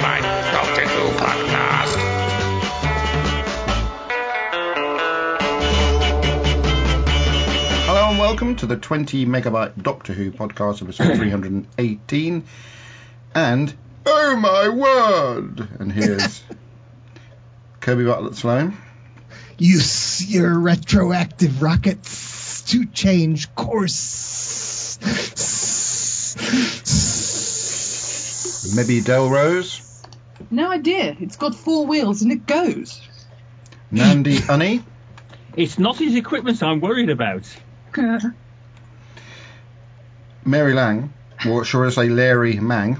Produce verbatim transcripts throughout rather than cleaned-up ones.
Megabyte Doctor Who podcast. Hello and welcome to the twenty Megabyte Doctor Who podcast, episode three hundred eighteen. And, oh my word! And here's Kirby Bartlett Sloan. Use your retroactive rockets to change course. Maybe Delrose. No idea. It's got four wheels and it goes. Nandi Unny. It's not his equipment I'm worried about. Mary Lang. Or should I say Larry Mang.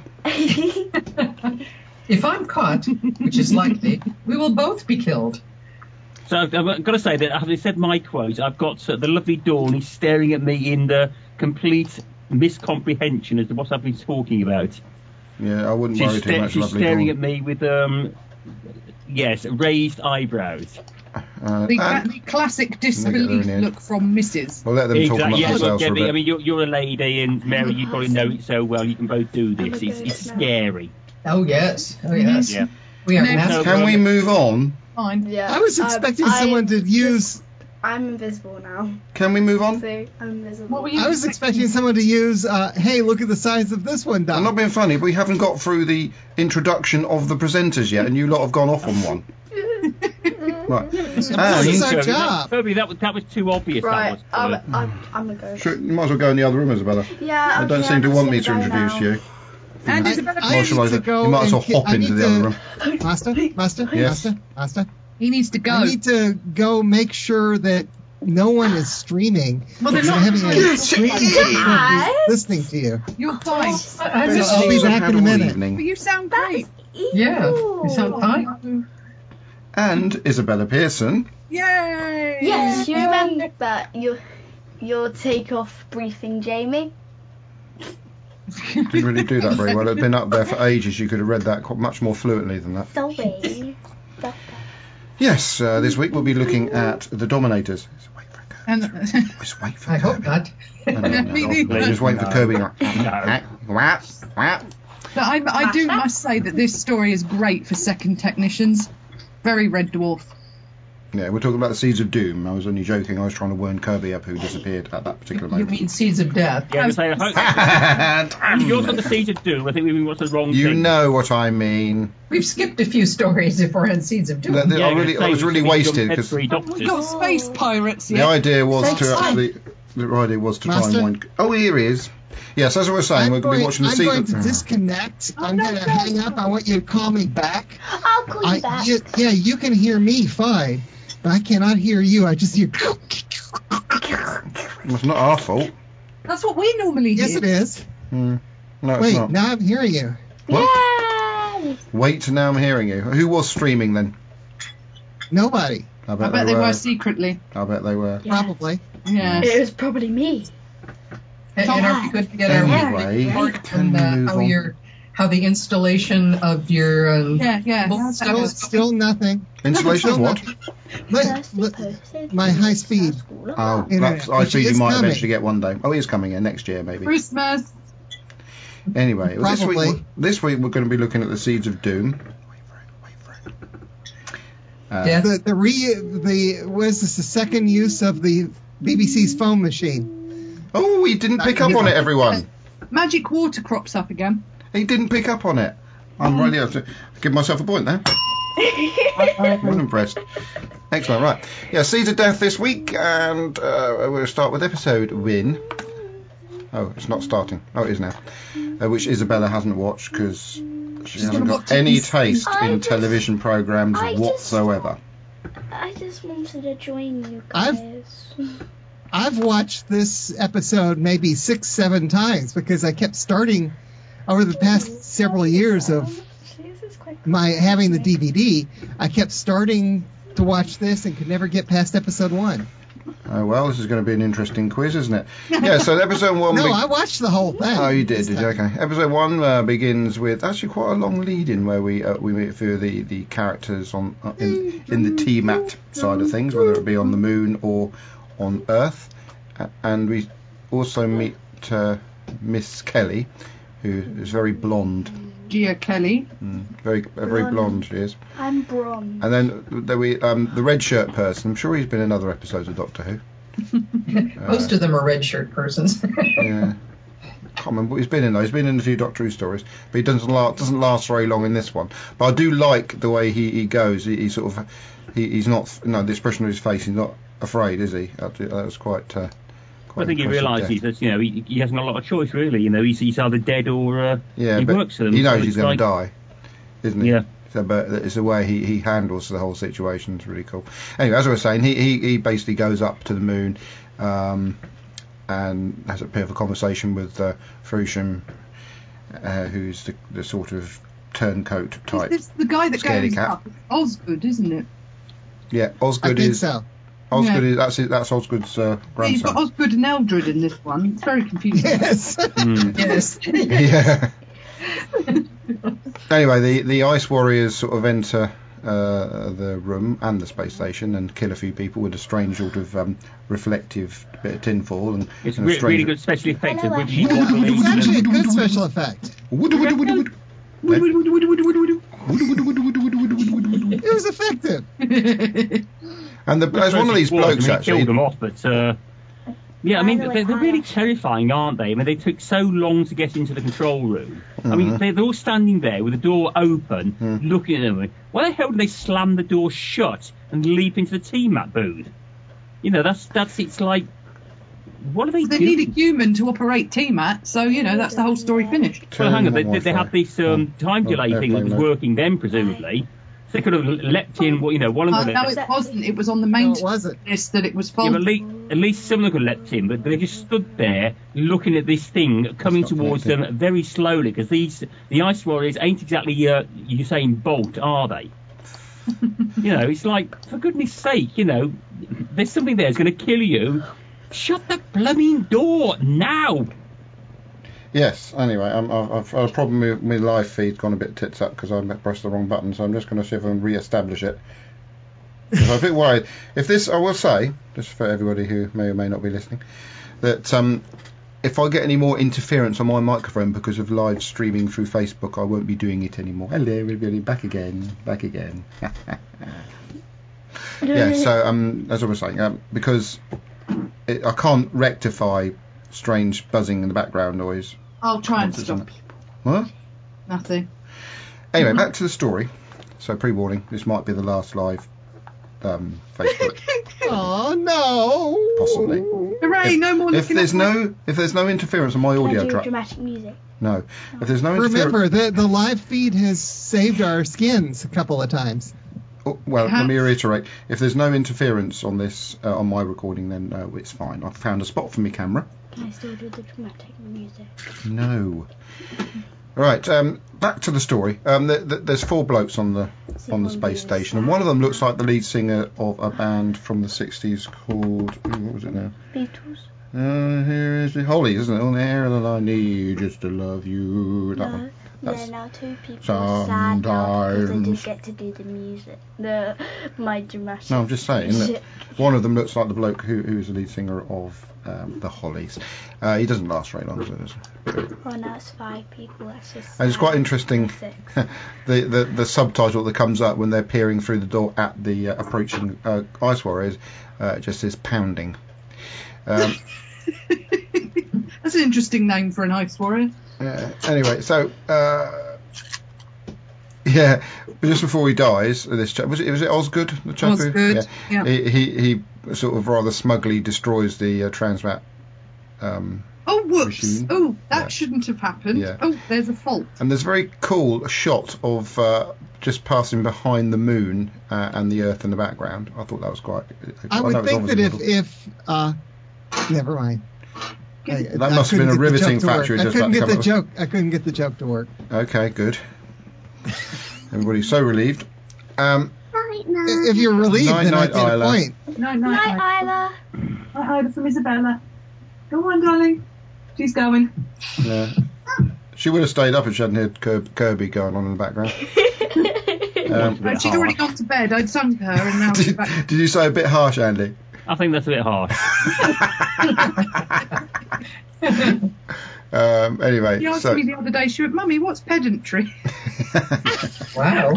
If I'm caught, which is likely, we will both be killed. So I've, I've got to say that, having said my quote, I've got uh, the lovely Dawn. He's staring at me in the complete miscomprehension as to what I've been talking about. Yeah, I wouldn't She's, worry too sta- much, she's lovely staring Dawn. at me with, um, yes, raised eyebrows. Uh, The, and- the classic Look at her disbelief in the end. look from Missus We'll let them talk amongst Exactly. Yeah, look, themselves for a Debbie, I bit. mean, you're, you're a lady, and Mary, you probably know it so well. You can both do this. It's, it's scary. Oh, yes. Oh, yes. Yeah. We are No, master. Can we move on? Fine. Yeah. I was um, expecting I- someone to use. I'm invisible now. Can we move on? So I'm invisible. What were you I was expecting someone to use. Uh, hey, look at the size of this one, I'm Doc. not being funny, but we haven't got through the introduction of the presenters yet, and you lot have gone off on one. Right. This is And our Kirby, job. Kirby, that, was- that was too obvious. Right. That I'm, was. I'm, I'm gonna go. Sure, you might as well go in the other room, Isabella. Yeah. They don't okay, seem I'm to just want me to gonna go introduce now. you. And I- Isabella I Or shall I need to say- go you might as well and ki- hop I into need the to- other room. Master, Master, Yes. Master, Master. He needs to go. I need to go make sure that no one is streaming. Well, they're because not I'm having a Yes, stream yes. listening to you. You're fine. I'm So just I'll be I've back had in a all minute. evening. But you sound great. Yeah. You sound fine. And Isabella Pearson. Yay! Yes, you remember that your your takeoff briefing, Jamie? Didn't really do that very well. It'd been up there for ages. You could have read that quite much more fluently than that. Sorry. Yes, uh, this week we'll be looking at the Dominators. Just wait for Kirby. And Just wait for I hope Kirby. not. No, no, no, Me no. neither. Just wait for No. Kirby. No. Whap, whap. but I, I do must say that this story is great for second technicians. Very Red Dwarf. Yeah, we're talking about the Seeds of Doom. I was only joking. I was trying to warn Kirby up, who disappeared at that particular You moment. mean seeds of death? Yeah, I was saying, I hope- yours on the Seeds of Doom. I think we watched the wrong You thing. know what I mean. We've skipped a few stories if we're on seeds of doom. The- the- Yeah, I, really, I was really wasted because because three the doctors. We've got space pirates yet. idea was Thanks, to Tom. actually. The idea was to try Master? and wind. Oh, here he is. Yes, as I was saying, I'm we're going to be going, watching the I'm Seeds going of to disconnect. I'm no, going to no. hang up. I want you to call me back. I'll call you I, back. you, yeah, you can hear me fine, but I cannot hear you. I just hear. It's not our fault. That's what we normally hear. Yes, it is. Hmm. No, it's Wait, not. now I'm hearing you. Yay! Wait, now I'm hearing you. Who was streaming then? Nobody, I I bet, bet they, they were. were secretly. I bet they were. Yeah. probably. Yeah. It was probably me. And, and are we good to get our Anyway, report can on we uh, move how on? your how the installation of your um, Yeah, yeah. Well, Still, Okay. still nothing. Installation of Still what? nothing. Let- let- my high speed. Oh, Internet, that's I which think you is might coming. eventually get one day. Oh, he is coming in next year, maybe. Christmas. Anyway, well, this week, Probably. this week we're going to be looking at the Seeds of Doom. Uh, Yeah. The the re the was this the second use of the B B C's phone machine? Oh, he didn't pick up on it, everyone. Magic water crops up again. He didn't pick up on it. I'm really have to give myself a point there. I'm impressed. Excellent, right. Yeah, Seeds of Death this week, and uh, we'll start with episode Win. Oh, it's not starting. Oh, it is now. Uh, which Isabella hasn't watched because she hasn't gonna got watch any it. taste I in just- television programmes I just- whatsoever. I just wanted to join you I've- guys. I've watched this episode maybe six, seven times because I kept starting over the past several years of This is quite my having the D V D. I kept starting to watch this and could never get past episode one. Oh, well, this is going to be an interesting quiz, isn't it? Yeah, so episode one... No, be- I watched the whole thing. Oh, you did, this did you? time. Okay. Episode one uh, begins with actually quite a long lead-in where we uh, we meet a few of the, the characters on uh, in, in the T MAT side of things, whether it be on the moon or on Earth. Uh, and we also meet uh, Miss Kelly, who is very blonde, Gia Kelly. Mm, very, uh, very blonde she is. I'm bronze. And then there we, um, the red shirt person. I'm sure he's been in other episodes of Doctor Who. Most of them are red shirt persons. Yeah. Can't remember what he's been in though. He's been in a few Doctor Who stories, but he doesn't last doesn't last very long in this one. But I do like the way he, he goes. He, he sort of he, he's not no the expression of his face. He's not afraid, is he? That, that was quite. Uh, quite I think he impressive realises death. that you know he, he hasn't got a lot of choice really. You know he's, he's either dead or uh, Yeah, he but works for them. he knows So he's it's going like- to die, isn't he? Yeah. So, but it's the way he, he handles the whole situation is really cool. Anyway, as I was saying, he, he, he basically goes up to the moon um, and has a bit of a conversation with uh, Ferusham, uh, who's the, the sort of turncoat type. Is this the guy that Scaredy goes cat. up? It's Osgood, isn't it? Yeah, I Osgood think is so. Osgood Yeah. is that's it, that's Osgood's uh, Yeah, you've got grandson. Osgood and Eldred in this one. It's very confusing. Yes. Mm. Yes. Yeah. Anyway, the the Ice Warriors sort of enter uh, the room and the space station and kill a few people with a strange sort of um, reflective bit of tinfoil and, It's and a re- strange really good special effects. Hello, with you Ashley. won't It's believe actually a them. good special effect. Wood, wood, wood, wood. It was effective. And the, there's one of these Well, I mean, blokes he actually. killed them off, but uh, yeah, I mean By the way, they're, they're hi, really Ashley. terrifying, aren't they? I mean they took so long to get into the control room. I mean Mhm. they're, they're all standing there with the door open, Mm. looking at them. Why the hell did they slam the door shut and leap into the T MAP booth? You know that's that's it's like what are they They doing? need a human to operate T MAT, so, you know, that's the whole story finished. Well, hang on, they, Turn they, they Wi-Fi. had this um, Oh, time oh, delay thing that airplane was mode. working then, presumably. So they could have leapt in, well, you know, one of Uh, them. no, could have- it wasn't. It was on the No, it maintenance wasn't. list that it was yeah, faulty. but at, least, at least some of them could have leapt in, but they just stood there looking at this thing coming not towards connected. them very slowly because these the Ice Warriors ain't exactly uh, Usain Bolt, are they? You know, it's like, for goodness sake, you know, there's something there that's going to kill you. Shut the blooming door now! Yes. Anyway, um, I've, I've had a problem with my live feed gone a bit tits up because I pressed the wrong button, so I'm just going to see if I can re-establish it. 'Cause I'm a bit worried. If this, I will say, just for everybody who may or may not be listening, that um, if I get any more interference on my microphone because of live streaming through Facebook, I won't be doing it anymore. Hello, everybody, back again, back again. Yeah. So, um, as I was saying, um, because it, I can't rectify strange buzzing in the background noise. I'll try and Once it's stop on people. What? Nothing. Anyway, back to the story. So, pre-warning, this might be the last live um, Facebook. Oh no! Possibly. Hooray, no more If looking there's at my- no if there's no interference on my Can I audio do track, dramatic music? no. If there's no interference, Remember, the, the live feed has saved our skins a couple of times. oh, well, Perhaps. let me reiterate. If there's no interference on this uh, on my recording, then uh, it's fine. I've found a spot for my camera. Can I still do the dramatic music? No. Right, um, back to the story. Um, the, the, there's four blokes on the on the space station, and one of them looks like the lead singer of a band from the sixties called ooh, what was it now? Beatles? Uh, here is the Holly, isn't it? On the air that I need just to love you. That No. one. Yeah, That's- now two people are sad now because they Sometimes. didn't get to do the music. The my dramatic. No, I'm just saying that music. one of them looks like the bloke who who's the lead singer of um, the Hollies. Uh, he doesn't last very long, so it's- Oh, now it's five people. That's just. And it's quite sad. interesting. Six. the, the the subtitle that comes up when they're peering through the door at the uh, approaching uh, Ice Warriors uh, just says pounding. Um, That's an interesting name for an ice warrior. uh, anyway, so uh, yeah, but just before he dies, this chap was it was it Osgood the chap who Osgood, yeah. He, he he sort of rather smugly destroys the uh, transmat. Um, Oh, whoops. Machine. Oh, that Yeah. shouldn't have happened. Yeah. Oh, there's a fault. And there's a very cool shot of uh, just passing behind the moon uh, and the Earth in the background. I thought that was quite. I know would it's think that if, obviously if uh, never mind. I- That I must have couldn't been a get the riveting joke to work. factory I just couldn't about to get come the up with- joke. I couldn't get the joke to work. Okay, good. Everybody's so relieved. Um, Night, I- night. If you're relieved, Night, then I night, get a Isla. point. No, no, Night, no. Isla. I heard it from Isabella. Go on, darling. She's going. yeah. She would have stayed up if she hadn't heard Kir- Kirby going on in the background. Um, Bit She'd already harsh. gone to bed. I'd sung to her, and now she's did, back. did you say a bit harsh, Andy? I think that's a bit harsh. Um, anyway, She asked so me the other day, she went, Mummy, what's pedantry? Wow.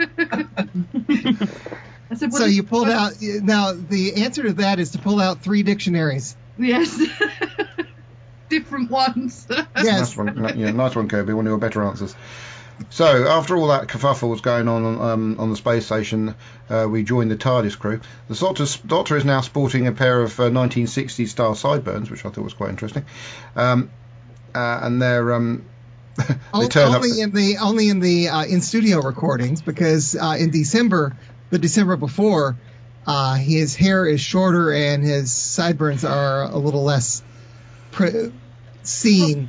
I said, well, So this- you pulled out. Now the answer to that is to pull out three dictionaries. Yes. Different ones. Yes. nice one, yeah, nice one, Kirby. One of your better answers. So after all that kerfuffle was going on um, on the space station, uh, we joined the TARDIS crew. The doctor's, Doctor is now sporting a pair of uh, nineteen sixties style sideburns, which I thought was quite interesting. Um, uh, and they're um, they O- turn up. only in the only in the uh, in studio recordings, because uh, in December, the December before, uh, his hair is shorter and his sideburns are a little less pre- seen.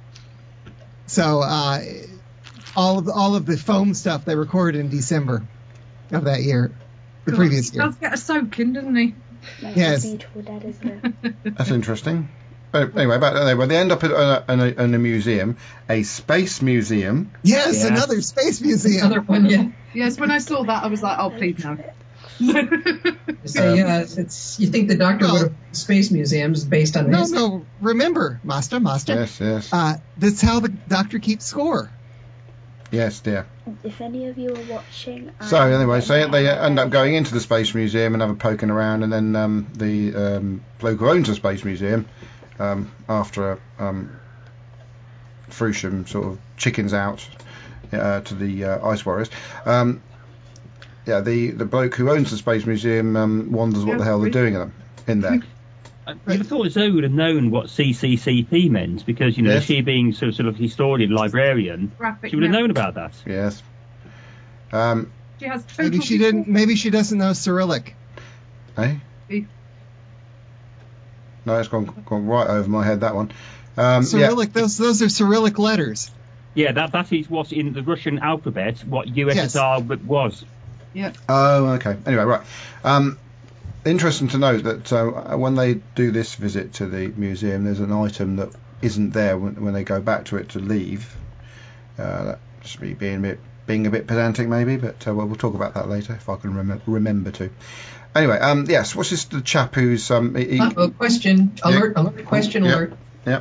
So uh, all of the, all of the foam stuff they recorded in December of that year, the God, previous he year. does get a soaking, doesn't he? Like Yes. a beautiful dad, isn't it? That's interesting. But anyway, but anyway, they end up in a, in, a, in a museum, a space museum. Yes, Yeah. another space museum. Another one, yeah. Yes, when I saw that, I was like, oh, please no. So, Um, yeah, it's, you think the doctor Well- would have space museums based on No, his. no. Remember, Master, Master. Yes, yes, Uh, that's how the doctor keeps score. yes, dear. If any of you are watching. So I'm anyway, so getting they my hair end up done. going into the space museum and have a poking around, and then um, the um, bloke who owns the space museum, um, after um, Frusham sort of chickens out uh, to the uh, Ice Warriors. Um, yeah, the, the bloke who owns the space museum um, wonders what the hell they're doing in them in there. I you'd have thought Zoe would have known what C C C P meant, because, you know, Yes. she being sort of, sort of historian, librarian, Graphic she would have novel. known about that. Yes. Um, She has total Maybe she didn't. Maybe she doesn't know Cyrillic. eh? Eh? No, it's gone gone right over my head, that one. Um, yeah. Cyrillic. Those those are Cyrillic letters. Yeah, that that is what in the Russian alphabet what U S S R w was. Yeah. Oh, okay. Anyway, right. Um, interesting to note that uh, when they do this visit to the museum, there's an item that isn't there when, when they go back to it to leave. Uh, that's me being a bit being a bit pedantic, maybe, but uh, well, we'll talk about that later if I can rem- remember to. Anyway, um, yes. What's this? The chap who's um, he, he- Uh-oh, question. Yeah. Alert, alert, question Yeah. alert. yeah,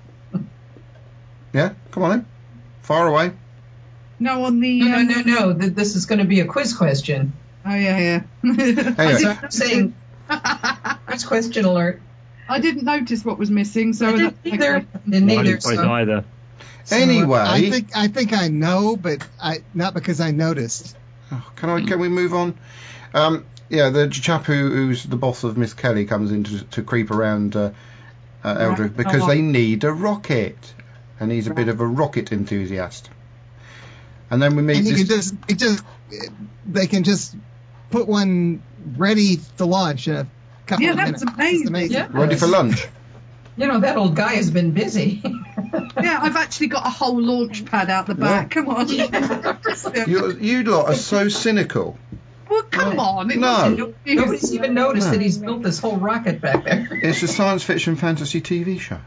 yeah. Come on in. Far away. No, on the. No, no, Um, no, no. th- This is going to be a quiz question. Oh, yeah, yeah. Anyway. So I'm saying, quiz question alert. I didn't notice what was missing, so I didn't that's either. okay. Didn't No, I either. didn't suppose So, either. so, Anyway, I think I think I know, but I not because I noticed. Oh, can I? Can we move on? Um, yeah, the chap who, who's the boss of Miss Kelly comes in to, to creep around uh, uh, Eldrick Right. because Oh. they need a rocket, and he's a bit of a rocket enthusiast. And then we meet And you this. can just it just they can just put one ready to launch in a couple Yeah, of that's minutes. It's amazing. Yeah. Ready for lunch? You know, that old guy has been busy. Yeah, I've actually got a whole launch pad out the back. Come on. You, you lot are so cynical. Well, come on. It No. wasn't your Nobody's even noticed that he's built this whole rocket back there. It's a science fiction fantasy T V show.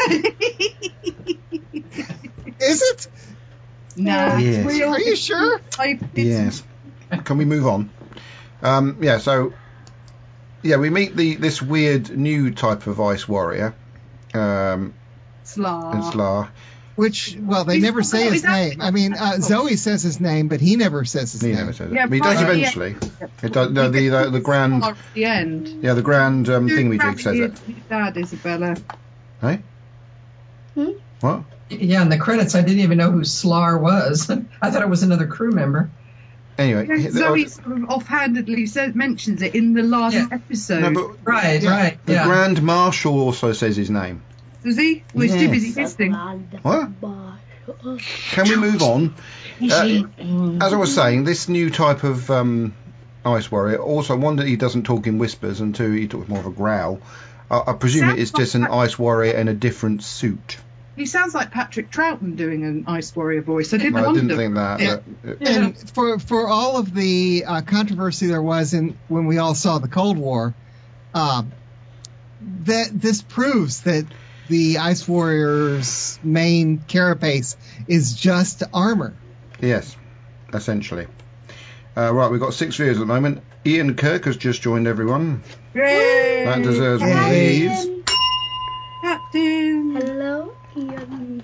Is it? Nah, Yes. it's real. Are you sure? I, it's, Yes. Can we move on? Um, yeah. So, yeah, we meet the this weird new type of ice warrior. Um, Slar. it's La. Which well, they He's never say not- his he's name. I mean, uh, Zoe says his name, but he never says his He name. never says it. Yeah, But he does right, yeah. eventually. It does, no, the, the the grand, Slar at the end. yeah, the grand um, Who thingamajig grabbed says your- it. your Dad, Isabella. Hey, Hmm? what? Yeah, in the credits, I didn't even know who Slar was. I thought it was another crew member. Anyway, Yeah, he- Zoe sort of offhandedly says, mentions it in the last Yeah. episode. no, but Right, Yeah. right. the Yeah. Grand Marshal also says his name. Does he? Well, he's too Yes. busy listening. What? Can we move on? Uh, as I was saying, this new type of um, ice warrior. Also, one that he doesn't talk in whispers, and two, he talks more of a growl. I, I presume it is just an ice warrior in a different suit. He sounds like Patrick Troughton doing an Ice Warrior voice. I didn't I wonder. didn't think that. Yeah. but, uh, And for for all of the uh, controversy there was in when we all saw the Cold War, um, that this proves that the Ice Warrior's main carapace is just armor. yes, essentially. Uh, right, we've got six viewers at the moment. Ian Kirk has just joined everyone. Yay! That deserves one of Yay. these. Captain. Hello, Ian.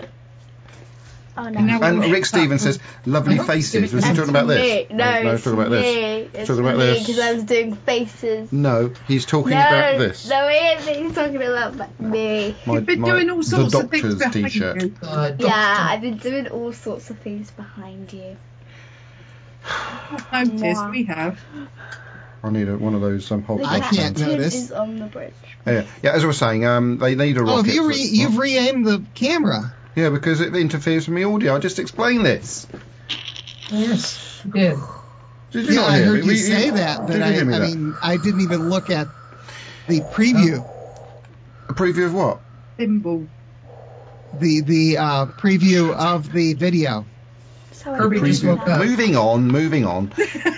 on And now that. And we'll Rick mix Stevens up. says, lovely Oh, faces. Was he That's talking about this? me. No, no, he's it's talking about me. this. It's Talking about me this. because I was doing faces. No, he's talking no, about this. no, he isn't. He's talking about me. My, You've been my- doing all sorts the of things doctor's behind t-shirt. you. Uh, Yeah, doctor. I've been doing all sorts of things behind you. I've noticed, Mwah. we have. I need a, one of those um, whole The I cloth can't fans. captain notice. is on the bridge. Yeah, yeah, as I was saying, um, they need a Oh, rocket. have you for- re- you've re-aimed the camera. Yeah, because it interferes with my audio. I just explained this. Yes, you did. Did you Yeah, not I hear heard me? you say that, Did but you I, hear me I that? mean, I didn't even look at the preview. A preview of what? Thimble. The the uh, preview of the video. So Kirby I just did woke that. up. Moving on, moving on.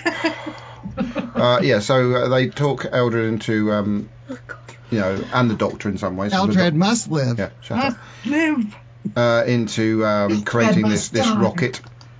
uh, yeah, so uh, they talk Eldred into, um, you know, and the Doctor in some ways. The Eldred doc- must live. Yeah, shut Must up. live. Uh, into um, creating this, must this die. rocket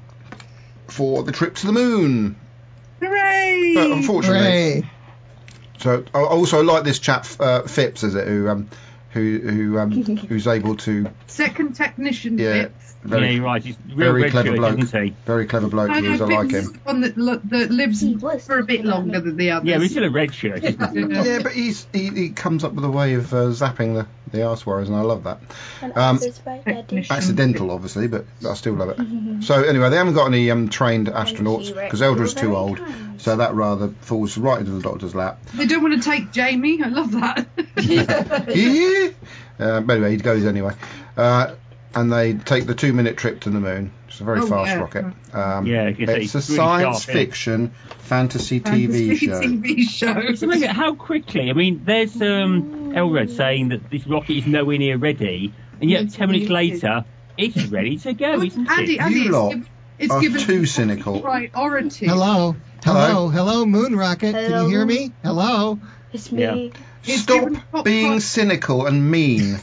for the trip to the moon. Hooray! But unfortunately, Hooray. so I also like this chap uh, Phipps, is it, who um, who who um, who's able to Second technician yeah, Phipps. Yeah, very you're right. He's real very red clever shirt, bloke, isn't he? very clever bloke. I Who's I know like Phipps is him. the one that, lo- that lives He was for a bit talking about longer me. than the others. Yeah, but he's still a red shirt, isn't he? Yeah, but he's he, he comes up with a way of uh, zapping the the arse warriors, and I love that. And Um, others, right, Daddy? Accidental, obviously, but I still love it. So anyway, they haven't got any um, trained astronauts you, Rick. because Eldred's You're too very old, kind. so that rather falls right into the Doctor's lap. They don't want to take Jamie. I love that. Yeah. Uh, but anyway, he goes anyway. Uh, and they take the two-minute trip to the moon. It's a very Oh, fast yeah. rocket. Um, Yeah, I guess it's a it's really science sharp, yeah. fiction fantasy T V Fantasy show. T V show. It's amazing how quickly. I mean, there's um, Elred saying that this rocket is nowhere near ready, and yet Yes, ten minutes it is. later, it's ready to go, isn't Andy, it? Andy, You it's lot given, it's are given too cynical. priority. Hello. Hello. Hello. Hello, Moon Rocket. Can Hello. you hear me? Hello. It's me. It's Stop given top being pri- cynical and mean.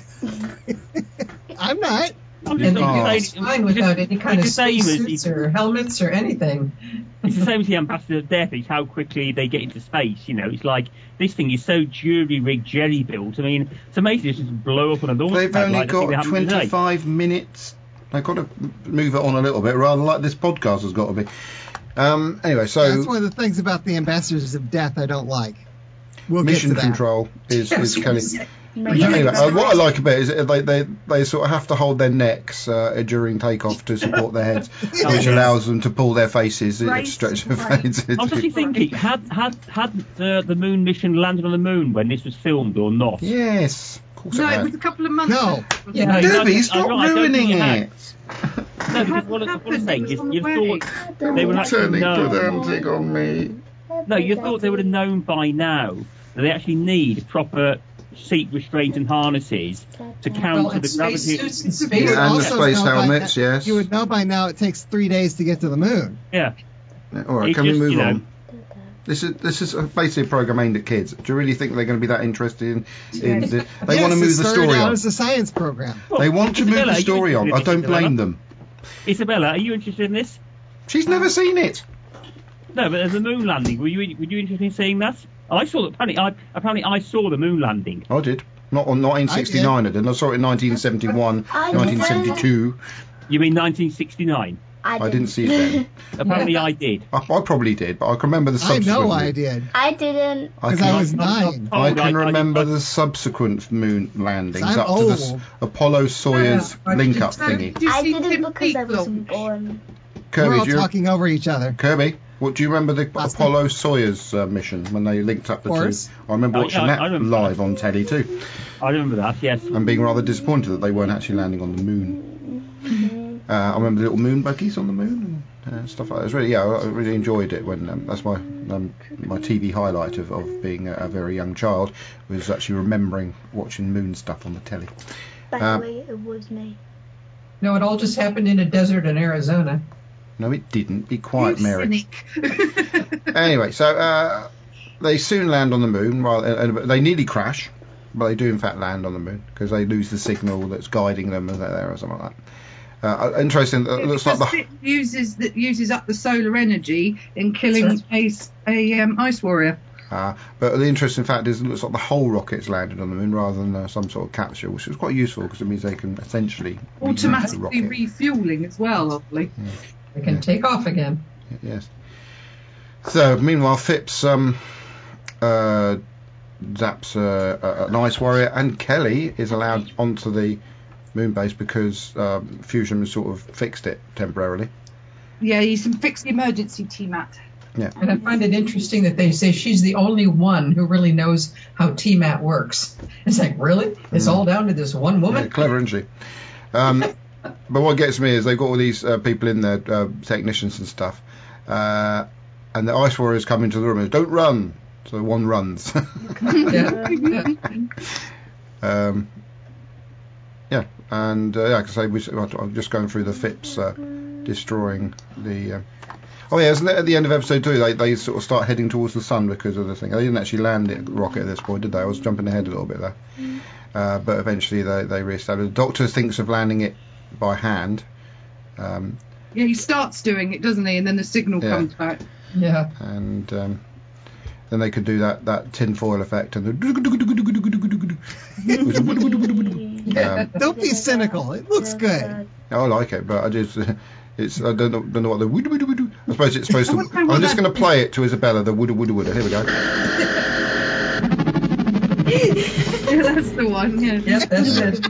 I'm not. I'm And just they Oh. do saying, this fine without any kind of it's the same as spacesuits or helmets or anything. It's the same as the Ambassador of Death. It's how quickly they get into space. You know, it's like this thing is so jury-rigged, jelly-built. I mean, it's amazing to just blow up on a launch They've pad only like the thing that got happened today. twenty-five minutes. They've got to move it on a little bit, rather like this podcast has got to be. Um, anyway, so That's one of the things about the Ambassadors of Death I don't like. We'll mission get to that. control is, is Yes, Kelly. yes. Anyway, uh, what I like about it is that they, they, they sort of have to hold their necks uh, during takeoff to support their heads, which yeah. allows them to pull their faces, Right, stretch their right. faces. I was actually thinking, had had had the, the moon mission landed on the moon when this was filmed or not? Yes, of course No, it it had. was a couple of months No. ago. Yeah. No, Debbie, I- I- stop I don't think ruining it had. it. No, because what, I- what I'm saying is, you thought they would actually Turning know. pedantic on me. No, you thought they would have known by now that they actually need proper seat restraints and harnesses to counter Well, the and gravity. spacesuits and You space. would Yeah, and the also space know by helmets, now- yes. You would know by now it takes three days to get to the moon. Yeah, All right, It's can we just, move you know, on? This is this is basically a program aimed at kids. Do you really think they're going to be that interested in? in the, they Yes, want to it move the started story out on. as a science program. They want to move Isabella, the are you story on. interested I in don't this, Isabella? blame them. Isabella, are you interested in this? She's never seen it. No, but the moon landing. Were you were you interested in seeing that? I saw that. Apparently, I apparently I saw the moon landing. I did. Not on nineteen sixty-nine, I did. I saw it in nineteen seventy-one, I nineteen seventy-two. You mean nineteen sixty-nine? I didn't see it then. Apparently, I did. I, I probably did, but I can remember the I subsequent. know I did. I didn't. I Because can, I was Not- not- nine. not I told, can I- I- remember I- the subsequent moon landings I'm up to the s- old. Apollo Soyuz Yeah, link-up So, thingy. did you I see didn't Tim because I Peake wasn't launch? born. We're Kirby, all do you, talking over each other. Kirby, what do you remember the Last Apollo Soyuz uh, mission when they linked up the Of two? course. I remember Oh, watching yeah, I- that I remember live on telly too, I remember that. Yes. and being rather disappointed that they weren't actually landing on the moon. Uh, I remember the little moon buggies on the moon and uh, stuff like that. It was really, yeah, I really enjoyed it when um, that's my um, my T V highlight of, of being a, a very young child was actually remembering watching moon stuff on the telly. By Uh, the way, it was me. No, it all just happened in a desert in Arizona. No, it didn't. Be quiet, You Mary. cynic. Anyway, so uh, they soon land on the moon. Well, uh, they nearly crash, but they do in fact land on the moon because they lose the signal that's guiding them as they're there or something like that. Uh, interesting. It looks like Because the it uses that uses up the solar energy in killing That's a, s- a um, ice warrior. Uh, but the interesting fact is it looks like the whole rocket's landed on the moon rather than uh, some sort of capsule, which is quite useful because it means they can essentially reuse the Automatically rocket. refueling as well, lovely. They can Yeah. take off again. Yes. So, meanwhile, Phipps um, uh, zaps uh, an ice warrior, and Kelly is allowed onto the moon base because um, Fusion has sort of fixed it temporarily. Yeah, you can fix the emergency T-Mat. Yeah. And I find it interesting that they say she's the only one who really knows how T MAT works. It's like, really? It's all down to this one Yeah, woman? clever, isn't she? Um, but what gets me is they've got all these uh, people in there, uh, technicians and stuff, uh, and the ice warriors come into the room and don't run. So one runs. Yeah. um, yeah, and uh, yeah, like I say, we, I'm just going through the Phipps uh, destroying the. Uh, oh yeah, isn't it at the end of episode two? They they sort of start heading towards the sun because of the thing. They didn't actually land the rocket at this point, did they? I was jumping ahead a little bit there, uh, but eventually they they re-establish. The Doctor thinks of landing it by hand. Um, Yeah, he starts doing it, doesn't he? And then the signal Yeah. comes back. Yeah. and um, then they could do that that tinfoil effect and the. Um, Don't be cynical. It looks good. I like it, but I just it's I don't know, don't know what the wood wood wood. I suppose it's supposed I to. wonder what I'm just that- going to play it to Isabella. The wood wood wood. Here we go. Yeah, that's the one, yeah. Yep, that's it.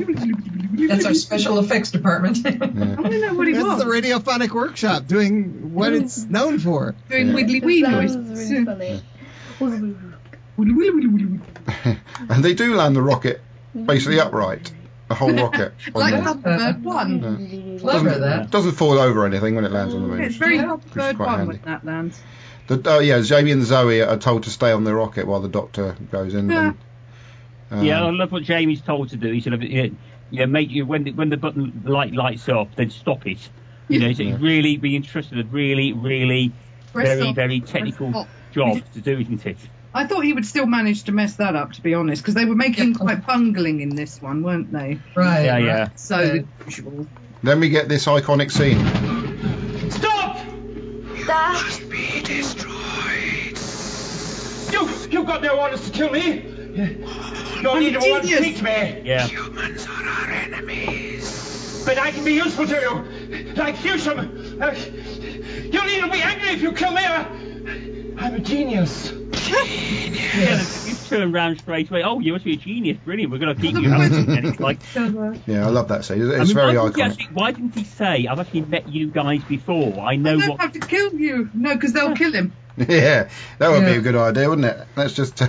That's our special effects department. I want to know what he That's was. the radiophonic workshop doing what it's known for. Doing Yeah. widdly wee Sounds noises. really funny. Widdly, widdly, widdly, widdly. And they do land the rocket basically upright, the whole rocket. on Like the moon. Thunderbird one. Clever, doesn't, that. doesn't fall over or anything when it lands on the Yeah, moon. it's very Yeah. Thunderbird quite one handy. when that lands. The, oh yeah, Jamie and Zoe are told to stay on the rocket while the Doctor goes in. Yeah. And, um, Yeah, I love what Jamie's told to do. He should have, yeah, yeah make you when the, when the button light lights up, then stop it. You know, so Yeah. he's really be interested in really, really Press very, stop, very press technical stop. job to do, isn't it? I thought he would still manage to mess that up, to be honest, because they were making Yeah. quite bungling in this one, weren't they? Right. Yeah, right. yeah. So Yeah. the usual. Then we get this iconic scene. Stop! That Be destroyed. You, you've got no orders to kill me. No I'm need a to want to genius. speak to me. Yeah. Humans are our enemies. But I can be useful to you. Like Fusion. Uh, you'll either be angry if you kill me or I'm a genius. Yeah, you turn around straight away. Oh, you must be a genius. Brilliant. We're going to keep you happy. And it's like, Yeah, I love that scene. It's I mean, very why, didn't he iconic. actually, why didn't he say, I've actually met you guys before. I know I don't what. have to kill you. No, because they'll kill him. Yeah, that would be Yeah. a good idea, wouldn't it? Let's just.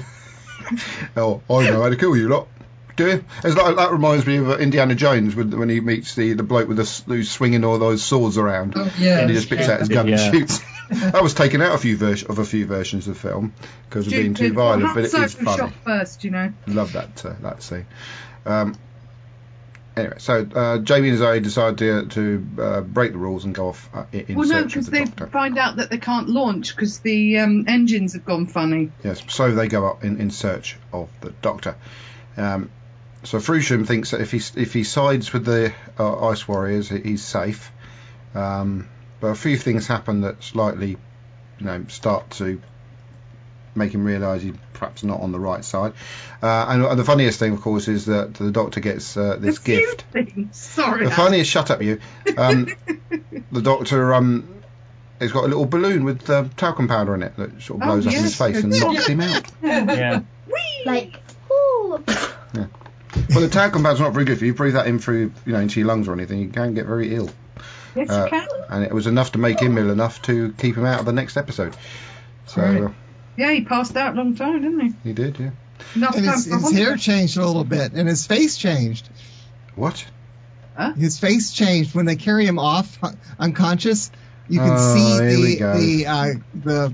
oh, I know how to kill you lot. Do you? It's like, that reminds me of uh, Indiana Jones when, when he meets the, the bloke with the s- who's swinging all those swords around, Oh, yeah. and he just picks out his gun Yeah. and shoots. That was taken out a few vers- of a few versions of the film because of being too Stupid. violent, Well, but it Han is Solo funny. shot first, you know. Love that uh, that scene. Um, anyway, so uh, Jamie and Zoe decide to, to uh, break the rules and go off uh, in in Well, no, search of because the they Doctor. find out that they can't launch because the um, engines have gone funny. Yes, so they go up in, in search of the Doctor. Um, so Frusham thinks that if he if he sides with the uh, Ice Warriors, he- he's safe. Um, but a few things happen that slightly, you know, start to make him realise he's perhaps not on the right side. Uh, and, and the funniest thing, of course, is that the Doctor gets uh, this A few gift. things. Sorry. The Al. funniest, shut up, you. Um, the Doctor um, has got a little balloon with uh, talcum powder in it that sort of Oh, blows up in yes. his face and knocks him out. Yeah. like, ooh. Well, the talcum powder's not very good for you. Breathe that in through, you know, into your lungs or anything. You can get very ill. Yes, Uh, you can. and it was enough to make him ill enough to keep him out of the next episode. So Right. uh, Yeah, he passed out a long time, didn't he? he did, yeah. Enough And time his, for his hospital. hair changed a little bit, and his face changed. What? His face changed when they carry him off uh, unconscious. You can Oh, see here we the go. the uh, the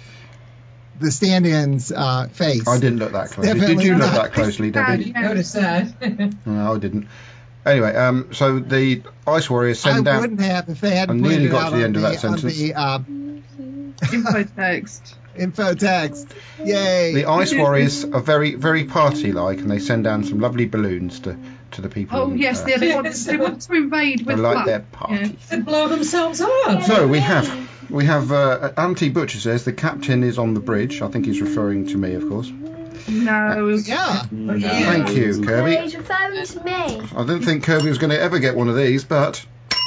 the stand-in's uh, face. I didn't look that closely. Did Definitely you look not. that closely, Debbie? Yeah. Notice that. No, I didn't. Anyway, um, so the Ice Warriors I send out. wouldn't have if they hadn't I nearly pointed got out to the on end of that on sentence. the uh, Info text. Info text. Yay. The Ice Warriors are very, very party-like, and they send down some lovely balloons to, to the people. Oh in, yes, uh, they, they, want, they want to invade they with like fluff. their party. And blow themselves up. So we have we have uh, Auntie Butcher says the captain is on the bridge. I think he's referring to me, of course. No. Yeah. Thank you, So Kirby. he's referring to me. I didn't think Kirby was going to ever get one of these, but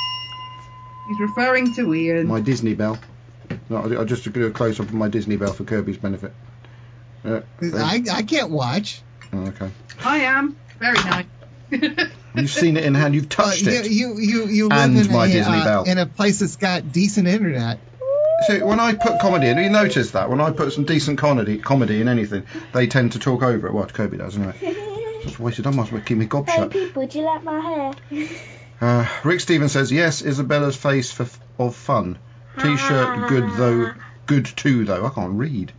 He's referring to Ian. my Disney bell. No, I- I'll just do a close up of my Disney bell for Kirby's benefit. Uh, there. I, I can't watch. Oh, okay. I am. Very nice. You've seen it in hand. You've Uh, touched you, it. you, you, you live And in my a, Disney uh, bell. in a place that's got decent internet. So when I put comedy in, have you noticed that when I put some decent comedy comedy in anything, they tend to talk over it. What Kirby does, isn't it? Just wasted. I must keep my gob Hey shut. people, do you like my hair? Uh, Rick Stevens says yes. Isabella's face for f- of fun. T-shirt good though. Good too though. I can't read.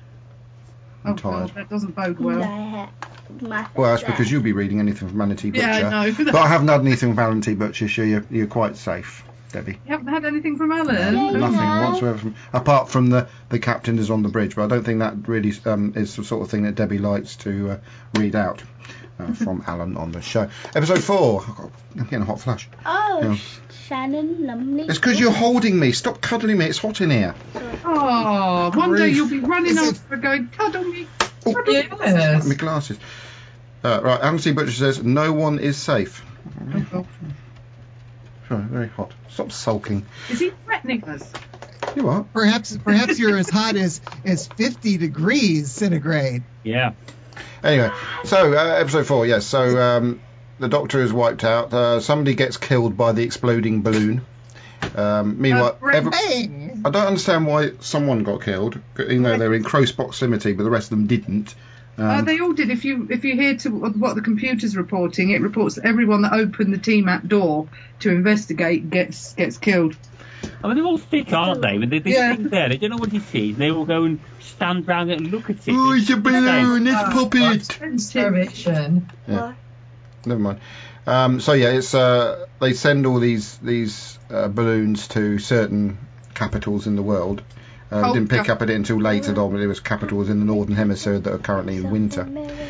I'm Oh tired. God, that doesn't bode well. My, my Well, that's because you'll be reading anything from Manatee Butcher. Yeah, I know. But I haven't had anything from Manatee Butcher, so you're, you're quite safe, Debbie. You haven't had anything from Alan? Yeah, Nothing no. whatsoever from, apart from the the captain is on the bridge, but I don't think that really um, is the sort of thing that Debbie likes to uh, read out uh, from Alan on the show. Episode four. Oh, God, I'm getting a hot flush. Oh, Yeah. Shannon Lumley. It's because you're holding me. Stop cuddling me. It's hot in here. Oh, one day Ruth. you'll be running Is it- after going, cuddle me. Oh, Yes. my glasses. Uh, right, Anthony Butcher says no one is safe. Oh, God. Sorry, very hot. Stop sulking. Is he threatening us? You what? Perhaps perhaps you're as hot as, as fifty degrees centigrade. Yeah. Anyway, so uh, episode four, yes. So um, the Doctor is wiped out. Uh, somebody gets killed by the exploding balloon. Um, meanwhile, Uh, Brent- every- Bang! I don't understand why someone got killed, even though they're in close proximity, but the rest of them didn't. Um, Oh, they all did. If you if you hear to what the computer's reporting, it reports that everyone that opened the T MAT door to investigate gets gets killed. I mean, they're all thick, aren't they? When they, they Yeah. sit there, they don't know what it is. They all go and stand round and look at it. oh, it's a balloon! It's Ah, puppet! Starvation. Yeah. Never mind. Um, so yeah, it's uh, they send all these these uh, balloons to certain capitals in the world. Uh, we Oh, didn't pick yeah. up at it until later on, but it was capitals in the northern hemisphere that are currently in winter.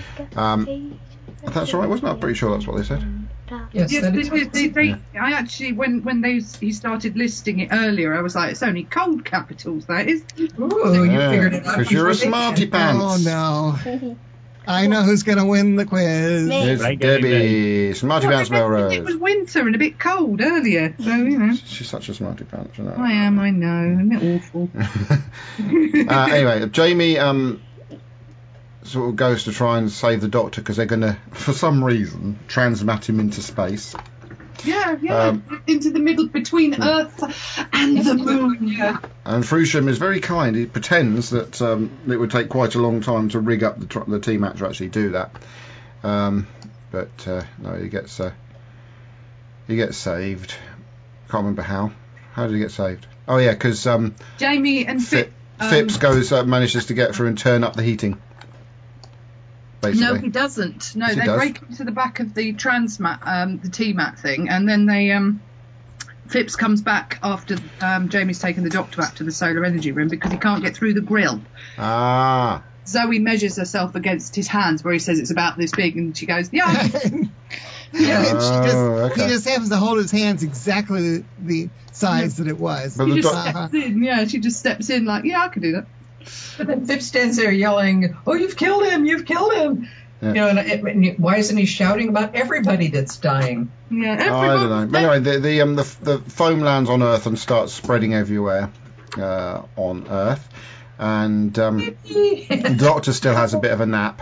Um, That's right, wasn't it? I'm pretty sure that's what they said. Yes, Yes, that they, is they, they, they, I actually when when they he started listing it earlier, I was like, it's only cold capitals, that is. Ooh, you figured it out. Because you're a before they smarty did. pants. Oh no. I know who's going to win the quiz. Me. It's Right, Debbie. Debbie, smarty Well, pants I remember it Melrose. was winter and a bit cold earlier, so you know. She's such a smarty pants, you know. I am, I know, isn't it awful? uh, anyway, Jamie um, sort of goes to try and save the Doctor because they're going to, for some reason, transmat him into space. Yeah, yeah, Um, into the middle between Earth and the moon. Yeah. And Frusham is very kind. He pretends that um, it would take quite a long time to rig up the, tr- the T MAT to actually do that. Um, but uh, no, he gets uh, he gets saved. Can't remember how. How did he get saved? Oh yeah, because um, Jamie and Fi- Phip. um, Phipps goes uh, manages to get through and turn up the heating. Basically. No, he doesn't. No, Yes, he they does. break into the back of the transmat, um, the T MAT thing, and then they um, Phipps comes back after um, Jamie's taken the Doctor back to the solar energy room because he can't get through the grill. Ah. Zoe measures herself against his hands, where he says it's about this big, and she goes, "Yeah." Yeah, and she just, Oh, okay. he just happens to hold his hands exactly the size that it was. But She the just doc- steps in. Yeah, she just steps in like, "Yeah, I can do that." But then Phip stands there yelling, "Oh, you've killed him! You've killed him!" Yeah. You know, and, it, and why isn't he shouting about everybody that's dying? Yeah, Oh, I don't know. But anyway, the the, um, the the foam lands on Earth and starts spreading everywhere uh, on Earth, and um, the Doctor still has a bit of a nap,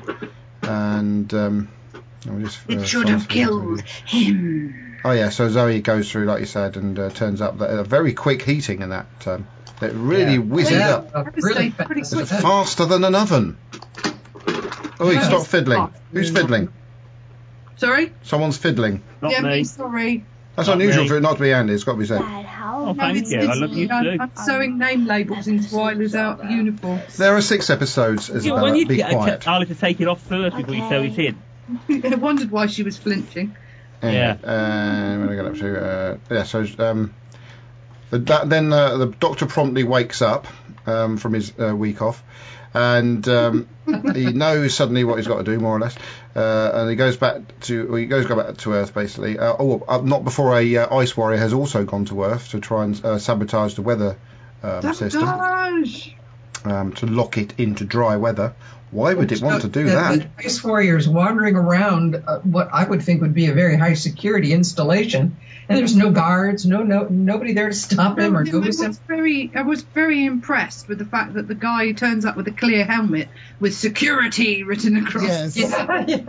and um, let me just, uh, It should have fast killed forward. him. Oh yeah, so Zoe goes through like you said, and uh, turns up that a very quick heating in that. Um, it really Yeah. whizzes Yeah, up. uh, really fast. Pretty quick. Faster than an oven. Oh, Yeah. stop fiddling. Who's fiddling? Sorry? Someone's fiddling. Not yeah, me. me, sorry. That's Not unusual me. for it not to be Andy. It's got to be said. Dad, how? Oh, thank it's, you. it's, I love you I'm, too. I'm sewing name labels into Twyla's out uniforms. There are six episodes, Yeah, Isabella. when you Be get quiet. I'll have to take it off first before you sew it in. I wondered why she was flinching. Anyway, Yeah. uh, what did I get up to? Uh, yeah, so um, The, that, then uh, the doctor promptly wakes up um, from his uh, week off, and um, he knows suddenly what he's got to do, more or less. Uh, and he goes back to well, he goes go back to Earth basically. Uh, oh, uh, not before a uh, ice warrior has also gone to Earth to try and uh, sabotage the weather um, system, Sabotage! um, to lock it into dry weather. Why would it want to do the, that? The ice warriors wandering around uh, what I would think would be a very high security installation, and there's no guards, no no nobody there to stop him or No, I notice him. was very, I was very impressed with the fact that the guy who turns up with a clear helmet with security written across. Yes. Yeah, yeah.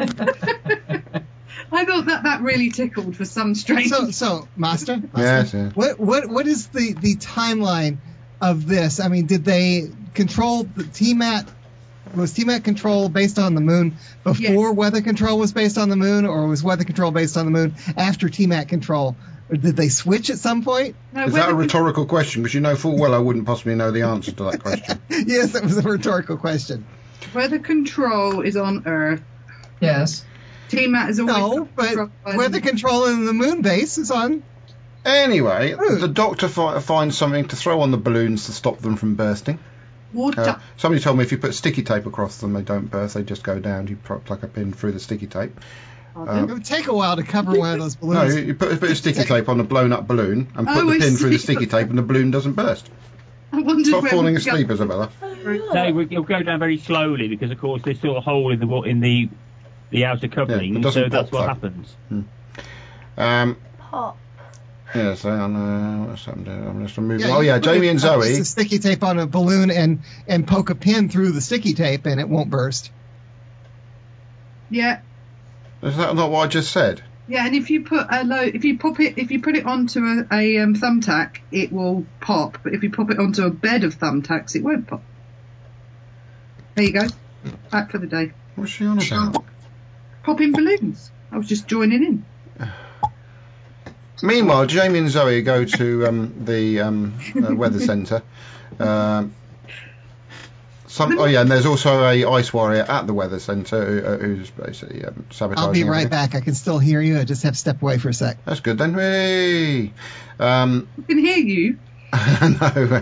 I thought that that really tickled for some strange. So, so Master, Master Yes, yes. what what what is the the timeline of this? I mean, did they control the T MAT? Was T MAT control based on the moon before Yes. weather control was based on the moon, or was weather control based on the moon after T MAT control? Or did they switch at some point? No, Is that a whether- rhetorical question? Because you know full well I wouldn't possibly know the answer to that question. Yes, that was a rhetorical question. Weather control is on Earth. Yes. T MAT is always No, got but control by weather the- control in the moon base is on. Anyway, Hmm. the doctor fi- finds something to throw on the balloons to stop them from bursting. water. Uh, somebody told me if you put sticky tape across them, they don't burst, they just go down. You pl- plug a pin through the sticky tape. It would take a while to cover one of those No, balloons. you put, put a sticky tape on a blown up balloon and put Oh, the I pin through the see. sticky tape and the balloon doesn't burst. I wondered Stop where falling we asleep, got- Isabella. No, we- it'll go down very slowly because, of course, there's still a hole in the wa- in the the outer covering, it doesn't so that's pop, what though. happens. Um, Pop. yes, hang on, uh, what's happened? I'm just moving. Yeah, oh, you yeah, put Jamie a- and a piece Zoe. of sticky tape on a balloon and and poke a pin through the sticky tape and it won't burst. Yeah, Is that not what I just said? yeah, and if you put a low, if you pop it, if you put it onto a, a um, thumbtack, it will pop. But if you pop it onto a bed of thumbtacks, it won't pop. There you go. Back for the day. What's she on about? Popping balloons. I was just joining in. Meanwhile, Jamie and Zoe go to um, the um, uh, weather centre. Um, some, oh yeah, and there's also a ice warrior at the weather centre who, uh, who's basically um, sabotaging. I'll be right everything. back. I can still hear you. I just have to step away for a sec. That's good then. Hey. Um, I can hear you. no.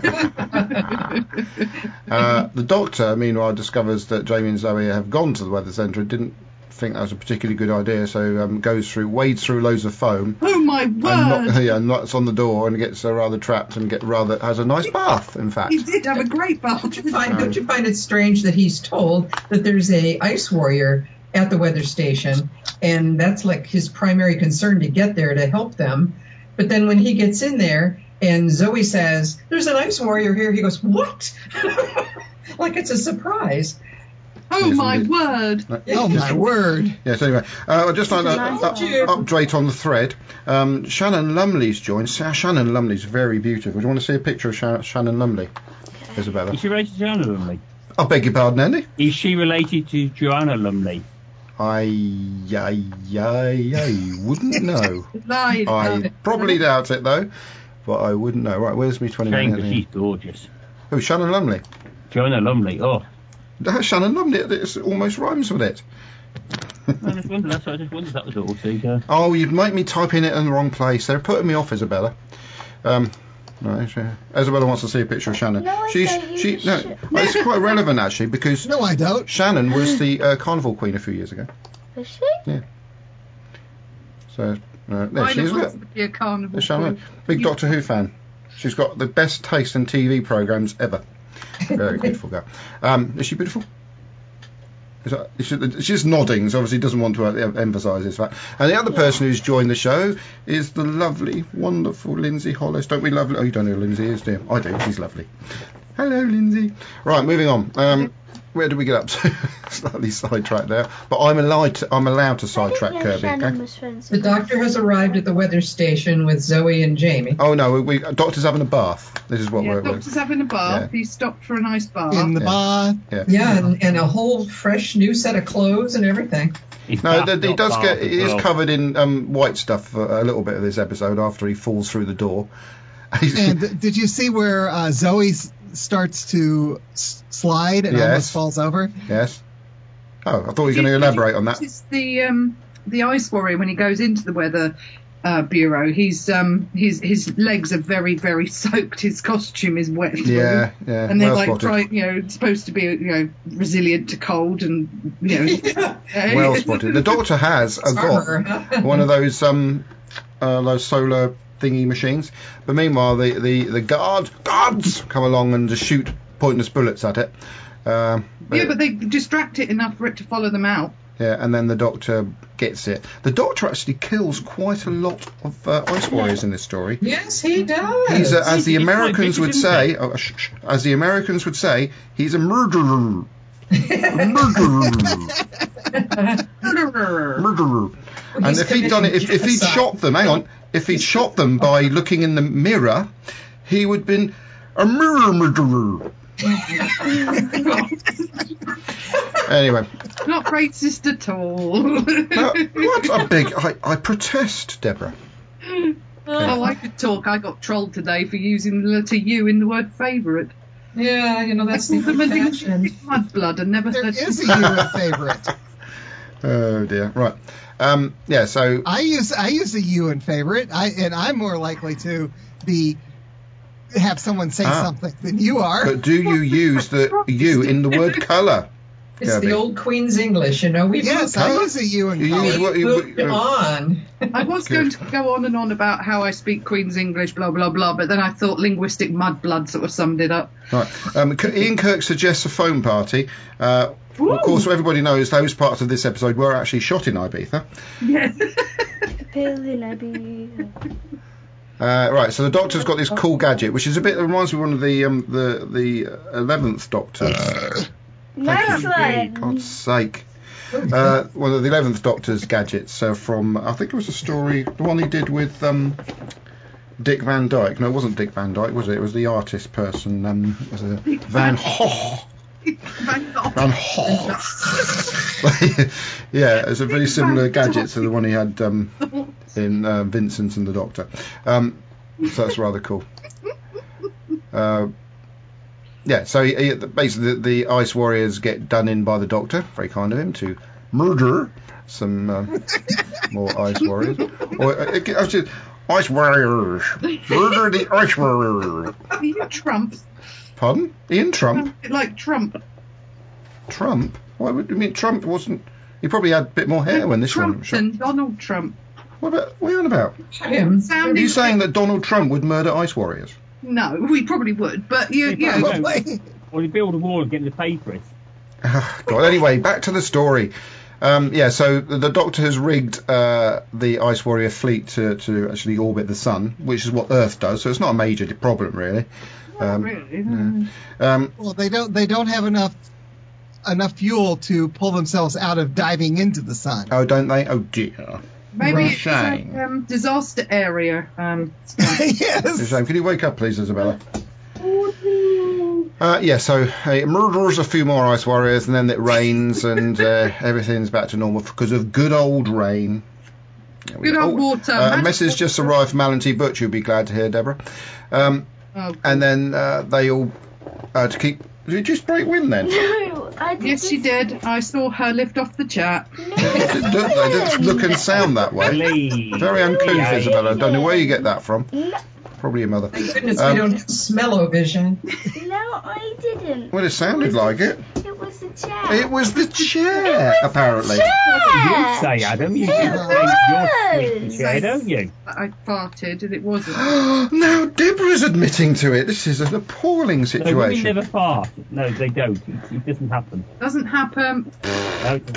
uh, the doctor, meanwhile, discovers that Jamie and Zoe have gone to the weather centre and didn't think that was a particularly good idea, so um, goes through, wades through loads of foam. Oh my And word! knock, yeah, knocks on the door and gets uh, rather trapped and get rather has a nice bath. In fact, He did have a great bath. Don't you find, don't you find it strange that he's told that there's a ice warrior at the weather station, and that's like his primary concern to get there to help them. But then when he gets in there and Zoe says, "There's an ice warrior here," he goes, "What?" Like it's a surprise. Oh Yes, my indeed. word! Oh my word! yes. Anyway, uh, I'd just like to Nice up, one. update on the thread. Um, Shannon Lumley's joined. Sa- Shannon Lumley's very beautiful. Do you want to see a picture of Sha- Shannon Lumley, Isabella? Is she related to Joanna Lumley? I beg your pardon, Andy. Is she related to Joanna Lumley? I, I, I, I wouldn't know. Live. I probably doubt it though, but I wouldn't know. Right, where's me twenty Shame, minutes? because she's gorgeous. Who, Shannon Lumley? Joanna Lumley, oh. That's Shannon Lumley. It almost rhymes with it. I just wondered, that's, I just wondered that was all. So, uh, Oh, you'd make me type in it in the wrong place. They're putting me off, Isabella. Um, right, so Isabella wants to see a picture of Shannon. No, I She's don't. You she no. should- Well, it's quite relevant actually because No, I don't. Shannon was the uh, carnival queen a few years ago. Is she? So uh, there I she is. don't Look, want to be a carnival. there's Shannon, queen. big Doctor Who fan. She's got the best taste in T V programs ever. Very beautiful girl. Um, is she beautiful? Is that, is she, she's just nodding, so obviously doesn't want to uh, emphasise this fact. And the other person who's joined the show is the lovely, wonderful Lindsay Hollis. Don't we love? Oh, you don't know who Lindsay is, do you? I do. She's lovely. Hello, Lindsay. Right, moving on. Um, where did we get up to? Slightly sidetracked there, but I'm allowed to. I'm allowed to sidetrack I didn't know Kirby. Shannon Okay? was friends The with doctor has Lucy. arrived at the weather station with Zoe and Jamie. Oh no, we, we Doctor's having a bath. This is what Yeah, we're. we're doctor's having a bath. Yeah. He stopped for a nice bath. In the Yeah. bath. yeah. Yeah, and, and a whole fresh new set of clothes and everything. it's No, bath, th- he not does bath get. as He is well. covered in um, white stuff for a little bit of this episode after he falls through the door. And th- did you see where uh, Zoe s- starts to s- slide and Yes. almost falls over? Yes. Oh, I thought you were going to elaborate on that. It's the um, the ice warrior when he goes into the weather. uh, bureau. He's um his his legs are very very soaked. His costume is wet. Yeah, yeah. And they're well like spotted. try, you know supposed to be you know resilient to cold and you know. Yeah. Well spotted. The Doctor has uh, Armor. got one of those um uh, those solar thingy machines, but meanwhile the the the guard guards come along and just shoot pointless bullets at it. Um, Yeah, but they distract it enough for it to follow them out. Yeah, and then the Doctor gets it. The Doctor actually kills quite a lot of uh, Ice Warriors in this story. Yes, he does. He's, uh, as the He's quite Americans would vicious, say, oh, shh, shh, as the Americans would say, he's a murderer. A murderer. Murderer. And He's if he'd done it, if, if he'd genocide. shot them, hang on, if he'd shot them by looking in the mirror, he would have been a mirror murderer. Anyway. Not racist at all. Now, what a big... I, I protest, Deborah. Oh, I could talk. I got trolled today for using the letter U in the word favourite. Yeah, you know, that's the I called them a fashion. linguistic mudblood and never There said... is a you in favourite. Oh, dear. Right. Um, yeah, so... I use I use a you in favourite, I and I'm more likely to be have someone say Ah. something than you are. But do you use the U in the word colour? It's Kirby? the old Queen's English, you know. We've Yes, moved, I use a you in You colour. use what you... moved uh, on. I was Good. going to go on and on about how I speak Queen's English, blah, blah, blah, but then I thought linguistic mudblood sort of summed it up. Right. Um, K- Ian Kirk suggests a phone party. Uh, Ooh. of course, everybody knows those parts of this episode were actually shot in Ibiza. Yeah. Uh, right, so the Doctor's got this cool gadget, which is a bit reminds me of one of the um, the the eleventh Doctor's. Nice one. God's sake. Uh, one of the eleventh Doctor's gadgets uh, from, I think it was a story, the one he did with um, Dick Van Dyke. No, it wasn't Dick Van Dyke, was it? It was the artist person. Um, it was a Van Gogh. Van Gogh. Van Gogh. Yeah, it's a very similar gadget to the one he had um, in uh, Vincent and the Doctor. Um, so that's rather cool. Uh, yeah, so he, he, basically the, the Ice Warriors get done in by the Doctor, very kind of him, to murder some um, more Ice Warriors. Or uh, actually, Ice Warriors, murder the Ice Warriors. Ian Trump. Pardon? Ian Trump? Like Trump. Trump? Why would you mean Trump wasn't? He probably had a bit more hair when this one was shot. Trumpton, Donald Trump. What about? What are you on about? Him. Are Sounding you saying that Donald Trump would murder Ice Warriors? No, we probably would, but you, you know, Probably. Or you build a wall and get them to pay for it. God. Anyway, back to the story. Um, yeah, so the, the Doctor has rigged uh, the Ice Warrior fleet to, to actually orbit the Sun, which is what Earth does. So it's not a major problem, really. Um, really. yeah. um, Well, they don't they don't have enough enough fuel to pull themselves out of diving into the sun. oh, don't they? Oh dear. Maybe it's Shame. a um, disaster area. Um, It's a Yes. shame. Can you wake up, please, Isabella? Uh, yeah, so it murders a few more Ice Warriors, and then it rains, and uh, everything's back to normal because of good old rain. There we Good go. old water. Uh, a Magic message just water. arrived from Alan T. Butcher. You'll be glad to hear, Deborah. Um, Oh, and then uh, they all uh, to keep. Did you just break wind then? No, I didn't. yes, she did. I saw her lift off the chat. No, They didn't look and sound that way. Please. Very uncouth, Yeah. Isabella. I don't know where you get that from. no, Probably your mother. Thank goodness Um, we don't have smell-o-vision. no, I didn't. Well, it sounded like it. It was the chair. It was the chair, apparently. You say, Adam. You It say you're was. the chair, don't you? I farted and it wasn't. Now Deborah's admitting to it. This is an appalling No, women situation. never fart. No, they don't. It, it doesn't happen. Doesn't happen. No, it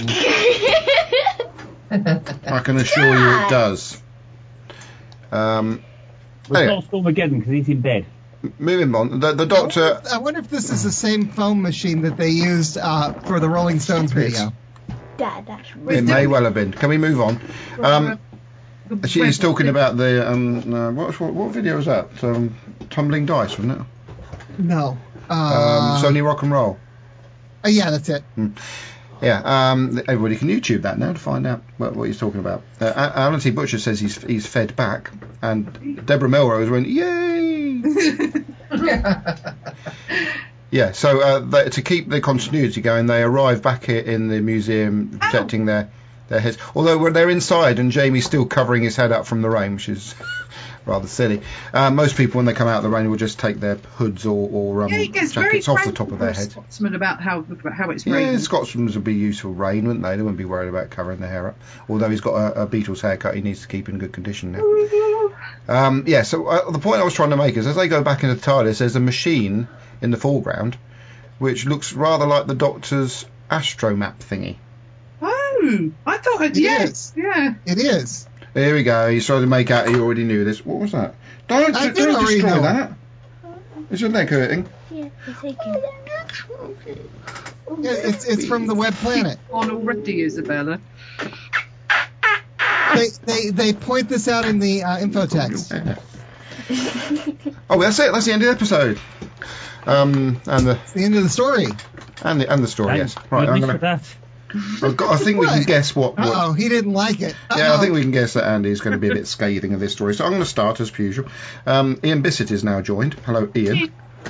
doesn't. I can assure you it does. Um, Well, Anyway. it's not Stormageddon because he's in bed. moving on. The, the Doctor. I wonder if this is the same foam machine that they used uh, for the Rolling Stones video. Dad, that's It may well have been. Can we move on? Um, The she is web- talking about the um, uh, what, what what video was that? Um, Tumbling Dice, wasn't it? No. Um, Uh, Sony Rock and Roll. uh, yeah, that's it. Yeah, um, everybody can YouTube that now to find out what, what he's talking about. Uh, A- Alan T. Butcher says he's he's fed back, and Deborah Melrose went, yay! Yeah, so uh, they, to keep the continuity going, they arrive back here in the museum protecting their their heads. Although when they're inside and Jamie's still covering his head up from the rain, which is rather silly. Uh, most people, when they come out of the rain, will just take their hoods or, or um, Yeah, he gets very jackets off the top of their heads. Scotsman about how how it's Yeah, raining. Scotsmen would be used for rain, wouldn't they? They wouldn't be worried about covering their hair up. Although he's got a, a Beatles haircut, he needs to keep in good condition now. Um, yeah, so uh, the point I was trying to make is, as they go back into the TARDIS, there's a machine in the foreground which looks rather like the Doctor's astromap thingy. Oh, I thought it, It yes, is. yeah. It is. There we go. He's trying to make out he already knew this. What was that? Don't, I did don't already destroy know. that. Is your leg hurting? Yeah, it's taking. Yeah, it's it's from the Web Planet. On already, Isabella. They they they point this out in the uh, info text. Oh, that's it. That's the end of the episode. Um, and the It's the end of the story. and the and the story. Thank Yes. Right. I'm goodness for gonna. that. I've got, I think we can What? guess what. what Oh, he didn't like it. Yeah, I Uh-oh. think we can guess that Andy is going to be a bit scathing of this story. So I'm going to start as per usual. Um, Ian Bissett is now joined. Hello, Ian.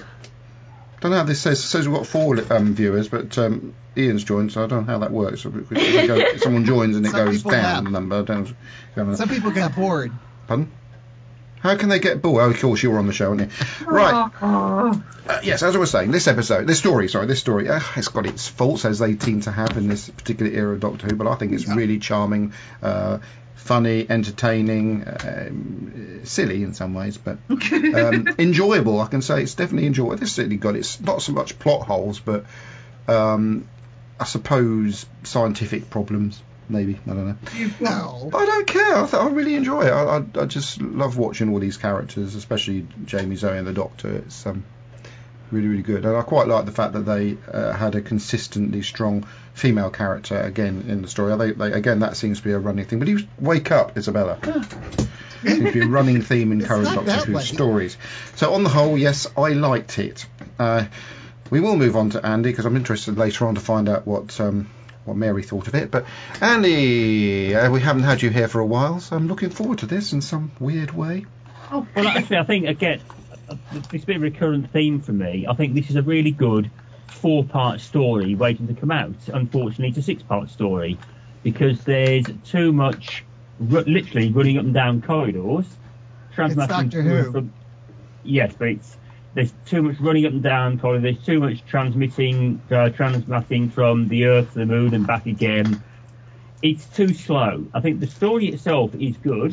Don't know how this says. It says we've got four um, viewers, but um, Ian's joined, so I don't know how that works. So if it goes- someone joins and it Some goes people down have. the number. I don't know. Some people got bored. Pardon? How can they get bored? Oh, of course, you were on the show, weren't you? Right. Uh, yes, as I was saying, this episode, this story, sorry, this story, uh, it's got its faults, as they seem to have in this particular era of Doctor Who, but I think it's really charming, uh, funny, entertaining, um, silly in some ways, but um, enjoyable. I can say it's definitely enjoyable. This certainly got its not so much plot holes, but um, I suppose scientific problems. Maybe, I don't know. No. I don't care. I, th- I really enjoy it. I, I, I just love watching all these characters, especially Jamie, Zoe, and the Doctor. It's um, really, really good. And I quite like the fact that they uh, had a consistently strong female character again in the story. They, they, again, that seems to be a running thing. But you wake up, Isabella. Seems to be a running theme in It's current not Doctor that Who late. stories. So on the whole, yes, I liked it. Uh, we will move on to Andy because I'm interested later on to find out what. Um, what Mary thought of it. But Andy, uh, we haven't had you here for a while, so I'm looking forward to this in some weird way. Oh, Well, actually, I think, again, it's a bit of a recurrent theme for me. I think this is a really good four-part story waiting to come out. Unfortunately, it's a six-part story because there's too much, r- literally running up and down corridors. Transmatting Doctor Who. From, yes, but it's there's too much running up and down corridors. There's too much transmitting, uh, transmitting from the Earth to the Moon and back again. It's too slow. I think the story itself is good.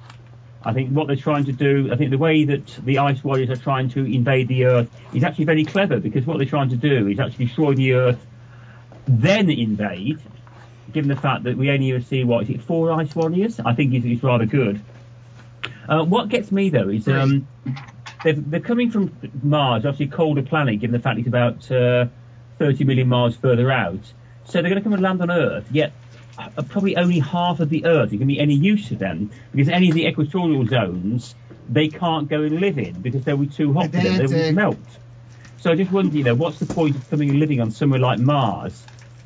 I think what they're trying to do, I think the way that the Ice Warriors are trying to invade the Earth is actually very clever because what they're trying to do is actually destroy the Earth, then invade, given the fact that we only ever see, what is it, four Ice Warriors? I think it's, it's rather good. Uh, what gets me, though, is um, they're, they're coming from Mars, obviously a colder planet, given the fact it's about uh, thirty million miles further out. So they're going to come and land on Earth, yet uh, probably only half of the Earth is going to be any use to them, because any of the equatorial zones they can't go and live in because they'll be too hot for them, they Pedantic. would melt. So I just wonder, you know, what's the point of coming and living on somewhere like Mars,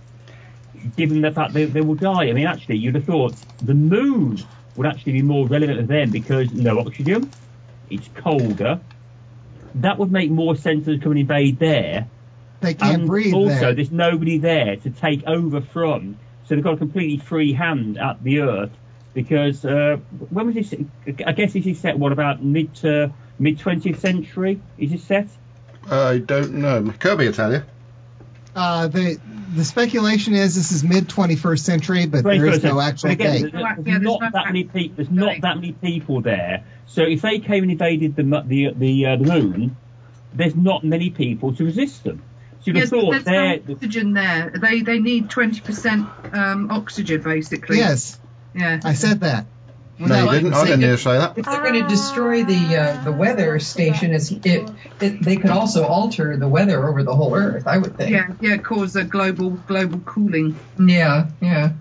given the fact they, they will die? I mean, actually, you'd have thought the Moon would actually be more relevant to them because no oxygen, it's colder. That would make more sense to come and invade there. They can't And breathe also, there. there's nobody there to take over from. So they've got a completely free hand at the Earth because uh, when was this? I guess this is set, what, about mid to mid twentieth century? Is this set? I don't know. Kirby will tell you. Uh, the the speculation is this is mid twenty-first century, but there is no actual But again, date. there's, there's Yeah, there's not no that many fact- people. There's not date. that many people there. So if they came and invaded the mu- the the, uh, the moon, there's not many people to resist them. So you'd Yes, have but thought there's they're no oxygen there. They they need twenty percent um, oxygen basically. Yes, Yeah. I said that. No, Without you didn't. even I didn't saying- hear you say that. If they're going to destroy the uh, the weather station, it's, it, it they could also alter the weather over the whole Earth, I would think. Yeah, yeah, cause a global global cooling. Yeah, yeah.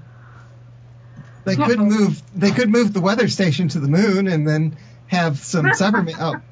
They could move. They could move the weather station to the moon and then have some Cybermen. Oh,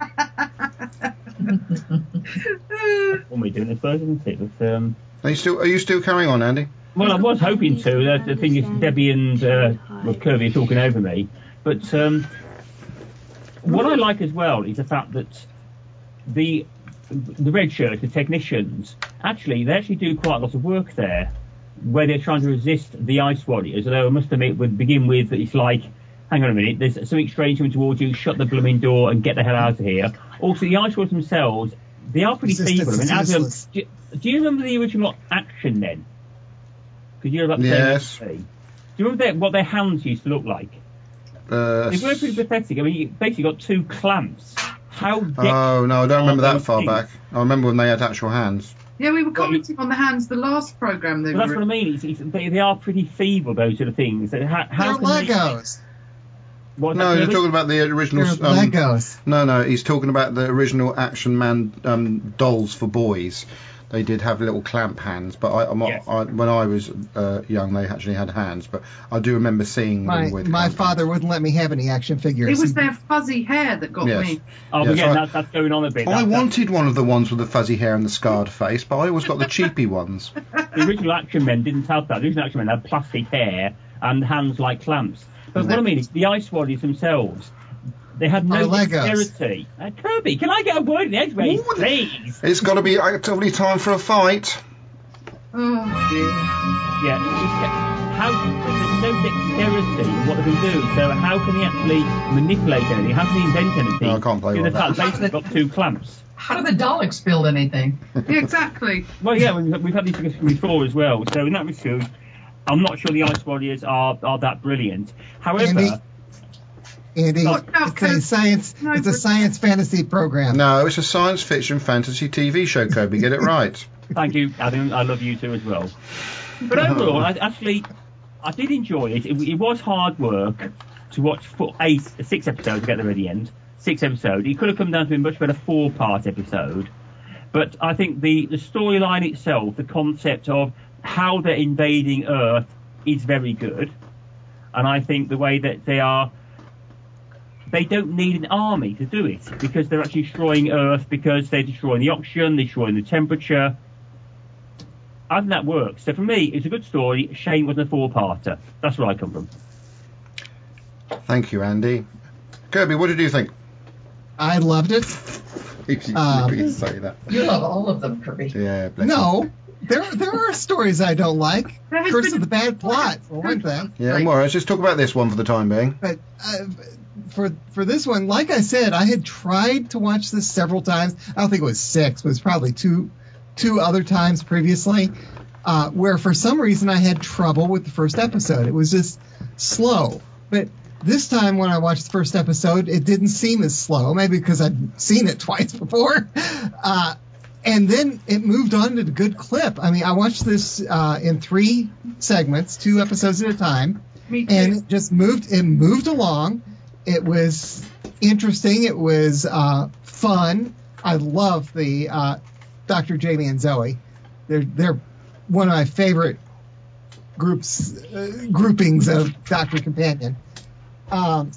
what we doing, I suppose, isn't it? But, um, Are you still? Are you still carrying on, Andy? well, I was hoping to. The, the thing is, Debbie and uh, well, Kirby are talking over me. But um, what I like as well is the fact that the the red shirts, the technicians, actually they actually do quite a lot of work there. where they're trying to resist the Ice Warriors. Although I must admit, would begin with, it's like, hang on a minute, there's something strange coming towards you, shut the blooming door and get the hell out of here. Also, the Ice Warriors themselves, they are pretty feeble. I mean, Adam, do, do you remember the original action then? Because you're about the yes. same. Do you remember their, what their hands used to look like? Uh, they were pretty pathetic. I mean, you basically got two clamps. How Oh, no, I don't remember that far things? back. I remember when they had actual hands. Yeah, we were commenting well, on the hands the last programme. They well, were that's what I mean. It's, it's, they, they are pretty feeble, those sort of things. How, how They're Legos. They, what, no, you're talking about the original... They're um, Legos. No, no, he's talking about the original Action Man um, dolls for boys. They did have little clamp hands, but I, I'm, yes. I, when I was uh, young, they actually had hands. But I do remember seeing my, them with My father hands. wouldn't let me have any action figures. It was their fuzzy hair that got yes. me. Oh, yes, again, I, that's, that's going on a bit. I that, wanted one of the ones with the fuzzy hair and the scarred face, but I always got the cheapy ones. The original Action Men didn't have that. The original Action Men had plastic hair and hands like clamps. But what I mean is, the Ice Warriors themselves, they had no dexterity. Uh, Kirby, can I get a word in edgeways, please? It's got to be actively time for a fight. Oh, dear. Yeah, how, there's no dexterity in what they can do, so how can they actually manipulate anything? How can they invent anything? No, I can't play with that. They've basically got two clamps. How do the Daleks build anything? Yeah, exactly. Well, yeah, we've, we've had these discussions before as well, so in that respect, I'm not sure the Ice Warriors are, are that brilliant. However... Andy, Andy Oh, no, it's a science no, it's a science fantasy program. No, it's a science fiction fantasy T V show, Kobe. Get it right. Thank you, Adam. I love you too as well. But overall, I actually, I did enjoy it. It, it was hard work to watch for eight, six episodes to get there at the end. Six episodes. It could have come down to a much better four-part episode. But I think the, the storyline itself, the concept of how they're invading Earth is very good. And I think the way that they are, they don't need an army to do it because they're actually destroying Earth because they're destroying the oxygen, they're destroying the temperature. I think that works. So for me, it's a good story. Shame it wasn't a four-parter. That's where I come from. Thank you, Andy. Kirby, what did you think? I loved it. If you Um, can say that. You love all of them, Kirby. Yeah, bless No, you. there there are stories I don't like. There has Curse been- of the bad plot, for one thing. Yeah, more. Let's just talk about this one for the time being. But uh, for for this one, like I said, I had tried to watch this several times. I don't think it was six, but it was probably two two other times previously, uh, where for some reason I had trouble with the first episode. It was just slow. But this time when I watched the first episode, it didn't seem as slow, maybe because I'd seen it twice before. Uh, and then it moved on to a good clip. I mean, I watched this uh, in three segments, two episodes at a time. Me too. And it just moved, it moved along. It was interesting. It was uh, fun. I love the uh, Doctor Jamie and Zoe. They're they're one of my favorite groups uh, groupings of Doctor Companion. Um,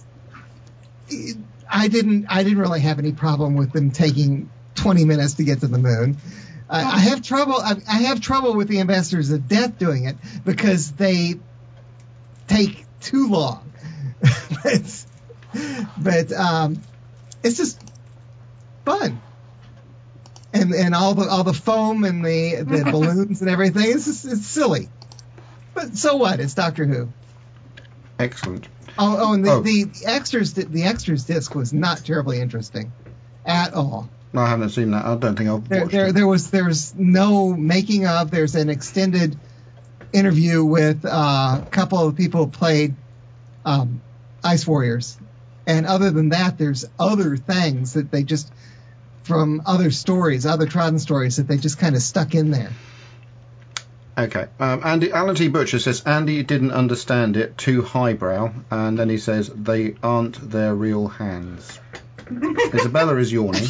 I didn't I didn't really have any problem with them taking twenty minutes to get to the moon. I, I have trouble I, I have trouble with the Ambassadors of Death doing it because they take too long. but but um, it's just fun. And and all the all the foam and the, the balloons and everything, it's just, it's silly. But so what? It's Doctor Who. Excellent. Oh, oh, and the, Oh. the extras the extras disc was not terribly interesting at all. No, I haven't seen that. I don't think I've There watched there, it. there was there's no making of. There's an extended interview with uh, a couple of people who played um, Ice Warriors, and other than that, there's other things that they just from other stories, other Trodden stories that they just kind of stuck in there. Okay. Um, Andy, Alan T. Butcher says Andy didn't understand it, too highbrow, and then he says they aren't their real hands. Isabella is yawning.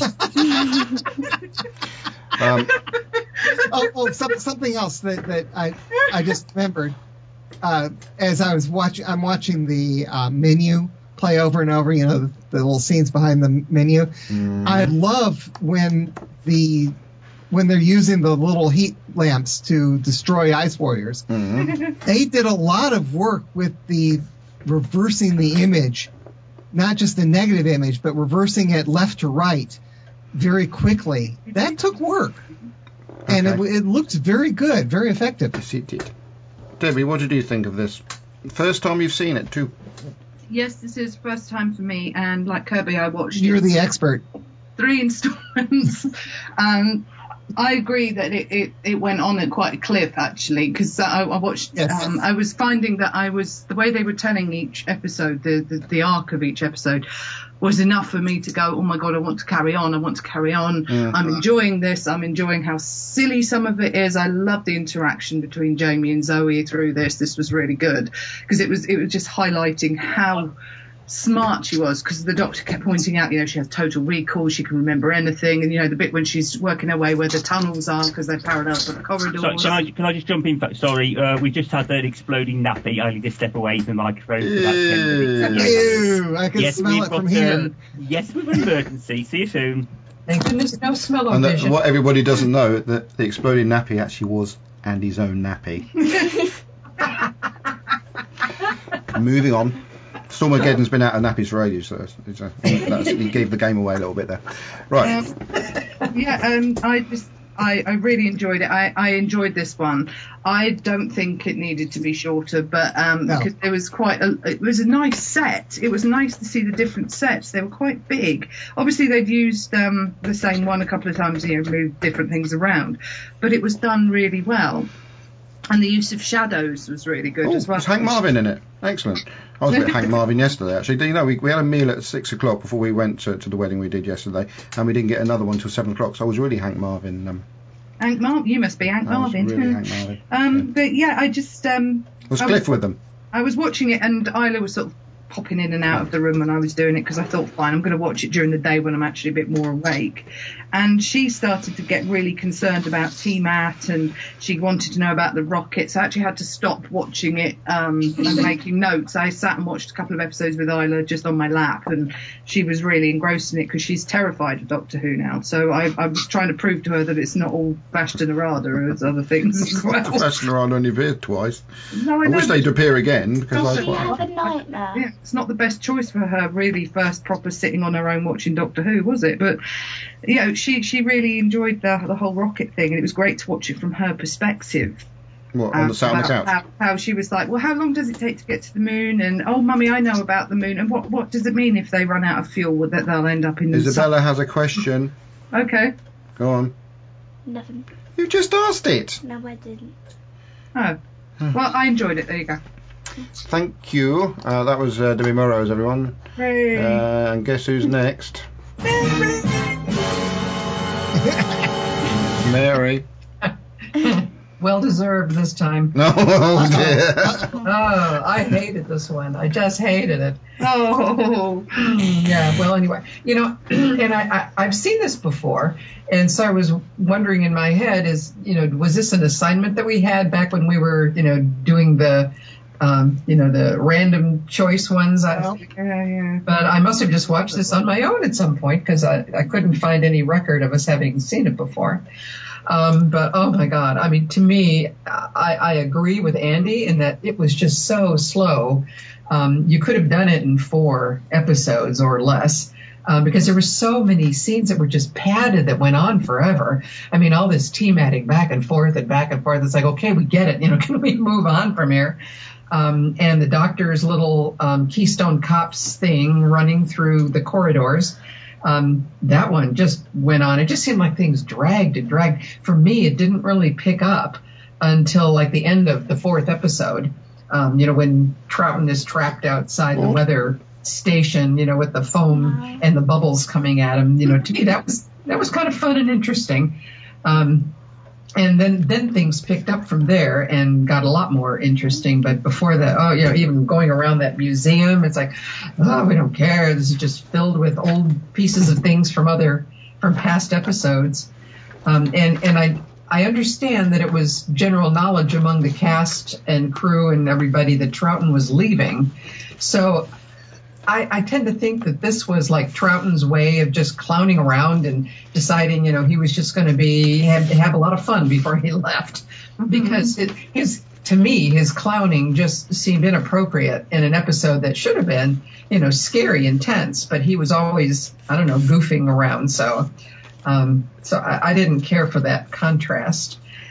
um, oh, oh some, something else that, that I I just remembered uh, as I was watching. I'm watching the uh, menu play over and over. You know, the, the little scenes behind the menu. mm, I love when the when they're using the little heat lamps to destroy Ice Warriors. mm, They did a lot of work with the reversing the image, not just the negative image, but reversing it left to right very quickly. That took work. And it, Okay. it looked very good, very effective. yes, it did. Debbie, what did you think of this? First time you've seen it, too. Yes, this is first time for me, and like Kirby, I watched You're it the expert. three installments. um, I agree that it, it, it went on at quite a clip, actually, because I, I watched. Yes. Um, I was finding that I was the way they were telling each episode, the, the the arc of each episode, was enough for me to go, oh my god, I want to carry on. I want to carry on. Yeah. I'm enjoying this. I'm enjoying how silly some of it is. I love the interaction between Jamie and Zoe through this. This was really good because it was it was just highlighting how smart she was, because the doctor kept pointing out, you know, she has total recall, she can remember anything, and you know the bit when she's working her way where the tunnels are because they're parallel to the corridors. So, can, I, can I just jump in? Sorry, uh, we just had an exploding nappy. I need to step away from the microphone for about ten minutes. Ew, I can yes, smell we've it got, from here. Um, yes, we've got an emergency. See you soon. Thank goodness no smell of And that, vision. what everybody doesn't know, that the exploding nappy actually was Andy's own nappy. Moving on. Stormageddon's been out of nappies for ages, so it's, it's a, that's, he gave the game away a little bit there. Right. Um, yeah, um, I just I, I really enjoyed it. I, I enjoyed this one. I don't think it needed to be shorter, but um, No. because it was quite a, it was a nice set. It was nice to see the different sets. They were quite big. Obviously, they've used um, the same one a couple of times, you know, moved different things around, but it was done really well. And the use of shadows was really good Oh, as well. was Hank Marvin in it? Excellent. I was with Hank Marvin yesterday, actually. Do you know, we, we had a meal at six o'clock before we went to, to the wedding we did yesterday, and we didn't get another one till seven o'clock, so I was really Hank Marvin. Um, Hank Marvin, you must be Hank I was Marvin. really Hank Marvin. um, Yeah. But yeah, I just um, Was I Cliff with them? I was watching it, and Isla was sort of popping in and out of the room when I was doing it, because I thought, fine, I'm going to watch it during the day when I'm actually a bit more awake. And she started to get really concerned about T MAT, and she wanted to know about the rockets. I actually had to stop watching it um, and making notes. I sat and watched a couple of episodes with Isla just on my lap, and she was really engrossed in it because she's terrified of Doctor Who now. So I, I was trying to prove to her that it's not all Bashta Narada as other things as well. Professor Narada only appeared twice. No, I, I know, wish but- they'd appear again, because Does I she quite have like a it. nightmare? Yeah, it's not the best choice for her, really, first proper sitting on her own watching Doctor Who, was it? But, you know, she, she really enjoyed the, the whole rocket thing, and it was great to watch it from her perspective. What, on the sat on the About couch? How, how she was like, well, how long does it take to get to the moon? And, oh, mummy, I know about the moon. And what, what does it mean if they run out of fuel, that they'll end up in the Isabella has a question. sun? Okay. Go on. Nothing. You just asked it. No, I didn't. Oh. Well, I enjoyed it. There you go. Thank you. Uh, that was uh, Debbie Morrow's, everyone. Hey. Uh, and guess who's next? Mary. Well deserved this time. No, oh dear. Oh, I hated this one. I just hated it. Oh. Yeah, well, anyway, you know, and I, I, I've seen this before, and so I was wondering in my head, is, you know, was this an assignment that we had back when we were, you know, doing the, um, you know, the random choice ones? I, Yeah, yeah. but I must have just watched this on my own at some point, because I, I couldn't find any record of us having seen it before. Um, but oh my God, I mean, to me, I, I agree with Andy in that it was just so slow. Um, you could have done it in four episodes or less, um, because there were so many scenes that were just padded that went on forever. I mean, all this team-adding back and forth and back and forth. It's like, okay, we get it. You know, can we move on from here? Um, and the doctor's little um, Keystone Cops thing running through the corridors. Um, that one just went on. It just seemed like things dragged and dragged. For me, it didn't really pick up until like the end of the fourth episode. Um, you know, when Troughton is trapped outside the weather station, you know, with the foam and the bubbles coming at him. You know, to me, that was, that was kind of fun and interesting. Um, and then, then things picked up from there and got a lot more interesting. But before that, oh, you know, even going around that museum, it's like, oh, we don't care. This is just filled with old pieces of things from other, from past episodes. Um, and, and I, I understand that it was general knowledge among the cast and crew and everybody that Troughton was leaving. So I, I tend to think that this was like Troughton's way of just clowning around and deciding, you know, he was just going to be have, have a lot of fun before he left, because it, his to me his clowning just seemed inappropriate in an episode that should have been, you know, scary and tense, but he was always, I don't know, goofing around. So, um, so I, I didn't care for that contrast.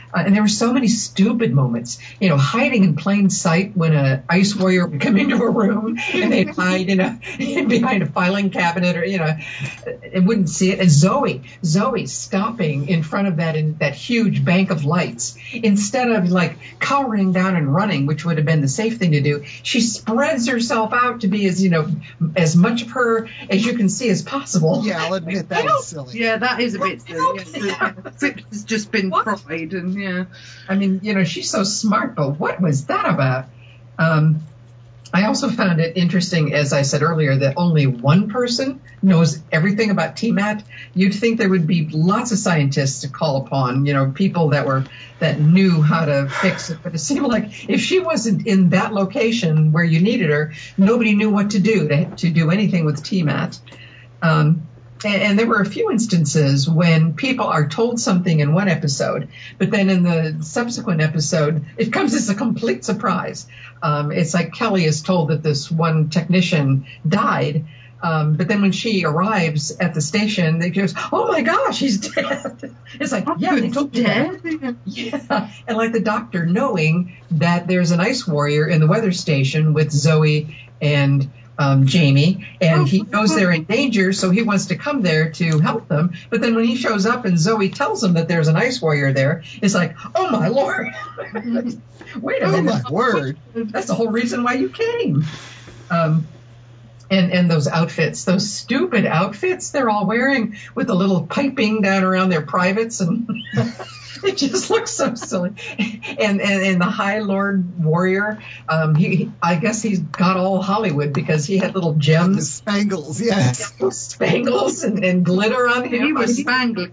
Uh, and there were so many stupid moments, you know, hiding in plain sight when a ice warrior would come into a room and they'd hide in a behind a filing cabinet, or you know, it wouldn't see it. And Zoe, Zoe stopping in front of that in that huge bank of lights, instead of like cowering down and running, which would have been the safe thing to do, she spreads herself out to be as you know as much of her as you can see as possible. Yeah, I'll admit that was silly. Yeah, that is a bit silly. Yeah. Sip has just been What? fried, and yeah. I mean, you know, she's so smart, but what was that about? Um, I also found it interesting, as I said earlier, that only one person knows everything about T MAT. You'd think there would be lots of scientists to call upon, you know, people that were that knew how to fix it. But it seemed like if she wasn't in that location where you needed her, nobody knew what to do to, to do anything with T MAT. Um, And, and there were a few instances when people are told something in one episode, but then in the subsequent episode, it comes as a complete surprise. Um, it's like Kelly is told that this one technician died, um, but then when she arrives at the station, they goes, "Oh my gosh, he's dead!" It's like, yeah, they told you that. Yeah, and like the doctor knowing that there's an ice warrior in the weather station with Zoe and Um, Jamie, and he knows they're in danger, so he wants to come there to help them. But then when he shows up and Zoe tells him that there's an ice warrior there, it's like, oh my Lord, wait a Oh minute, my word! that's the whole reason why you came. Um, and and those outfits, those stupid outfits they're all wearing with the little piping down around their privates, and it just looks so silly. And and, and the High Lord Warrior, um, he I guess he's got all Hollywood because he had little The gems, spangles, yes. spangles, and, and glitter on him. He was spangled.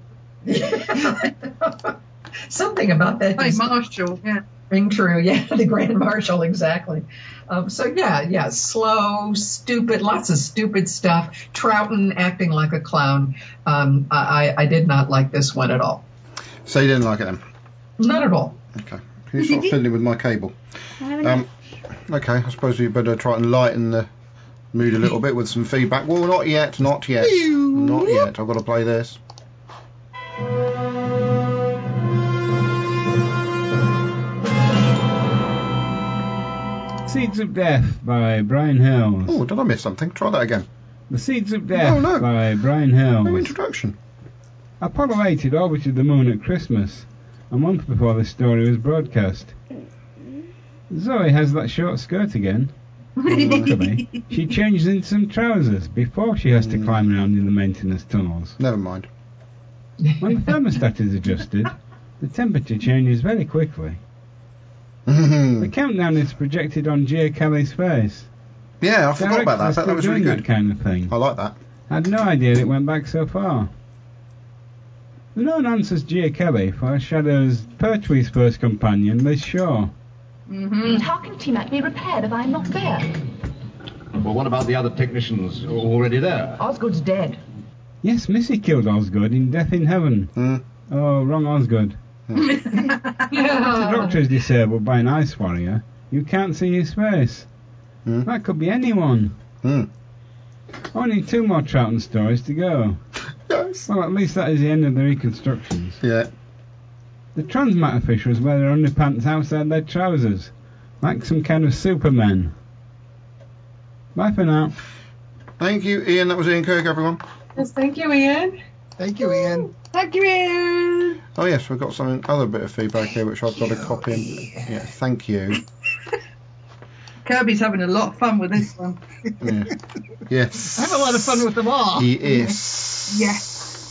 Something about that Hey, just Marshall, yeah. ring true. Yeah, the Grand Marshal, exactly. Um, so yeah, yeah, slow, stupid, lots of stupid stuff. Troughton acting like a clown. Um, I, I did not like this one at all. So you didn't like it then? Not at all. Okay. Can you stop fiddling with my cable? Um, okay, I suppose you better try and lighten the mood a little bit with some feedback. Well, not yet, not yet. Not yet. I've got to play this. Seeds of Death by Brian Hills. Oh, did I miss something? Try that again. The Seeds of Death Oh, no. by Brian Hills. No introduction. Apollo eight had orbited the moon at Christmas, a month before this story was broadcast. Zoe has that short skirt again. Luckily, she changes into some trousers before she has to climb around in the maintenance tunnels. Never mind. When the thermostat is adjusted, the temperature changes very quickly. Hmm. The countdown is projected on Gia Kelly's face. Yeah, I forgot about that. Directors are That, that was still really doing good. that kind of thing. I like that. I had no idea it went back so far. The known answers Gia Kelly foreshadows Pertwee's first companion, Liz Shaw. Mm-hmm. How can T MAC be repaired if I'm not there? Well, what about the other technicians already there? Osgood's dead. Yes, Missy killed Osgood in Death in Heaven. Hmm. Oh, wrong Osgood. If the Doctor is disabled by an ice warrior, you can't see his face. Hmm. That could be anyone. Hmm. Only two more Troughton stories to go. Yes. Well, at least that is the end of the reconstructions. Yeah. The transmatter fishers wear their underpants outside their trousers, like some kind of supermen. Bye for now. Thank you, Ian. That was Ian Kirk, everyone. Yes, thank you, Ian. Thank you, Ian. Thank you, Ian. Oh yes, we've got some other bit of feedback here which I've got to copy in. Yeah, thank you. Kirby's having a lot of fun with this one. Yeah. Yes. I have a lot of fun with them all. He is. Yes.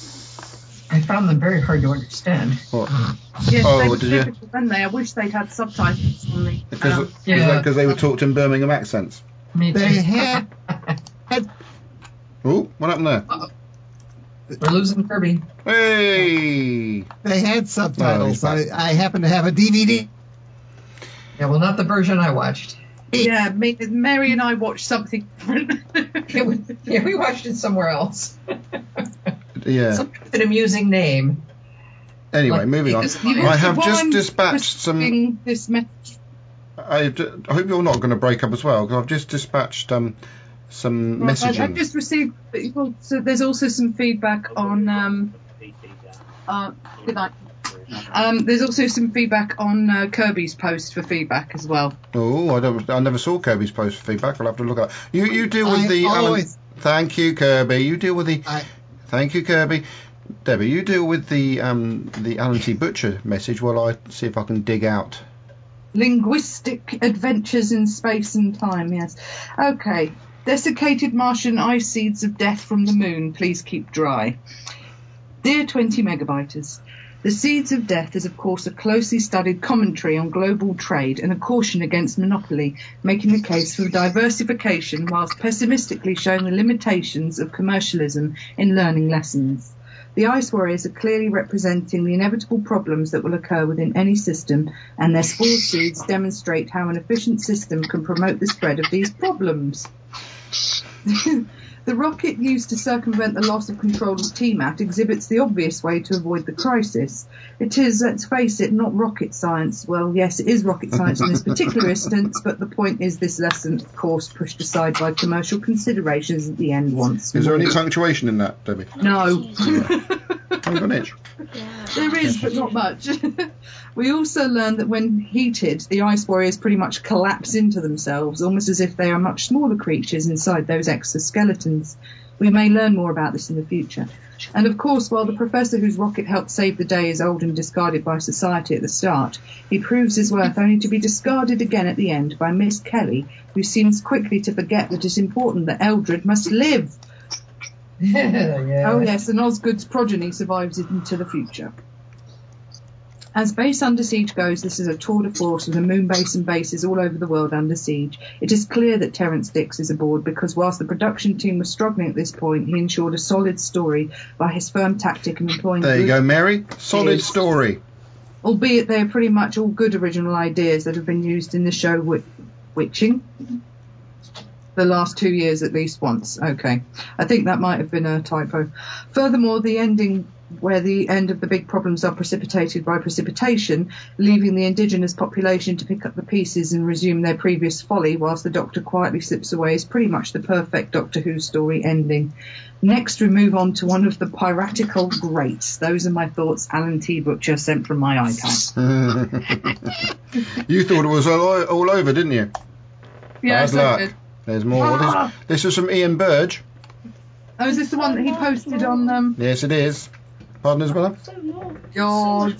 I found them very hard to understand. What? Yes, Oh, they were did you? difficult, weren't they? I wish they'd had subtitles on the. Because Um, Yeah. because they were talked in Birmingham accents. Me too. They had, had Oh, what happened there? We're losing Kirby. Hey. they had subtitles. Oh, I, he's I happen to have a D V D. Yeah, well, not the version I watched. yeah, me, Mary and I watched something different. It was, yeah, we watched it somewhere else. Yeah. Some with an amusing name. Anyway, Like, moving on. because- I have While just I'm dispatched some. receiving This message. I, d- I hope you're not going to break up as well, because I've just dispatched um some Right, messaging. I've just received. well, So there's also some feedback on. Um, uh, good night. Um, there's also some feedback on uh, Kirby's post for feedback as well. Oh, I don't. I never saw Kirby's post for feedback. I'll have to look at that. You you deal with I the. always- Alan, thank you, Kirby. You deal with the. I- Thank you, Kirby. Debbie, you deal with the um the Alan T. Butcher message while I see if I can dig out. Linguistic adventures in space and time, yes. Okay. Desiccated Martian ice seeds of death from the moon, please keep dry. Dear twenty megabyters, the Seeds of Death is of course a closely studied commentary on global trade and a caution against monopoly, making the case for diversification whilst pessimistically showing the limitations of commercialism in learning lessons. The Ice Warriors are clearly representing the inevitable problems that will occur within any system, and their spore seeds demonstrate how an efficient system can promote the spread of these problems. The rocket used to circumvent the loss of control of T MAT exhibits the obvious way to avoid the crisis. It is, let's face it, not rocket science. Well, yes, it is rocket science in this particular instance, but the point is this lesson, of course, pushed aside by commercial considerations at the end once Is there more. any punctuation in that, Debbie? No. I've got an itch. There is, but not much. We also learned that when heated, the Ice Warriors pretty much collapse into themselves, almost as if they are much smaller creatures inside those exoskeletons. We may learn more about this in the future. And of course, while the professor whose rocket helped save the day is old and discarded by society at the start, he proves his worth only to be discarded again at the end by Miss Kelly, who seems quickly to forget that it's important that Eldred must live. yeah. Oh yes, and Osgood's progeny survives into the future. As Base Under Siege goes, this is a tour de force with the moon base and bases all over the world under siege. It is clear that Terrence Dix is aboard because whilst the production team was struggling at this point, he ensured a solid story by his firm tactic and employing... There you good go, Mary. Solid ideas. story. Albeit they are pretty much all good original ideas that have been used in the show Wi- Witching. The last two years at least once. Okay. I think that might have been a typo. Furthermore, the ending where the end of the big problems are precipitated by precipitation, leaving the indigenous population to pick up the pieces and resume their previous folly whilst the Doctor quietly slips away, is pretty much the perfect Doctor Who story ending. Next, we move on to one of the piratical greats. Those are my thoughts. Alan T. Butcher, sent from my iPad. You thought it was all, all over, didn't you? Yeah, Bad so luck. good. There's more. Ah. This, this is from Ian Burge. Oh, is this the one that he posted on... Um... Yes, it is. Pardon, Isabella? God.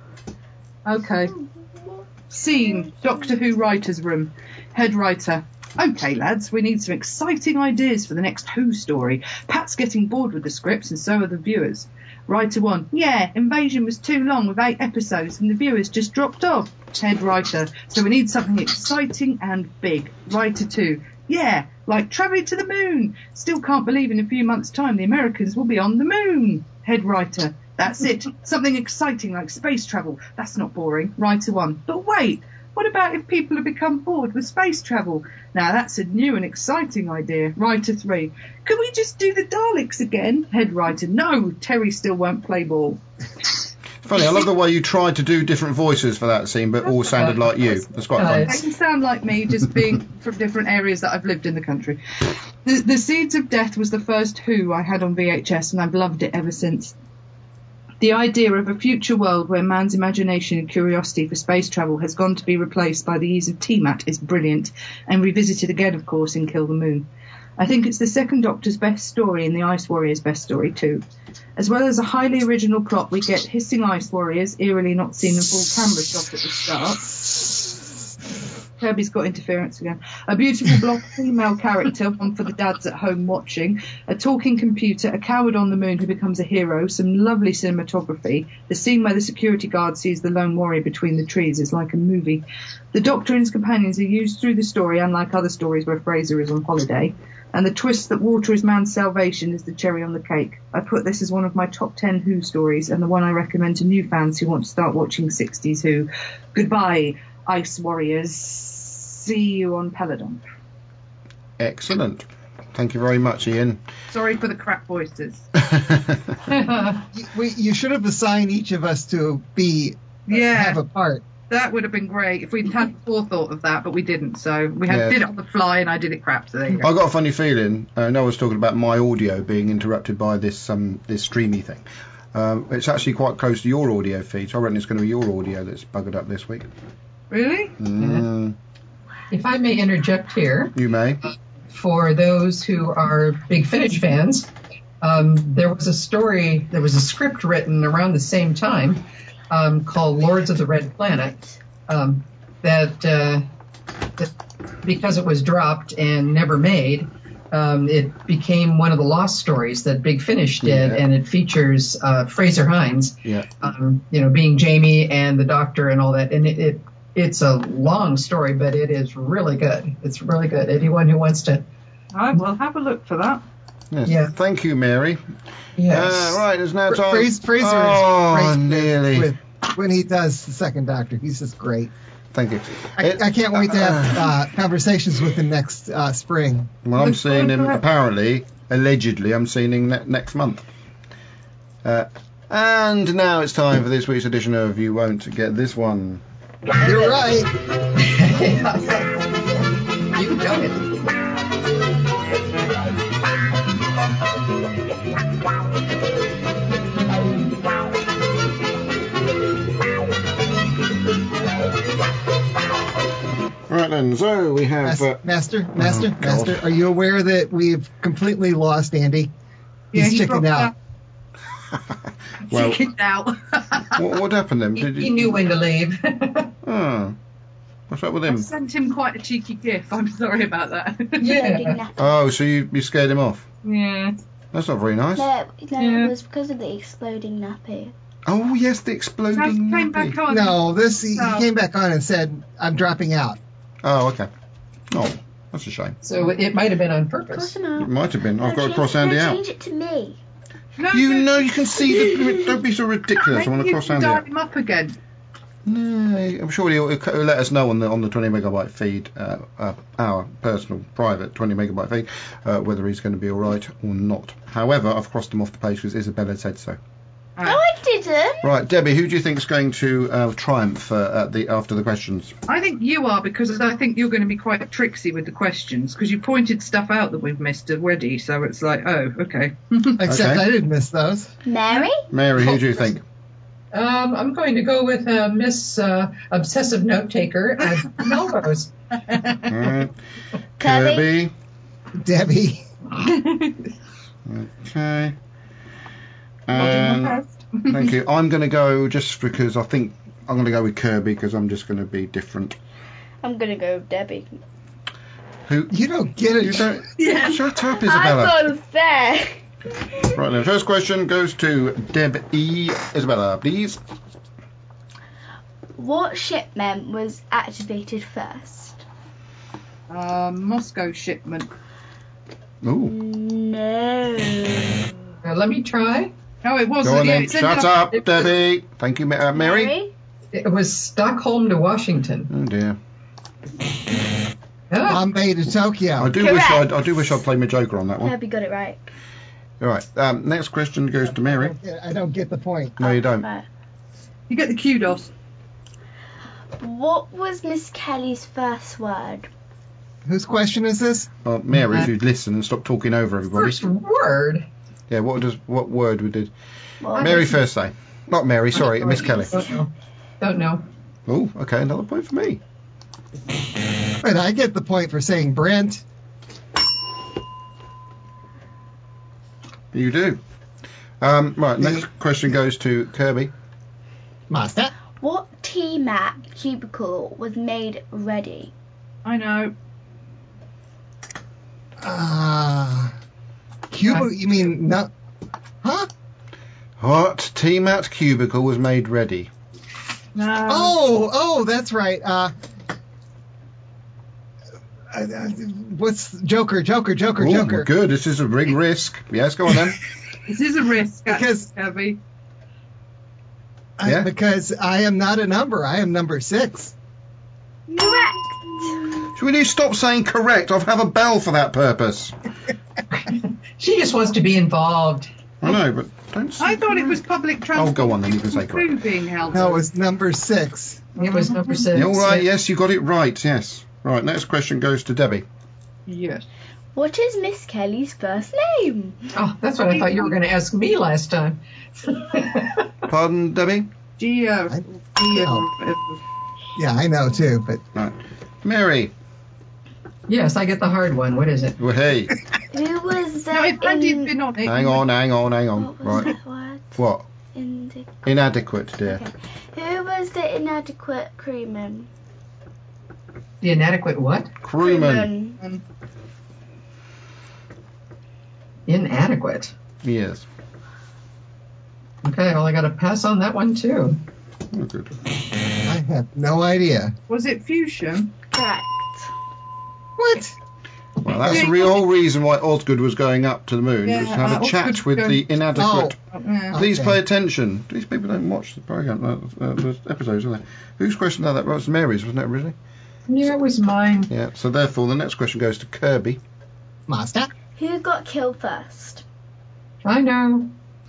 Okay. Scene, Doctor Who writer's room. Head writer. Okay, lads, we need some exciting ideas for the next Who story. Pat's getting bored with the scripts and so are the viewers. Writer one. Yeah, Invasion was too long with eight episodes and the viewers just dropped off. Head writer. So we need something exciting and big. Writer two. Yeah, like travelling to the moon. Still can't believe in a few months' time the Americans will be on the moon. Head writer. That's it. Something exciting like space travel. That's not boring. Writer one. But wait, what about if people have become bored with space travel? Now that's a new and exciting idea. Writer three. Can we just do the Daleks again? Head writer. No, Terry still won't play ball. Funny, I love the way you tried to do different voices for that scene, but all sounded like you. That's quite They fun. can sound like me, just being from different areas that I've lived in the country. The, the Seeds of Death was the first Who I had on V H S, and I've loved it ever since. The idea of a future world where man's imagination and curiosity for space travel has gone to be replaced by the ease of T MAT is brilliant, and revisited again, of course, in Kill the Moon. I think it's the second Doctor's best story and the Ice Warriors' best story too. As well as a highly original plot, we get hissing Ice Warriors, eerily not seen in full camera shot at the start. Kirby's got interference again. A beautiful blonde female character, one for the dads at home watching. A talking computer, a coward on the moon who becomes a hero. Some lovely cinematography. The scene where the security guard sees the lone warrior between the trees is like a movie. The Doctor and his companions are used through the story, unlike other stories where Fraser is on holiday. And the twist that water is man's salvation is the cherry on the cake. I put this as one of my top ten Who stories and the one I recommend to new fans who want to start watching sixties Who. Goodbye, Ice Warriors. See you on Peladon. Excellent. Thank you very much, Ian. Sorry for the crap voices. we, you should have assigned each of us to be Yeah. have a part. That would have been great if we'd had forethought of that, but we didn't. So we had, Yeah. did it on the fly, and I did it crap. So there you go. I got a funny feeling. Uh, Noah was talking about my audio being interrupted by this um this streamy thing. Um, it's actually quite close to your audio feed, so I reckon it's going to be your audio that's buggered up this week. Really? Mm, If I may interject here, you may. for those who are Big Finish fans, um, there was a story, there was a script written around the same time um, called Lords of the Red Planet um, that, uh, that because it was dropped and never made, um, it became one of the lost stories that Big Finish did, Yeah. and it features uh, Fraser Hines, Yeah. um, you know, being Jamie and the Doctor and all that, and it, it it's a long story, but it is really good. It's really good. Anyone who wants to, I will have a look for that. Yes. Yeah. Thank you, Mary. yes, Uh, right, it's now Fra- time. Fraser, Fraser oh, is great nearly. with, when he does the second Doctor. He's just great. Thank you. I, It- I can't wait to have uh, conversations with him next uh, spring. Well, I'm Look seeing forward him, to it. apparently, allegedly, I'm seeing him ne- next month. Uh, and now it's time for this week's edition of You Won't Get This One. You're right. you know it. Right then, so we have... Mas- Uh, Master, Master, God. Master, are you aware that we've completely lost Andy? Yeah, He's he chickened dropped out. well, Chicken out. what, what happened then? He, Did he you... knew when to leave. Oh, what's up with I him? sent him quite a cheeky gift. I'm sorry about that. yeah. Oh, so you, you scared him off? Yeah. That's not very nice. No, no, Yeah. it was because of the exploding nappy. Oh, yes, the He exploding came nappy. back on. No, this he, he Oh. came back on and said, "I'm dropping out." Oh, okay. Oh, that's a shame. So it might have been on Cross purpose. him It out. might have been. I've No, got to change- cross Andy no, out. Change it to me. No, You no, know, you can see the... Don't be so ridiculous. I want maybe to you cross can Andy dial out. him up again. No, I'm sure he'll, he'll let us know on the on the twenty megabyte feed, uh, uh, our personal private twenty megabyte feed, uh, whether he's going to be all right or not. However, I've crossed him off the page because Isabella said so. No, I didn't. Right, Debbie, who do you think is going to uh, triumph uh, at the after the questions? I think you are, because I think you're going to be quite tricksy with the questions, because you pointed stuff out that we've missed already, so it's like, oh, okay. Except Okay. I didn't miss those. Mary? Mary, who do you think? Um, I'm going to go with uh, Miss uh, Obsessive Note Taker, uh, Melrose. Mm. Kirby. Kirby. Debbie. Okay. And thank you. I'm going to go just because I think I'm going to go with Kirby because I'm just going to be different. I'm gonna go with Debbie. Who? You don't get it. You don't. Yeah. Shut up, I Isabella. thought it was fair. Right, the first question goes to Deb E. Isabella, please. What shipment was activated first? Um, Moscow shipment. Ooh. No. Uh, let me try. No, it wasn't. Go on yeah, then. it's ended Shut up, Debbie. Thank you, Ma- uh, Mary. Mary? It was Stockholm to Washington. Oh dear. Ah, Bombay to Tokyo. I do Correct. wish I'd, I do wish I'd played my Joker on that one. Kirby got it right. All right. Um, next question goes to I Mary. don't get- I don't get the point. No, you don't. Right. You get the kudos. What was Miss Kelly's first word? Whose question is this? Well, Mary, if you'd listen and stop talking over everybody. first word. Yeah. What does what word we did? Well, Mary first say. Not Mary. Sorry, Miss Kelly. Don't know. Don't know. Oh, okay. Another point for me. But I get the point for saying Brent. You do. Um, right. Next question goes to Kirby. Master. What T-Mac cubicle was made ready? I know. Ah. Cuba, you mean no? Huh? What T-Mat cubicle was made ready? No. Oh, oh, that's right. Uh, uh, uh, what's Joker? Joker? Joker? Oh, Joker? good. This is a big risk. Yes, go on then. This is a risk, Because- Kirby. I- Yeah. because I am not a number. I am number six. Correct. Should we do stop saying correct? I have a bell for that purpose. She just wants to be involved. I know, but don't say I thought it correct. was public transport. Oh, go on then. You can say correct. Food being held. No, it was number six. It was number six. You're all right. Yes, you got it right. Yes. Right. Next question goes to Debbie. Yes. What is Miss Kelly's first name? Oh, that's what I thought you were going to ask me last time. Pardon, Debbie? Geo. I- Geo. oh. Yeah, I know too, but Right. Mary. Yes, I get the hard one. What is it? Well, hey. Who was the No, if Andy had in- been on it. Hang on, hang on, hang on. What was Right. that word? What? Indi- Inadequate, dear. okay. Who was the inadequate crewman? The inadequate what? Crewman. Um, Inadequate. Yes. Okay, well, I got to pass on that one too. Oh, good. I have no idea. was it Fuchsia? Correct. What? Well, that's Yeah, the real whole reason why Osgood was going up to the moon, Yeah, was to have uh, a chat Osgood with go- the inadequate. Oh. Yeah. Please Okay. pay attention. These people don't watch the program, uh, uh, the episodes, do they? Whose question? No, that was Mary's, wasn't it, originally? Yeah, it was mine. Yeah. So therefore, the next question goes to Kirby. Master? Who got killed first? I know.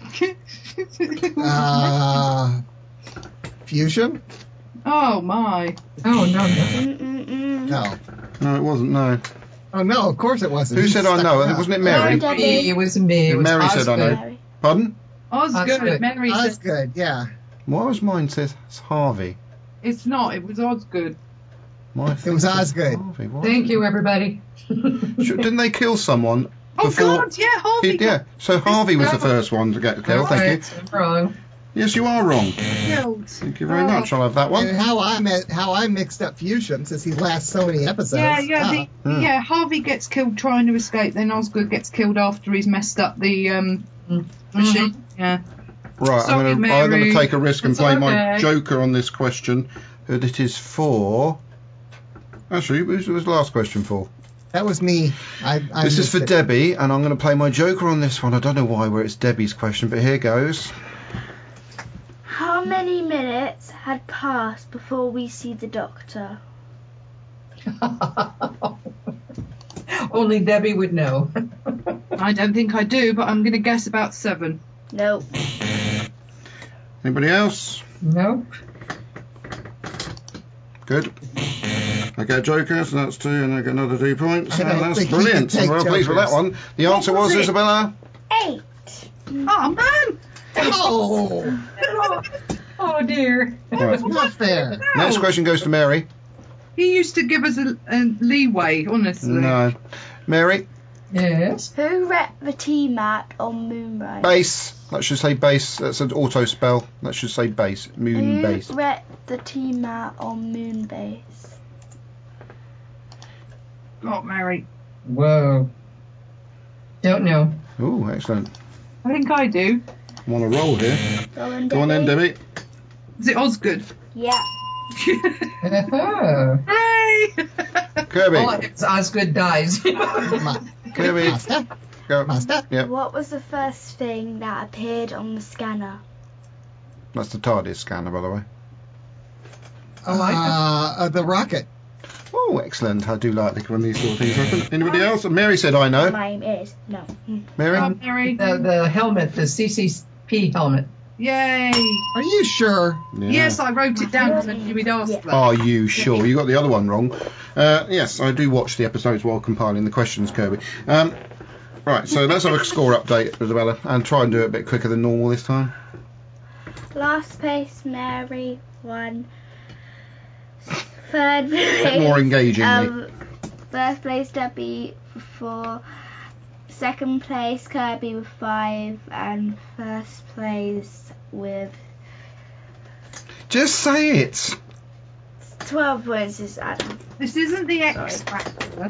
Uh, Fusion? Oh my. Oh, no, no. Mm-mm-mm. No. No, it wasn't. No. Oh, no, of course it wasn't. Who He said I stuck know? it out. Wasn't it Mary? Oh, Debbie. Me, it was me. It was Mary said I know. Mary. Pardon? Osgood. Osgood. Mary That's said good, yeah. Why was mine says it's Harvey? it's not. It was Osgood. My It was thing says Osgood. Harvey. Why? Thank you, everybody. Sure, didn't they kill someone Oh before? God, yeah, Harvey He- yeah. So Harvey was the first one to get killed. Thank you. Right, I'm wrong. Yes, you are wrong. got killed. Thank you very Oh. much. I'll have that one. And how I met, how I mixed up Fusion since he lasts so many episodes. Yeah, yeah, Ah. the, Hmm. yeah. Harvey gets killed trying to escape. Then Osgood gets killed after he's messed up the um, machine. Yeah. Right, Sorry, I'm going to I'm going Mary. to take a risk and It's play my okay. joker on this question. That it is for. Actually, who was the last question for? That was me. I, I This is missed for it. Debbie, and I'm going to play my joker on this one. I don't know why, where it's Debbie's question, but here goes. How many minutes had passed before we see the doctor? Only Debbie would know. I don't think I do, but I'm going to guess about seven. No. Anybody else? Nope. Good. I get a joker, so that's two, and I get another two points, I and don't that's think you brilliant. can I'm take well pleased with that jokers. one. The answer What was, was it? Isabella. Eight. Oh man! Oh, Oh, dear. Right. not fair. Next question goes to Mary. He used to give us a, a leeway, honestly. No. Mary, Yes. Who wrecked the T-Mac on Moonrise? base. That should say base. That's an auto spell. That should say base. Moon Who base. wrecked the T-Mac on Moonbase? Not Mary. Whoa. Don't know. Oh, excellent. I think I do. I'm on a roll here. Go on, Go on then, Debbie. Is it Osgood? Yeah. Oh. Hey! Kirby. All it's Osgood dies. Ma- Kirby. Master? Go. Master? Yep. What was the first thing that appeared on the scanner? That's the TARDIS scanner, by the way. Oh, I Uh, uh, the rocket. Oh, excellent. I do like it when these sort of things happen. Anybody else? Mary said I know. Mine is no. Mary? Oh, Mary. the, the helmet, the C C P helmet. Yay! Are you sure? Yeah. Yes, I wrote it down because I knew we'd ask that. Are you sure? You got the other one wrong. Uh, yes, I do watch the episodes while compiling the questions, Kirby. Um, right, so let's have a score update, Isabella, and try and do it a bit quicker than normal this time. Last place, Mary won. Third A place. bit more engagingly. Um, first place, Debbie with four. Second place, Kirby with five, and first place with Just say it. twelve points is Adam. This isn't the X Sorry. Factor.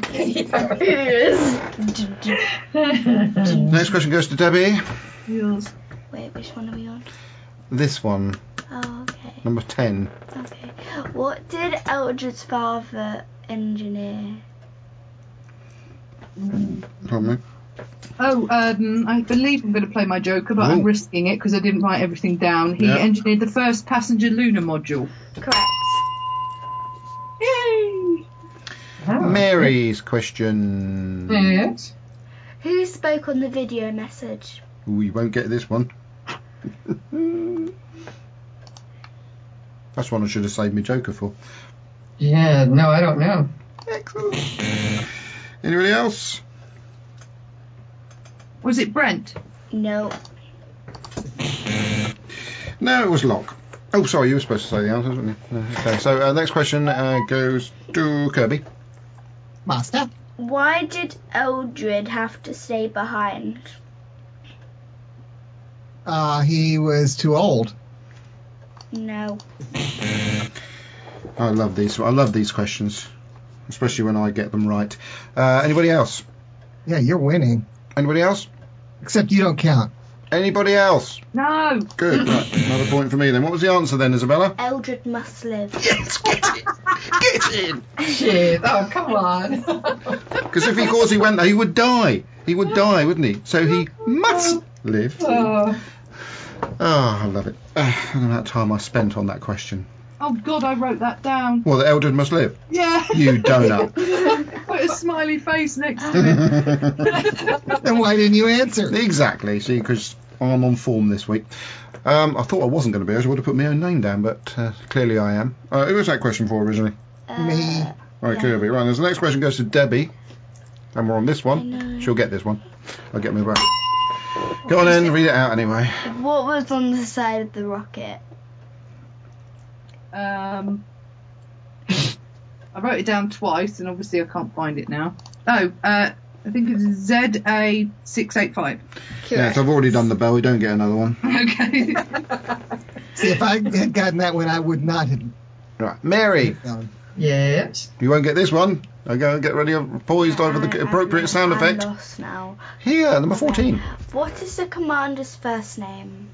Next question goes to Debbie. Yours. Wait, which one are we on? This one, Oh, okay. number ten. Okay. What did Eldred's father engineer? Pardon me. Oh, um, I believe I'm going to play my Joker, but I'm Ooh. risking it because I didn't write everything down. He Yeah. engineered the first passenger lunar module. Correct. Yay! Oh. Mary's question. Yes. Who spoke on the video message? Ooh, you won't get this one. That's one I should have saved my joker for. Yeah, no, I don't know. Excellent. Anybody else? Was it Brent? No. No, it was Locke. Oh, sorry, you were supposed to say the answers, weren't you? No, okay, so uh, next question uh, goes to Kirby. Master. Why did Eldred have to stay behind? Uh, he was too old. No. I love these. I love these questions, especially when I get them right. Uh, anybody else? Yeah, you're winning. Anybody else? Except you don't count. Anybody else? No. Good. Right, another point for me then. What was the answer then, Isabella? Eldred must live. Yes, get in. Get in. Shit. Oh, come on. Because if he thought he went there, he would die. He would die, wouldn't he? So he must live. Oh. Oh, I love it. Uh, the amount of time I spent on that question. Oh God, I wrote that down. Well, the Eldred must live. Yeah. You donut. Put a smiley face next to it. Then why didn't you answer? Exactly. See, because I'm on form this week. Um, I thought I wasn't going to be. I would have put my own name down, but uh, clearly I am. Uh, who was that question for originally? Uh, Me. Right, yeah. Kirby. Right, the next question goes to Debbie. And we're on this one. She'll get this one. I'll get me back. Go on then, read it out anyway. What was on the side of the rocket? Um, I wrote it down twice, and obviously I can't find it now. Oh, uh, I think it's Z A six eight five. Yes, I've already done the bell. We don't get another one. Okay. See, if I had gotten that one, I would not have. Right, Mary. Done. Yes. You won't get this one. I go and get ready, poised over the I- appropriate I'm, sound I'm effect. lost now. Here, number fourteen. What is the commander's first name?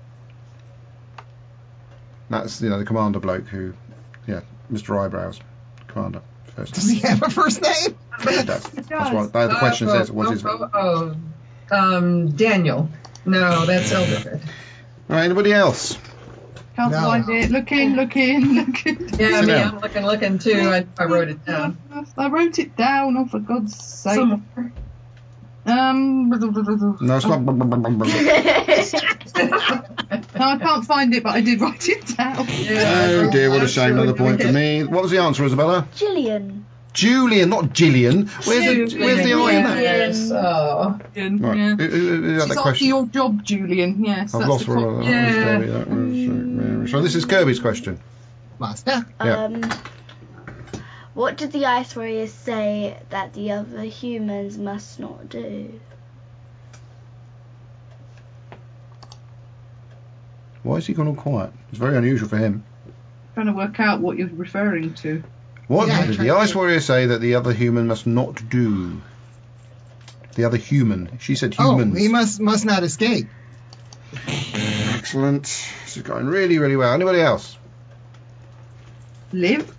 That's, you know, the commander bloke who, yeah, Mister Eyebrows, commander. First. Does he have a first name? He does. That's what uh, the question oh, says. oh, What is it? oh, oh, oh. Um, Daniel. No, that's Eldred. All right, anybody else? Can't No. find it. Looking, looking, looking. Yeah, Sit me, down. I'm looking, looking too. I, I wrote it down. I wrote it down. Oh, for God's sake. Somewhere. Um. No, it's not. No, I can't find it, but I did write it down. Oh dear, what a shame. Another point for me. What was the answer, Isabella? Gillian. Julian, not Gillian. Where's the Julian, Where's the I in that? Yes. Oh. Julian, Right. yeah. Who, who, who had She's that after question? your job, Julian. Yes, I've that's lost the one. co- That was Yeah. Debbie, that was, uh, Mary. So this is Kirby's question. Master. Yeah. Um, what did the Ice Warriors say that the other humans must not do? Why has he gone all quiet? It's very unusual for him. Trying to work out what you're referring to. What Yeah, did trying the to- Ice Warrior say that the other human must not do? The other human. She said Oh, humans. he must must not escape. Excellent. This is going really, really well. Anybody else? Live.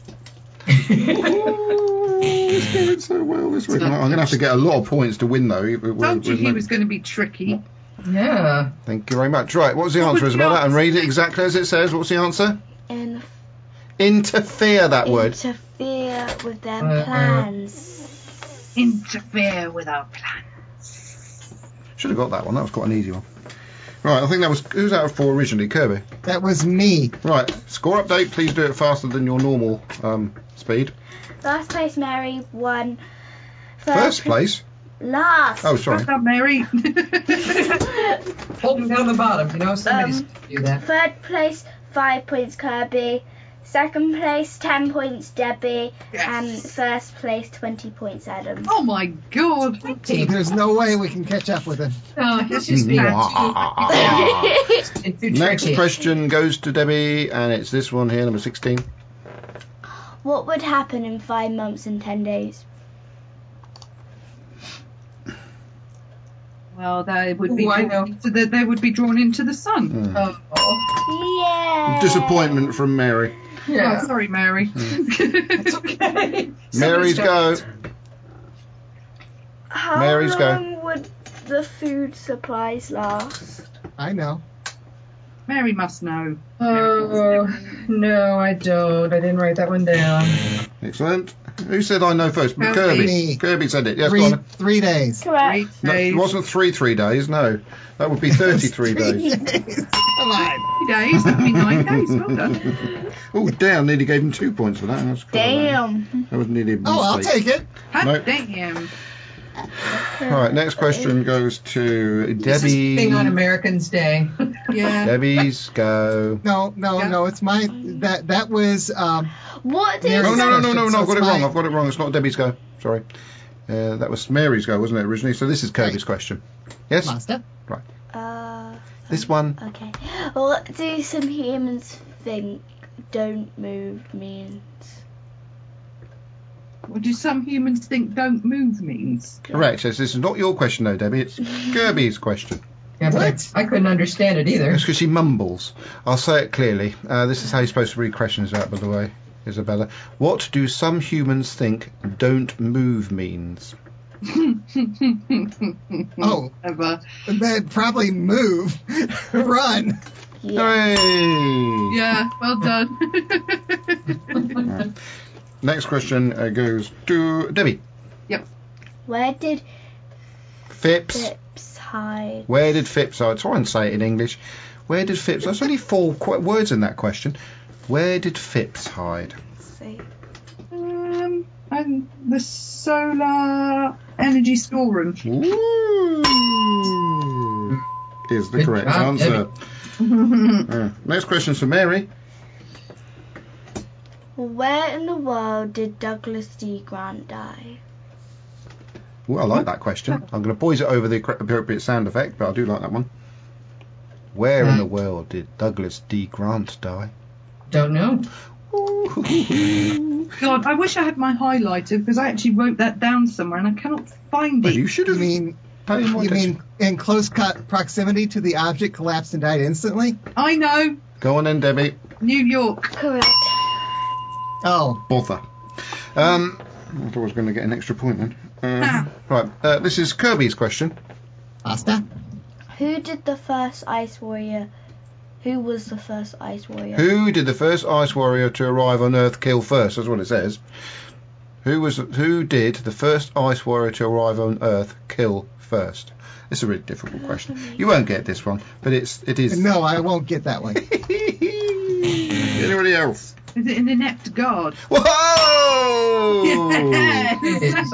Oh, it's going so well this week. I'm going to have to get a lot of points to win, though. With- with- Told you with he no- was going to be tricky. Yeah. Thank you very much. Right, what was the What answer, was the Isabella? And answer? read it exactly as it says. What's the answer? In, Interfere, that word. interfere with their Uh, plans. Interfere with our plan. Should have got that one. That was quite an easy one. Right, I think that was... Who's out of four originally? Kirby. That was me. Right, score update. Please do it faster than your normal um, speed. Last place, Mary won. Third First pl- place? Last. Oh, sorry. Well done, Mary. Holding down the bottom, you know, somebody's Um, do that. Third place, five points, Kirby. Second place, ten points, Debbie. Yes. And first place, twenty points, Adam. Oh my God. There's no way we can catch up with him. No, he's just being too, too Next tricky. question goes to Debbie, and it's this one here, number sixteen. What would happen in five months and ten days? Well, they would be Ooh, I drawn know. into the, they would be drawn into the sun. Hmm. Oh, Yeah. Disappointment from Mary. yeah. Oh, sorry, Mary. It's okay. Mary's Somebody's go. How Mary's go. long would the food supplies last? I know. Mary must know. Oh, no, I don't. I didn't write that one down. Excellent. Who said I know first? Kirby. Kirby. Kirby said it. Yes, three go on. three days. Correct. No, it wasn't three three days, no. That would be thirty-three days. Come on. Three days. That'd be nine days. Well done. Oh, damn, nearly gave him two points for that. That's quite a lot. Damn. That was nearly a Oh, I'll mistake. take it. Hot Nope. damn. Right, next question goes to This is Debbie. thing on Americans' Day. Yeah. Debbie's go. No, no, Yeah. no. It's my that that was. Um, What did Mary's Oh, no, no, no, no, question, no, so I've got it it's wrong. my- I've got it wrong. It's not Debbie's go. Sorry. Uh, that was Mary's go, wasn't it, originally? So this is Kirby's Right. question. Yes? Master. Uh, This one. okay. What do some humans think don't move means? What do some humans think don't move means? Correct. So this is not your question, though, Debbie. It's Kirby's question. Yeah, but I couldn't understand it either. It's because she mumbles. I'll say it clearly. Uh, this is how you're supposed to read questions out, by the way, Isabella. What do some humans think don't move means? Oh, Ever. they'd probably move, run. Yeah. Hooray! Yeah, well done. Right. Next question uh, goes to Debbie. Where did Phipps. Phipps hide? Where did Phipps hide? Try and say it in English. Where did Phipps... There's only four qu- words in that question. Where did Phipps hide? See. um, and the solar energy storeroom. Ooh. Is the Good correct job, answer. Uh, next question's for Mary. Where in the world did Douglas D. Grant die? Ooh, I like that question. I'm going to poise it over the cor- appropriate sound effect, but I do like that one. Where in the world did Douglas D. Grant die? Don't know. God, I wish I had my highlighter because I actually wrote that down somewhere and I cannot find Well, it. you should You have mean paid more you attention. mean in close co- proximity to the object collapsed and died instantly? I know. Go on then, Debbie. New York. Correct. Oh, Bother. Um, I thought I was going to get an extra point then. Um, Ah. right, uh, this is Kirby's question. Master. Who did the first Ice Warrior? Who was the first Ice Warrior? Who did the first Ice Warrior to arrive on Earth kill first? That's what it says. Who was? Who did the first Ice Warrior to arrive on Earth kill first? It's a really difficult question. You won't get this one, but it's it is. No, I won't get that one. Anybody else? Is it an inept guard? Whoa! Yes.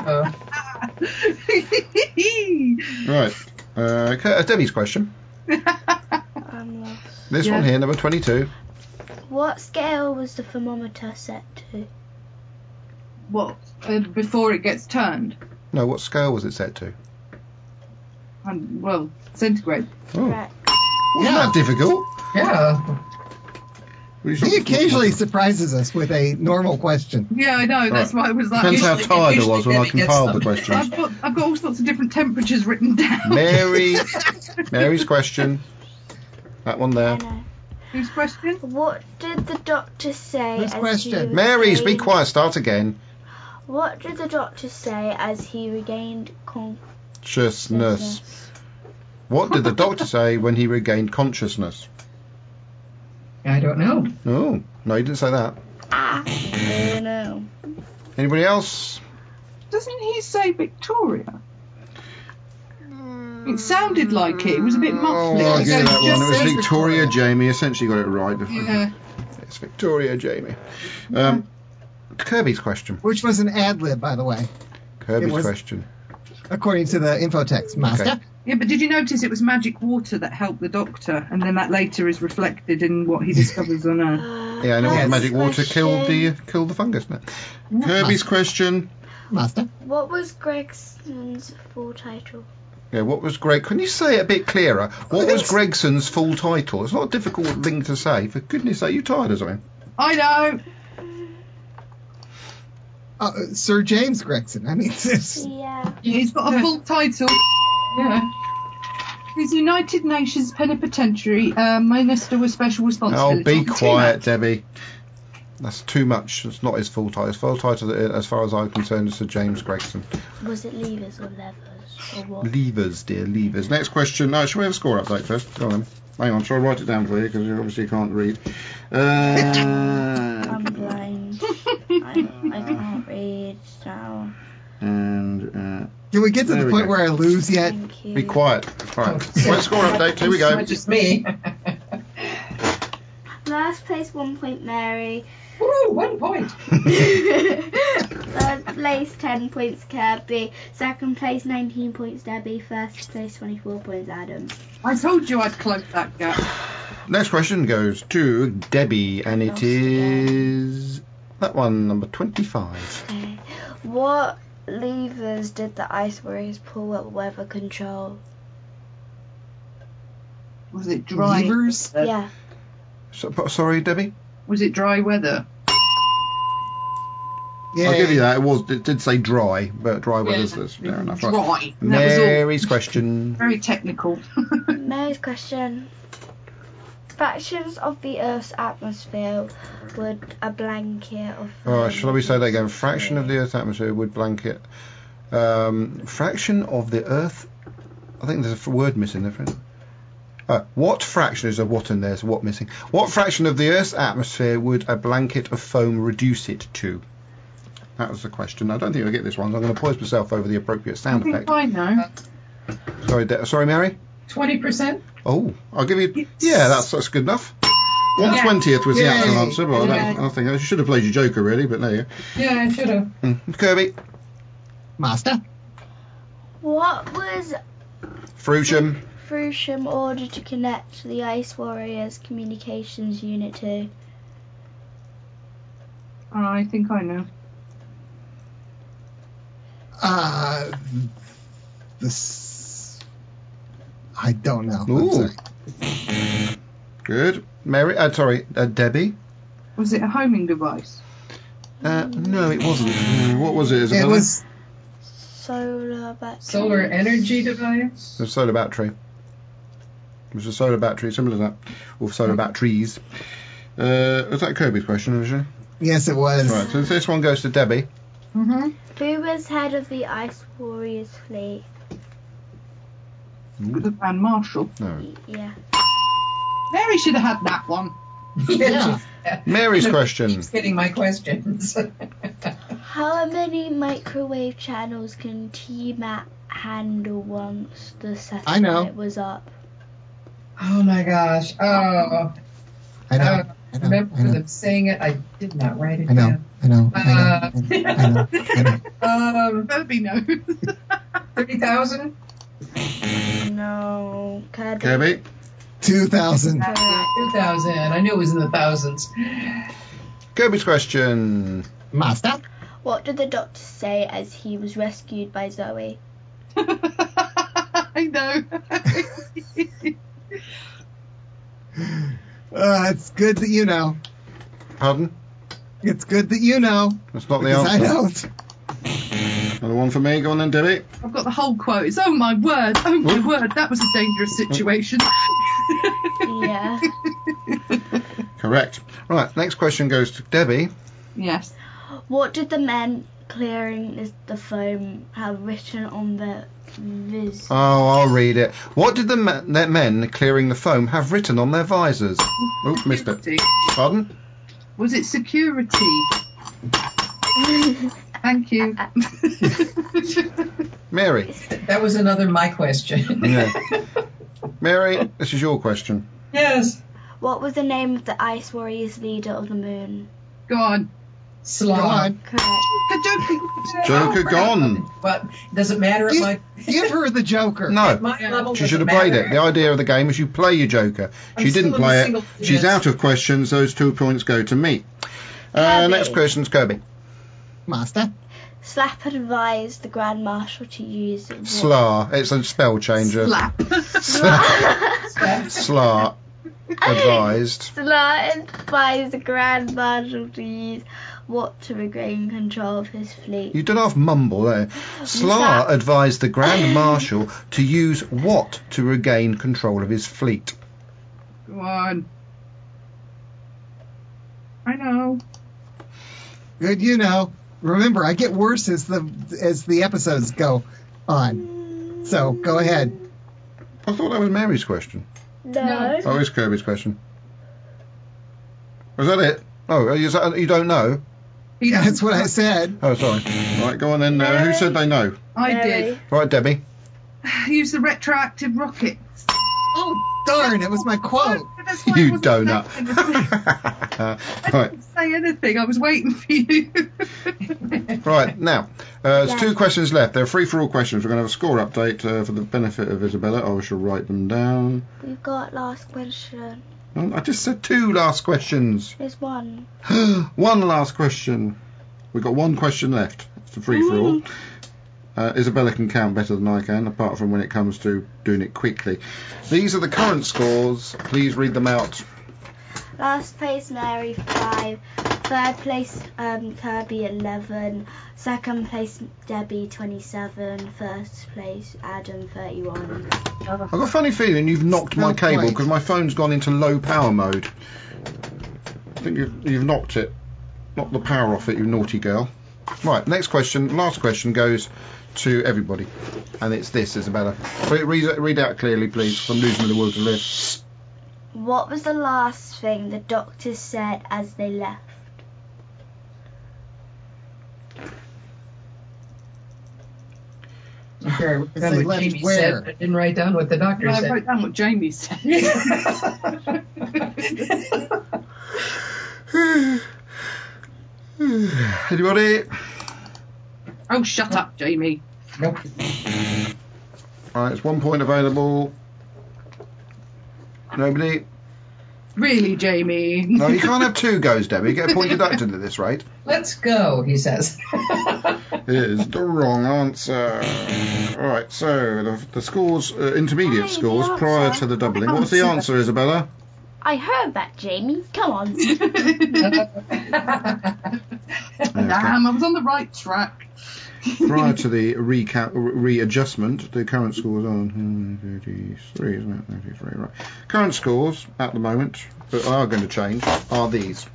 Right. Uh, okay, uh, Debbie's question. I'm lost. This Yeah. one here, number twenty-two. What scale was the thermometer set to? What? Uh, before it gets turned? No, what scale was it set to? Um, well, centigrade. Oh, Correct. wasn't that difficult? Yeah. He occasionally surprises us with a normal question. Yeah, I know. That's Right. why I was like. Depends how usually- tired I usually was when I Debbie gets compiled the them. questions. I've got, I've got all sorts of different temperatures written down. Mary, Mary's question. That one I there. know. Whose question? What did the doctor say? Whose as question? He Mary's, be regained- quiet. Start again. What did the doctor say as he regained Consciousness. consciousness? What did the doctor say when he regained consciousness? I don't know. Oh, no, he didn't say that. Ah, I know. Anybody else? Doesn't he say Victoria? It sounded like it. It was a bit Oh, muffly. I'll It give you goes, that just one. It was says Victoria Jamie. Essentially got it right. Yeah. It's Victoria Jamie. Um, Kirby's question. Which was an ad lib, by the way, Kirby's It was- question. according to the infotext. Master. Okay. Yeah, but did you notice it was magic water that helped the doctor, and then that later is reflected in what he discovers on Earth? Uh, Yeah, and it was Yes. magic water killed the question. killed the fungus. No. Kirby's question. Master. What was Gregson's full title? Yeah, what was Greg? Can you say it a bit clearer? What was Gregson's full title? It's not a difficult thing to say. For goodness sake, you tired or something? I know. Uh, Sir James Gregson. I mean, it's, Yeah. He's got a full title. Yeah. He's United Nations Plenipotentiary uh, Minister with Special Oh, Responsibility. be quiet, Debbie. That's too much. It's not his full title. His full title, uh, as far as I'm concerned, is Sir James Gregson. Was it levers or levers or what? Levers, dear, levers. Next question. No, should we have a score update first? Go on. Hang on, shall I write it down for you because you obviously can't read. Uh, I'm blind. I, I can't read now. and uh, can we get to There the we point go. where I lose yet? Thank you. be quiet. Right. Right, score update. Here we go. Which is me. Last place, one point, Mary. Woo, one point. Third place, ten points, Kirby. Second place, nineteen points, Debbie. First place, twenty-four points, Adam. I told you I'd close that gap. Next question goes to Debbie, and it is that one, number twenty-five. Okay. What levers did the Ice Warriors pull at weather control? Was it dry? Levers? weather? Yeah. So, sorry, Debbie? Was it dry weather? Yeah. I'll give you that. It was. It did say dry, but dry weather's Yeah. this. Fair enough. Dry. Right. That was all Mary's question. very technical. Mary's question. Fractions of the Earth's atmosphere would a blanket of... All right, shall we say that again? Fraction of the Earth's atmosphere would blanket. Um, fraction of the Earth. I think there's a word missing there, friend. Uh, what fraction is a what in there? Is what missing? What fraction of the Earth's atmosphere would a blanket of foam reduce it to? That was the question. I don't think I'll get this one. So I'm going to poise myself over the appropriate sound I think effect. I know. Sorry, De- sorry, Mary. Twenty percent. Oh, I'll give you. Yeah, that's that's good enough. One twentieth was the Yay. actual answer, but I, Yeah. don't, I think I should have played your Joker really. But there you Yeah, I should have. go. Mm. Kirby, Master? What was Frusham. Frusham ordered to connect the Ice Warriors communications unit to? I think I know. Uh, this... I don't know. I'm Ooh. sorry. Good. Mary. Uh, sorry, uh, Debbie. Was it a homing device? Uh, no, it wasn't. Mm, what was it? Is It was... Solar battery. Solar energy device. a solar battery. It was a solar battery, similar to that, or solar batteries. Uh, was that Kirby's question, originally? Yes, it was. Right. So this one goes to Debbie. Mm-hmm. Who was head of the Ice Warriors fleet? The Grand Marshal. No. Yeah. Mary should have had that one. Yeah. Mary's question. Keeps getting my questions. How many microwave channels can T-Mat handle once the satellite I know. was up? Oh my gosh. Oh. I know. Uh, I know. remember I know. them saying it? I did not write it I know. down. I know. I know. Uh, I know. I know. Um, Kirby knows. thirty thousand? No. Kirby. Kirby. Two thousand. Correct. two thousand. I knew it was in the thousands. Kirby's question. Master? What did the doctor say as he was rescued by Zoe? I know. Uh, it's good that you know. Pardon? It's good that you know. That's not the Because I answer. don't. Another one for me. Go on then, Debbie. I've got the whole quote. It's, oh my word, oh my Ooh. word, that was a dangerous situation. Yeah. Correct. Right. Next question goes to Debbie. Yes. What did the men clearing the- the foam have written on their vis? Oh, I'll read it. What did the men, the men clearing the foam have written on their visors? Oh, missed it. Security. Pardon? Was it security? Thank you. Mary. That was another my question. Yeah. Mary, this is your question. Yes. What was the name of the Ice Warriors leader of the moon? Go on. Slot. Go on. Correct. Joker gone. But does it matter at Give, my give her the Joker. No. at my level? She does should have it played matter? it. The idea of the game is you play your Joker. She I'm didn't still in play the it. single She's digits. out of questions. Those two points go to me. Uh, Kirby. next question's Kirby. Master? Slap advised the Grand Marshal to use what? Slar. It's a spell changer. Slap. Slar. Advised. Slap advised the Grand Marshal to use what to regain control of his fleet? You don't have to mumble there. Slar Slap. advised the Grand Marshal to use what to regain control of his fleet? Go on. I know. Good you know. Remember, I get worse as the as the episodes go on. So, go ahead. I thought that was Mary's question. No. Oh, it's Kirby's question. Was that it? Oh, is that, you don't know? Yeah, that's what I said. Oh, sorry. Right, go on then. Uh, who said they know? I Mary. did. Right, Debbie. Use the retroactive rockets. Oh, darn, it was my quote. That's why I You wasn't donut. saying- Uh, I right, didn't say anything. I was waiting for you. right. Now, uh, there's Yeah. two questions left. They're free-for-all questions. We're going to have a score update uh, for the benefit of Isabella. I shall write them down. We've got last question. Oh, I just said two last questions. There's one. One last question. We've got one question left. It's a free-for-all. Uh, Isabella can count better than I can, apart from when it comes to doing it quickly. These are the current scores. Please read them out. Last place Mary five, third place um, Kirby eleven, second place Debbie twenty-seven, first place Adam thirty-one. I've got a funny feeling you've knocked my Not cable quite. because my phone's gone into low power mode. I think you've, you've knocked it. Knocked the power off it, you naughty girl. Right, next question, last question goes to everybody. And it's this, Isabella. Read, read, read out clearly, please, 'cause I'm losing the will to live. What was the last thing the doctors said as they left? Okay, I wrote down They what left Jamie where? said, but I didn't write down what the doctor I said. wrote down what Jamie said. Anybody? Oh, shut up, Jamie. Nope. Right, it's one point available. Nobody? Really, Jamie? No, you can't have two goes, Debbie. You get a point deducted at this rate. Let's go, he says. Is the wrong answer. Right, so the, the scores, uh, intermediate Hey, the scores prior answer. to the doubling. What's the answer, Isabella? I heard that, Jamie. Come on. Damn, I was on the right track. Prior to the recount, readjustment, the current scores are thirty-three, isn't it? thirty-three, right. Current scores at the moment that are going to change are these.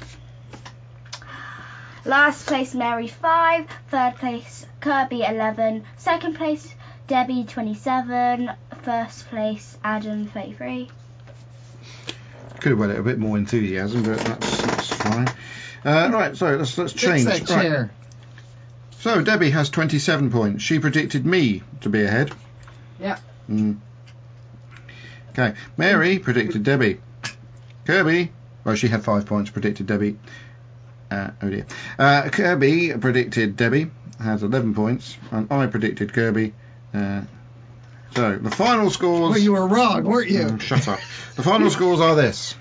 Last place Mary five, third place Kirby eleven, second place Debbie twenty-seven, first place Adam thirty-three. Could have had a bit more enthusiasm, but that's, that's fine. Uh, right, so let's let's Fix change. that Right. chair. So Debbie has twenty-seven points. She predicted me to be ahead. Yeah. Mm. Okay, Mary predicted Debbie. Kirby, well, she had five points. Predicted Debbie. Uh, oh dear. Uh, Kirby predicted Debbie has eleven points, and I predicted Kirby. Uh, so the final scores. Well, you were wrong, weren't you? Oh, shut up. The final scores are this.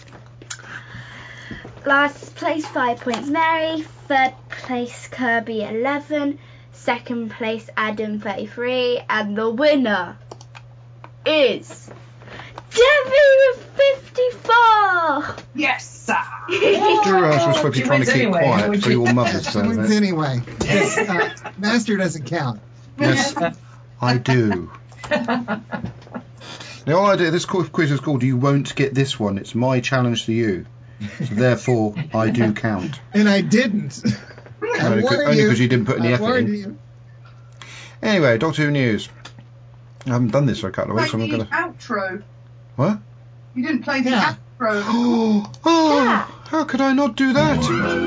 Last place five points Mary, third place Kirby eleven, second place Adam thirty-three, and the winner is Debbie with fifty-four. Yes, sir. Durash was supposed to be She trying to wins keep anyway, quiet would for you? your mother's She wins service. anyway. Yes, uh, Master doesn't count. Yes, I do. The whole idea, this qu- quiz is called You Won't Get This One. It's my challenge to you. So therefore, I do count. And I didn't. I Only warned because you didn't put any I effort warned in. you. Anyway, Doctor Who News. I haven't done this for a couple of weeks. Play I'm the going to... outro. What? You didn't play the Yeah. outro. Oh, oh, Yeah. how could I not do that?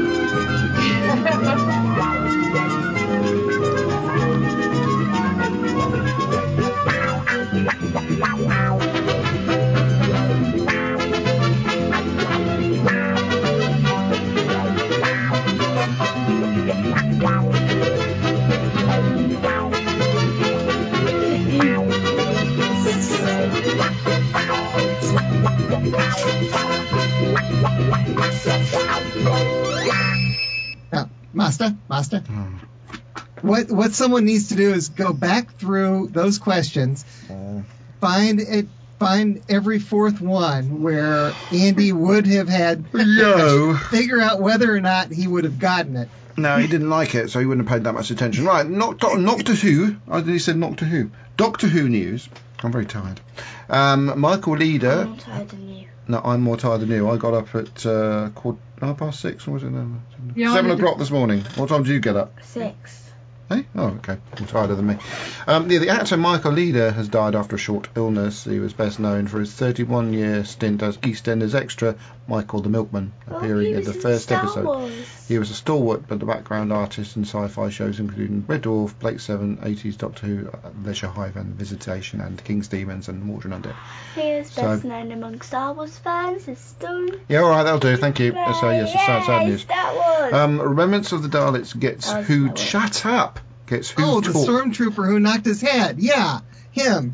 Uh, Master, Master. Hmm. What what someone needs to do is go back through those questions, find it, find every fourth one where Andy would have had Yo. figure out whether or not he would have gotten it. No, he didn't like it, so he wouldn't have paid that much attention. Right, not Do- Doctor Who. I he said Doctor Who. Doctor Who news. I'm very tired. Um, Michael Leader. I'm tired than you. No, I'm more tired than you. I got up at uh, quarter, half past six, or was it? No, Yeah, I Seven did- o'clock this morning. What time did you get up? Six. Hey? Oh, okay. You're tired than me. Um, the, the actor Michael Leader has died after a short illness. He was best known for his thirty-one-year stint as EastEnders extra Michael the Milkman, appearing oh, in the in first Star episode. Wars. He was a stalwart, but the background artist in sci-fi shows including Red Dwarf, Blake Seven, eighties Doctor Who, Leisure Hive and Visitation, and King's Demons and Mordred Undead. He is So- best known among Star Wars fans as done. Yeah, all right, that'll do. Thank you. So yes, it's sad, sad news. Star Wars. Um, Remembrance of the Daleks gets Oh, who? Star Wars. Shut up. Gets who? Oh, the talk. stormtrooper who knocked his head. Yeah, him.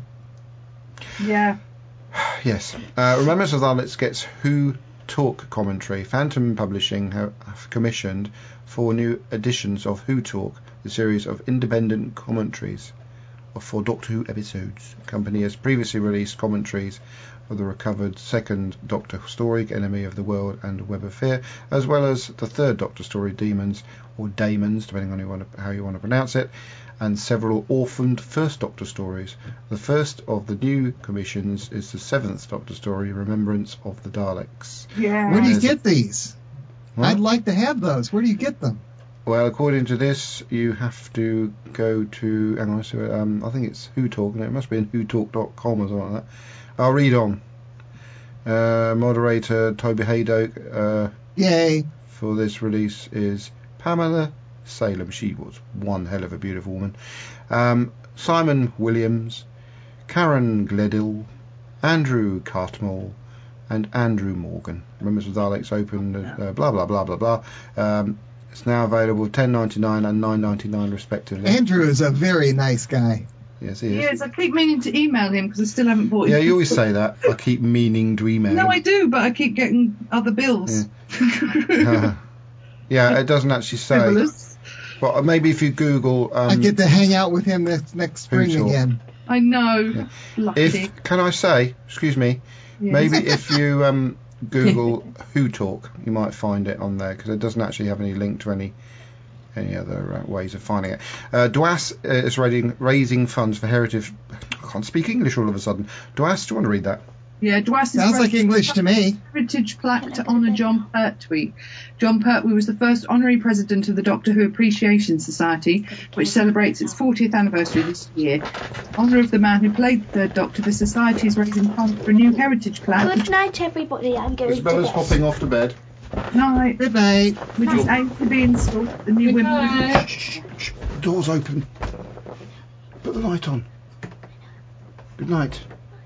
Yeah. Yes. Uh, Remembrance of the Daleks gets Who Talk commentary. Phantom Publishing have commissioned four new editions of Who Talk, the series of independent commentaries for Doctor Who episodes. The company has previously released commentaries for the recovered second Doctor story, Enemy of the World and Web of Fear, as well as the third Doctor story, Demons, or Daemons, depending on you want to, how you want to pronounce it, and several orphaned first Doctor stories. The first of the new commissions is the seventh Doctor story, Remembrance of the Daleks. Yeah. Where do you There's a- get these? What? I'd like to have those. Where do you get them? Well, according to this, you have to go to, hang on, so, um, I think it's Who Talk, and it must be in who talk dot com or something like that. I'll read on. Uh, moderator Toby Haydock uh, Yay. for this release is Pamela Salem. She was one hell of a beautiful woman. Um, Simon Williams, Karen Gledhill, Andrew Cartmell, and Andrew Morgan. Remember, the Daleks opened, uh, blah blah blah blah blah. Um, it's now available ten ninety-nine and nine ninety-nine respectively. Andrew is a very nice guy. Yes, he is. Yes, I keep meaning to email him because I still haven't bought Yeah, his you always book. say that. I keep meaning to email. No, him. I do, but I keep getting other bills. Uh, yeah, it doesn't actually say. Frivolous. But maybe if you Google, um, I get to hang out with him next, next Who spring Talk. again. I know. Yeah. Lucky. if can I say, excuse me, Yes. maybe if you um, Google Who Talk, you might find it on there because it doesn't actually have any link to any any other uh, ways of finding it. Uh, D W A S uh, is raising, raising funds for heritage. I can't speak English all of a sudden. D W A S, do you want to read that? Yeah, D W A S is Sounds like raising English to me. heritage plaque to honour John Pertwee. John Pertwee was the first honorary president of the Doctor Who Appreciation Society, which celebrates its fortieth anniversary this year. In honour of the man who played the Third Doctor, the Society is raising funds for a new heritage plaque, Good which night, everybody. I'm going Isabella's to bed. hopping off to bed. night, Good night. which is aimed to be installed at the new Wimbledon. Shh, shh, the door's open. Put the light on. Good night.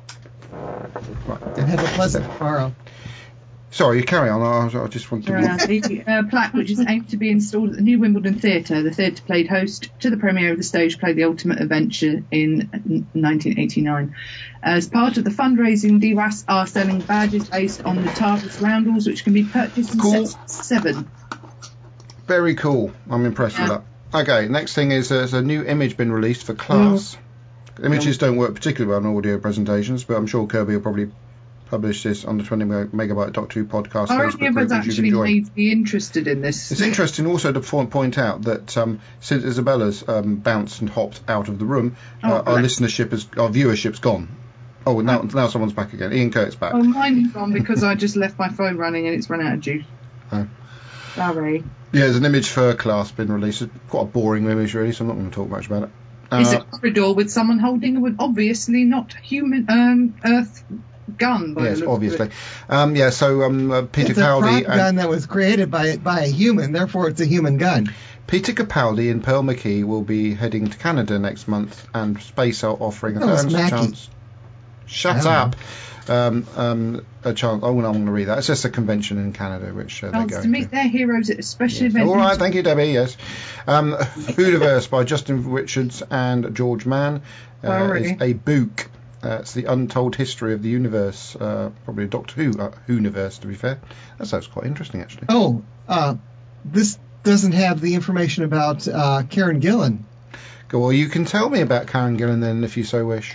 Right. And have a pleasant tomorrow. Sorry, you carry on. I, I just wanted to. Uh, the uh, plaque, which is aimed to be installed at the new Wimbledon Theatre. The theatre played host to the premiere of the stage play The Ultimate Adventure in nineteen eighty-nine. As part of the fundraising, D W A S are selling badges based on the TARDIS roundels, which can be purchased in Cool. sets of seven. Very cool. I'm impressed Yeah. with that. Okay, next thing is there's a new image been released for Class. Images don't work particularly well on audio presentations, but I'm sure Kirby will probably publish this on the twenty megabyte Doctor Who podcast Are Facebook any of group, us which you can actually join. made to be interested in this? It's interesting also to point point out that um, since Isabella's um, bounced and hopped out of the room, Oh, uh, our bless. listenership is, our viewership's gone. Oh, now now someone's back again. Ian Kurt's back. Oh, mine is gone because I just left my phone running and it's run out of juice. Oh. Sorry. Yeah, there's an image for Class been released. It's quite a boring image, really, so I'm not going to talk much about it. It's Uh, a corridor with someone holding an obviously not human um, Earth gun. By the yes, look of obviously. it. Um, yeah, so um, uh, Peter It's a prop Capaldi gun and that was created by by a human, therefore it's a human gun. Peter Capaldi and Pearl McKee will be heading to Canada next month, and Space are offering a That was fans Mackie. chance. Shut I up. Um, um, a chance. Oh, no, I'm going to read that. It's just a convention in Canada, which uh, they're Chance going to meet their heroes at a special Yes. event. All right, thank you, Debbie. Yes, um, Whodiverse by Justin Richards and George Mann uh, Sorry. is a book. Uh, it's the untold history of the universe. Uh, probably a Doctor Who uh, Whoniverse, to be fair. That sounds quite interesting, actually. Oh, uh, this doesn't have the information about uh, Karen Gillan. Go. Well, you can tell me about Karen Gillan then, if you so wish.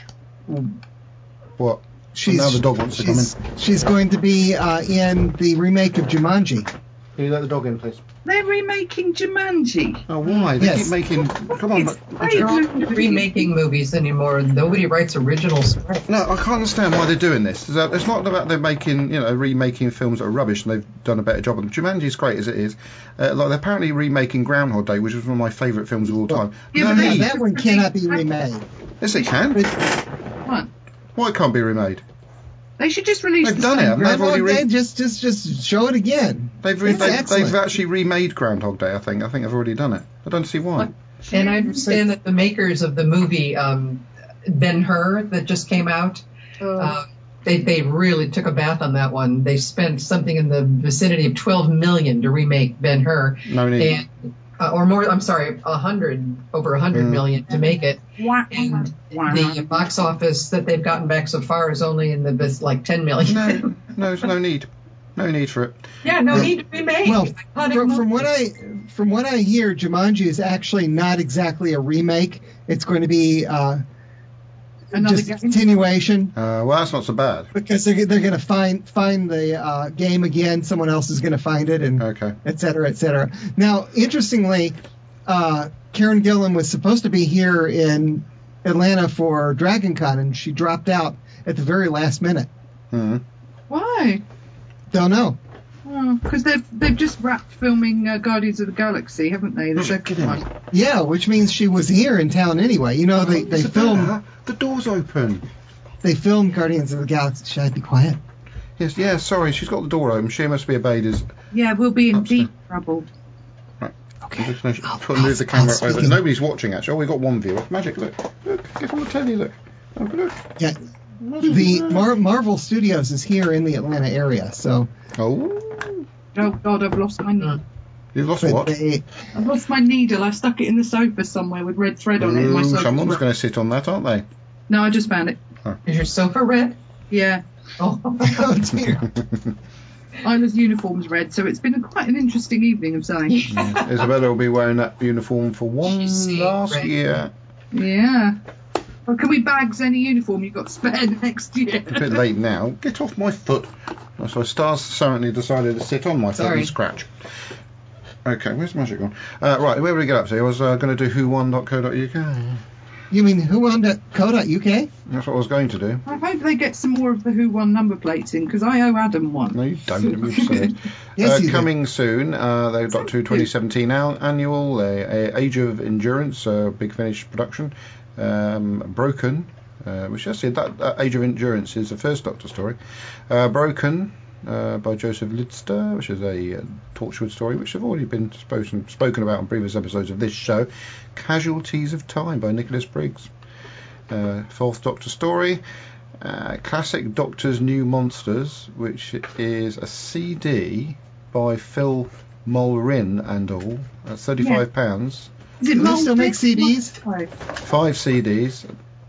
What? She's, now the dog wants to come she's, she's going to be uh, in the remake of Jumanji. Can you let the dog in, please? They're remaking Jumanji. Oh, why? They Yes. keep making. Come on. It's ma- great. They're not remaking movies anymore. Nobody writes original scripts. No, I can't understand why they're doing this. It's it's not about they're making, you know, remaking films that are rubbish and they've done a better job of them. Jumanji's great as it is. Uh, like they're apparently remaking Groundhog Day, which is one of my favourite films of all time. Yeah, no but they- need. that one cannot be remade. Yes, it can. What? Why it can't be remade? They should just release They've the done it, same haven't they? They've already Groundhog re- Day, just, just, just show it again. They've re- It's they've, excellent. they've actually remade Groundhog Day. I think. I think they've already done it. I don't see why. And I understand that the makers of the movie um, Ben-Hur that just came out, uh, they they really took a bath on that one. They spent something in the vicinity of twelve million to remake Ben-Hur, No need. and uh, or more. I'm sorry, a hundred over a hundred Mm. million to make it. Wow. And Wow. the box office that they've gotten back so far is only in the vis- like ten million. No, no, there's no need. No need for it. Yeah, no need to remake. Well, Iconic from, from what movies. I from what I hear, Jumanji is actually not exactly a remake. It's going to be uh, Another just a game? continuation Uh, well, that's not so bad. because they're, they're going to find find the uh, game again. Someone else is going to find it, and Okay. et cetera, et cetera. Now, interestingly, uh, Karen Gillan was supposed to be here in Atlanta for Dragon Con, and she dropped out at the very last minute. Mm. Why? Don't know. Because they've they've just wrapped filming uh, Guardians of the Galaxy, haven't they? The second kidding me. one. Yeah, which means she was here in town anyway. You know, they they filmed Isabella, the door's open. they filmed Guardians of the Galaxy. Should I be quiet? Yes, yeah. Sorry, she's got the door open. She must be obeyed as. Yeah, we'll be in Upstairs. deep trouble. Okay. I'm just going to I'll- try and move the I'll- camera I'll speak over. in- Nobody's watching actually. Oh, we've got one viewer. Magic, look, look, get on the telly, look. Oh, look. Yeah. The Mar- Marvel Studios is here in the Atlanta area, so Oh, Oh God, I've lost my needle. you lost but what? they I've lost my needle. I stuck it in the sofa somewhere with red thread on it. And my Ooh, sofa's someone's wrapped. going to sit on that, aren't they? No, I just found it. Is your sofa red? Yeah. Oh, oh dear. Isla's uniform's red, so it's been quite an interesting evening of sewing. Yeah. Isabella will be wearing that uniform for one You see, last right. year. Yeah. Well, can we bags any uniform you've got spare next year? It's a bit late now. Get off my foot. Oh, so Stars certainly decided to sit on my foot Sorry. and scratch. Okay, where's the magic gone? Uh, right, where did we get up to? I was uh, going to do who won dot co dot U K. You mean who won dot co dot U K? That's what I was going to do. I hope they get some more of the Who Won number plates in, because I owe Adam one. No, you don't. You said. Yes, uh, you do. coming soon, uh, the Doctor Who twenty seventeen out annual, uh, uh, Age of Endurance, uh, Big Finish production, um, Broken, uh, which I said that uh, Age of Endurance is the first Doctor story. Uh, Broken uh, by Joseph Lidster, which is a uh, Torchwood story, which have already been spoken spoken about in previous episodes of this show. Casualties of Time by Nicholas Briggs. Uh, fourth Doctor story. Uh, Classic Doctor's New Monsters, which is a C D by Phil Mulrin and all, at thirty-five pounds. Is it Do they still Maltese? make C Ds? Five C Ds.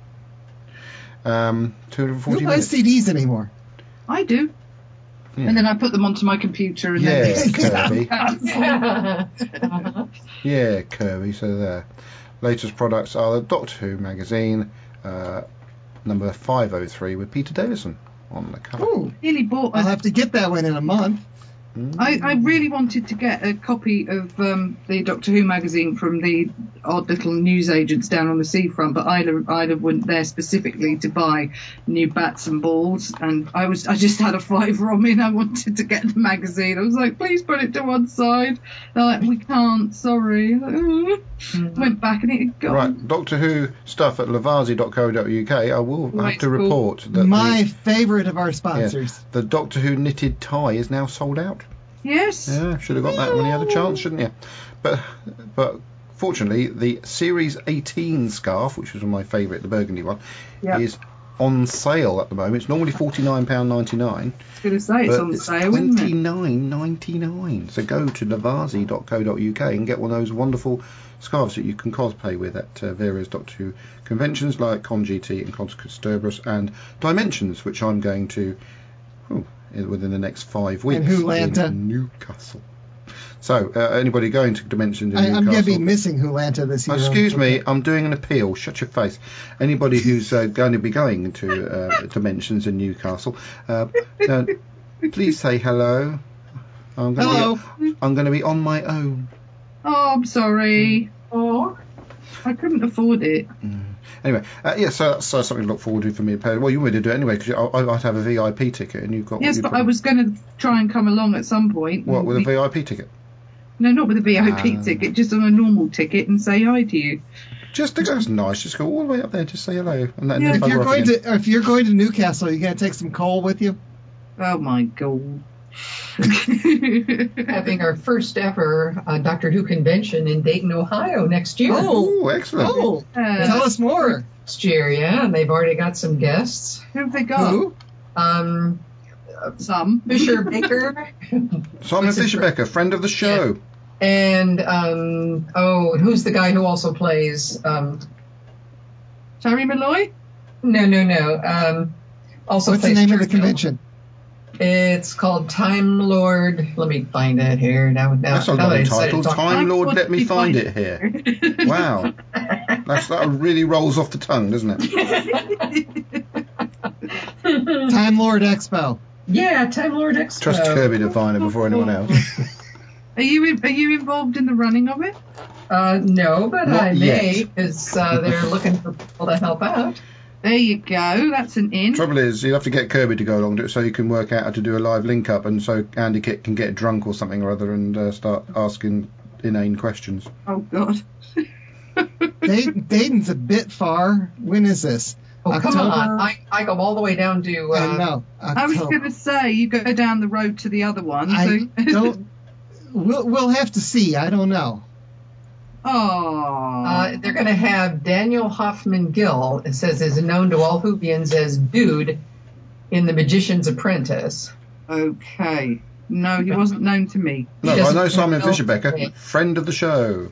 Um, two hundred forty Who buys minutes. C Ds anymore? I do. Yeah. And then I put them onto my computer and Yeah, then Kirby. Uh-huh. Yeah, Kirby. So there. Latest products are the Doctor Who magazine, uh, number five oh three, with Peter Davison on the cover. Ooh, nearly bought I'll a have to get that one in a month. I, I really wanted to get a copy of um, the Doctor Who magazine from the odd little newsagents down on the seafront, but Isla, Isla went there specifically to buy new bats and balls, and I was I just had a fiver on me and I wanted to get the magazine. I was like, please put it to one side. They're like, we can't, sorry. I was like, "Oh." Went back and it had gone. Right, Doctor Who stuff at lavazi dot co dot U K. I will Right, have to cool. report that My the, favorite of our yes, sponsors. the Doctor Who knitted tie is now sold out. Yes. Yeah, should have got that when you had a chance, shouldn't you? But but fortunately, the Series eighteen scarf, which was my favourite, the burgundy one, Yeah. is on sale at the moment. It's normally forty-nine pounds ninety-nine. I was going to say it's but on it's sale, isn't it? twenty-nine ninety-nine. So go to lavazi dot co dot U K and get one of those wonderful scarves that you can cosplay with at uh, various Doctor Who conventions like Con G T and Con Cerberus and Dimensions, which I'm going to oh, within the next five weeks And Wholanta. in Newcastle. So uh, anybody going to Dimensions in I, I'm Newcastle? going to be missing Wholanta this year. Excuse me, I'm doing an appeal. Shut your face. Anybody who's uh, going to be going to uh, Dimensions in Newcastle, uh, uh, please say hello. I'm going Hello. to be, I'm going to be on my own. Oh, I'm sorry. Oh, I couldn't afford it. Anyway, uh, yeah, so that's uh, something to look forward to for me. Well, you wanted to do it anyway because I I'd have a V I P ticket, and you've got. Yes, you've but got I was going to try and come along at some point. What and with a we- V I P ticket? No, not with a V I P Ah. ticket, just on a normal ticket and say hi to you. Just to go, that's nice. Just go all the way up there, just say hello, and then, Yeah, then if you're bugger off going again. to if you're going to Newcastle, you gotta take some coal with you. Oh my god. having our first ever uh, Doctor Who convention in Dayton, Ohio next year. Oh, excellent. Oh, Uh, tell us more. Next year, yeah, and they've already got some guests. Who have they got? Who? Um, Some. Fisher Baker. Simon What's his Fisher-Becker, friend of the show. And, um, oh, who's the guy who also plays, um, Terry Malloy? no, no, no, um, also What's the plays name of the Churchill. convention? It's called Time Lord. Let me find it here. Now, now, That's a now that I long decided to title. talk- Time Lord, I let me thought find you it here. Wow. That's, that really rolls off the tongue, doesn't it? Time Lord Expo. Yeah, Time Lord Expo. Trust Kirby to find it before anyone else. Are you are you involved in the running of it? Uh, no, but Not I may, yet. because uh, they're looking for people to help out. There you go. That's an in. Trouble is, you'll have to get Kirby to go along to it so you can work out how to do a live link up, and so Andy Kit can get drunk or something or other and uh, start asking inane questions. Oh God. Dayton, Dayton's a bit far. When is this? Oh, come on. I, I go all the way down to... Uh, I know. I was October. going to say you go down the road to the other one. I so. don't. We'll we'll have to see. I don't know. Oh. Uh, they're going to have Daniel Hoffman Gill, it says, is known to all Whovians as Dude in The Magician's Apprentice. Okay. No, he wasn't known to me. No, He I doesn't know Simon know- Fisher-Becker, friend of the show.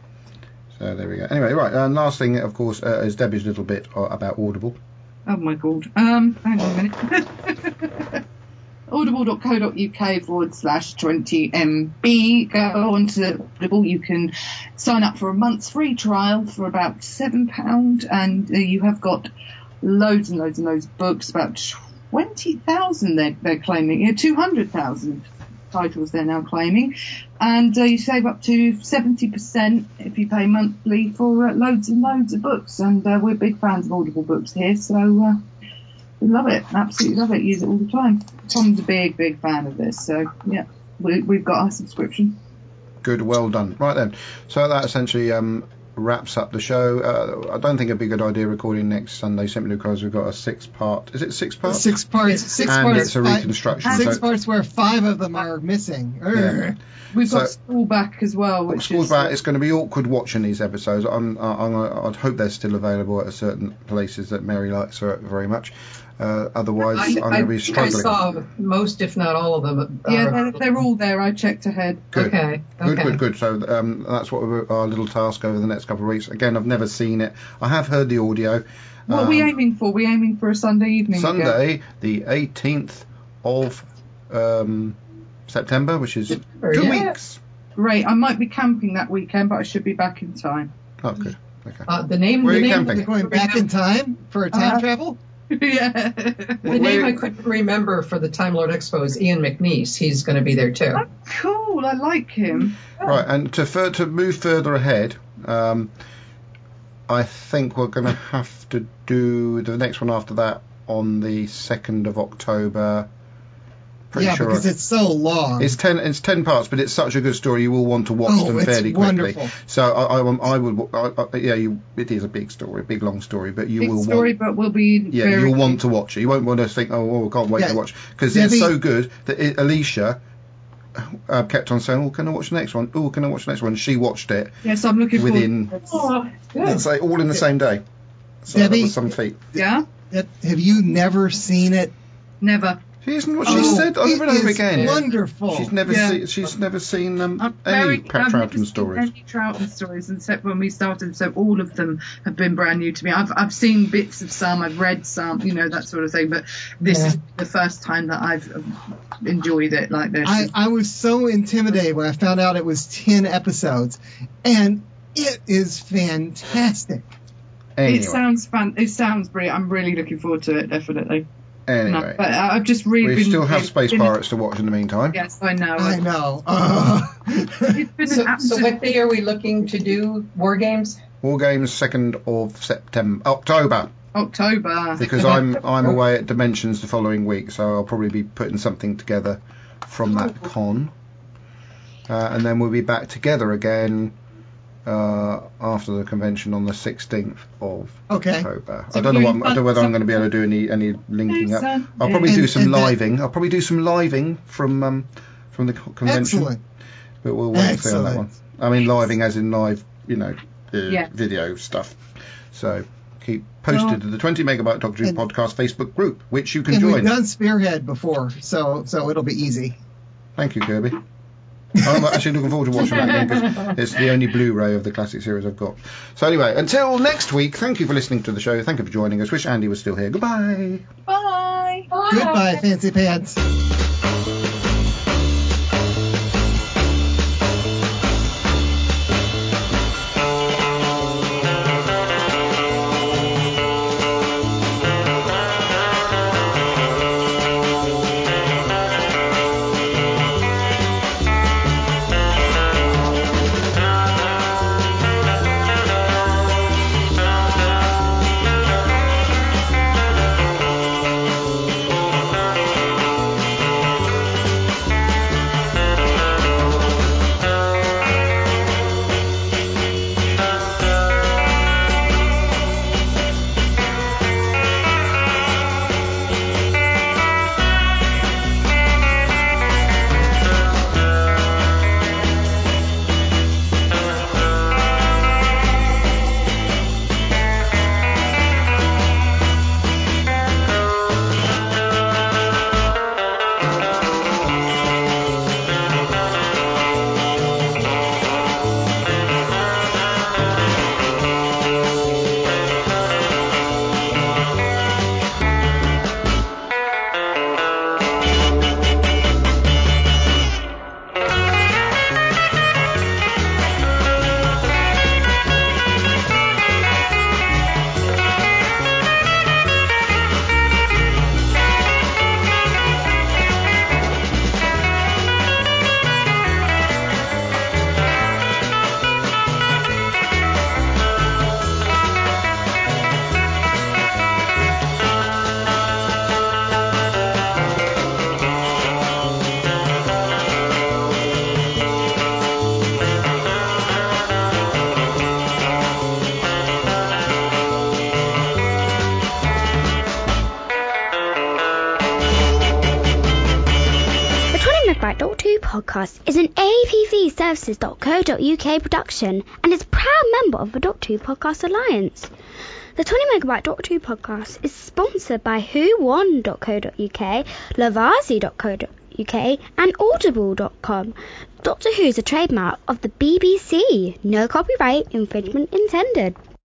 So there we go. Anyway, right, and last thing, of course, uh, is Debbie's little bit uh, about Audible. Oh my God. Um, hang on a minute. Audible.co.uk forward slash 20MB. Go on to Audible. You can sign up for a month's free trial for about seven pounds, and uh, you have got loads and loads and loads of books, about twenty thousand they're, they're claiming, yeah, two hundred thousand titles they're now claiming, and uh, you save up to seventy percent if you pay monthly for uh, loads and loads of books, and uh, we're big fans of Audible books here, so uh, we love it, absolutely love it, use it all the time. Tom's a big, big fan of this, so yeah, we, we've got our subscription. Good, well done. Right then, so that essentially um, wraps up the show. Uh, I don't think it'd be a good idea recording next Sunday simply because we've got a six-part. Is it six parts? Six parts. Six and parts. it's a five- reconstruction. Six so parts where five of them are missing. Yeah. Urgh. We've got So- school back as well, which School's is back. It's going to be awkward watching these episodes. I'm, I'm, I'd hope they're still available at certain places that Mary likes her very much. Uh, otherwise, I, I'm going I to be think I struggling. saw most, if not all of them. Uh, yeah, they're, they're all there. I checked ahead. Good. Okay. Good, okay. good, good. So um, that's what we're, our little task over the next couple of weeks. Again, I've never seen it. I have heard the audio. What are we Um, aiming for? We aiming for a Sunday evening. again? Sunday, the eighteenth of um, September, which is two yeah. weeks. Great. I might be camping that weekend, but I should be back in time. Oh, good. Okay. Uh, the name, Where the are you name camping? I Going couldn't back in remember- time for a time Uh, travel? yeah. The Where- name I couldn't remember for the Time Lord Expo is Ian McNeice. He's going to be there too. Oh, cool. I like him. Right, and to fur- to move further ahead, um, I think we're going to have to do the next one after that on the second of October. Pretty Yeah, sure because I- it's so long. It's ten. It's ten parts, but it's such a good story. You will want to watch Oh, them it's fairly wonderful. quickly. So I, I, I would. I, I, yeah, you, it is a big story, a big long story, but you Big will story, want. but we'll be Yeah, very. you'll want to watch it. You won't want to think, oh, oh I can't wait Yeah, to watch, because it's Debbie- so good that it, Alicia uh, kept on saying, "Oh, can I watch the next one? Oh, can I watch the next one?" She watched it Yes, I'm looking within- forward. To Oh, good. let's say all in the same day. So that Debbie- was some feat. yeah. Have have you never seen it? Never. She isn't what she Oh, said over and it over is again. wonderful. She's never Yeah. seen. She's never seen um, I'm any very, Pat I've never Troughton seen stories. any Troughton stories except when we started, so all of them have been brand new to me. I've I've seen bits of some, I've read some, you know, that sort of thing, but this Yeah. is the first time that I've um, enjoyed it like this. I, I was so intimidated when I found out it was ten episodes, and it is fantastic. Anyway. It sounds fun. It sounds brilliant. I'm really looking forward to it, definitely. Anyway, No, but I've just really we been. still have it's Space been- Pirates to watch in the meantime. Yes, I know. I know. Uh, It's been So, an so absolute. what day are we looking to do War Games? War Games second of September, October, October. because I'm I'm away at Dimensions the following week, so I'll probably be putting something together from that con, uh, and then we'll be back together again uh, after the convention on the sixteenth of Okay. October. So I don't know what you- I don't know whether I'm going to be able to do any any linking up. I'll probably do And- some and that- living. I'll probably do some living from um, from the co- convention. excellent. But we'll wait and see on that one. Excellent. I mean, living as in live, you know, uh, Yeah. video stuff. So keep posted to the twenty Megabyte Doctor Who And- podcast Facebook group, which you can And join. we've done Spearhead before, so so it'll be easy. Thank you, Kirby. I'm actually looking forward to watching that again because it's the only Blu-ray of the classic series I've got. So anyway, until next week, thank you for listening to the show. Thank you for joining us. Wish Andy was still here. Goodbye. Bye. Goodbye, fancy pants. Megabyte Doctor Who podcast is an A P V services dot co dot U K production and is a proud member of the Doctor Who Podcast Alliance. The twenty Megabyte Doctor Who podcast is sponsored by who one dot co dot U K, Lovazi dot co dot U K and Audible dot com. Doctor Who is a trademark of the B B C. No copyright infringement intended.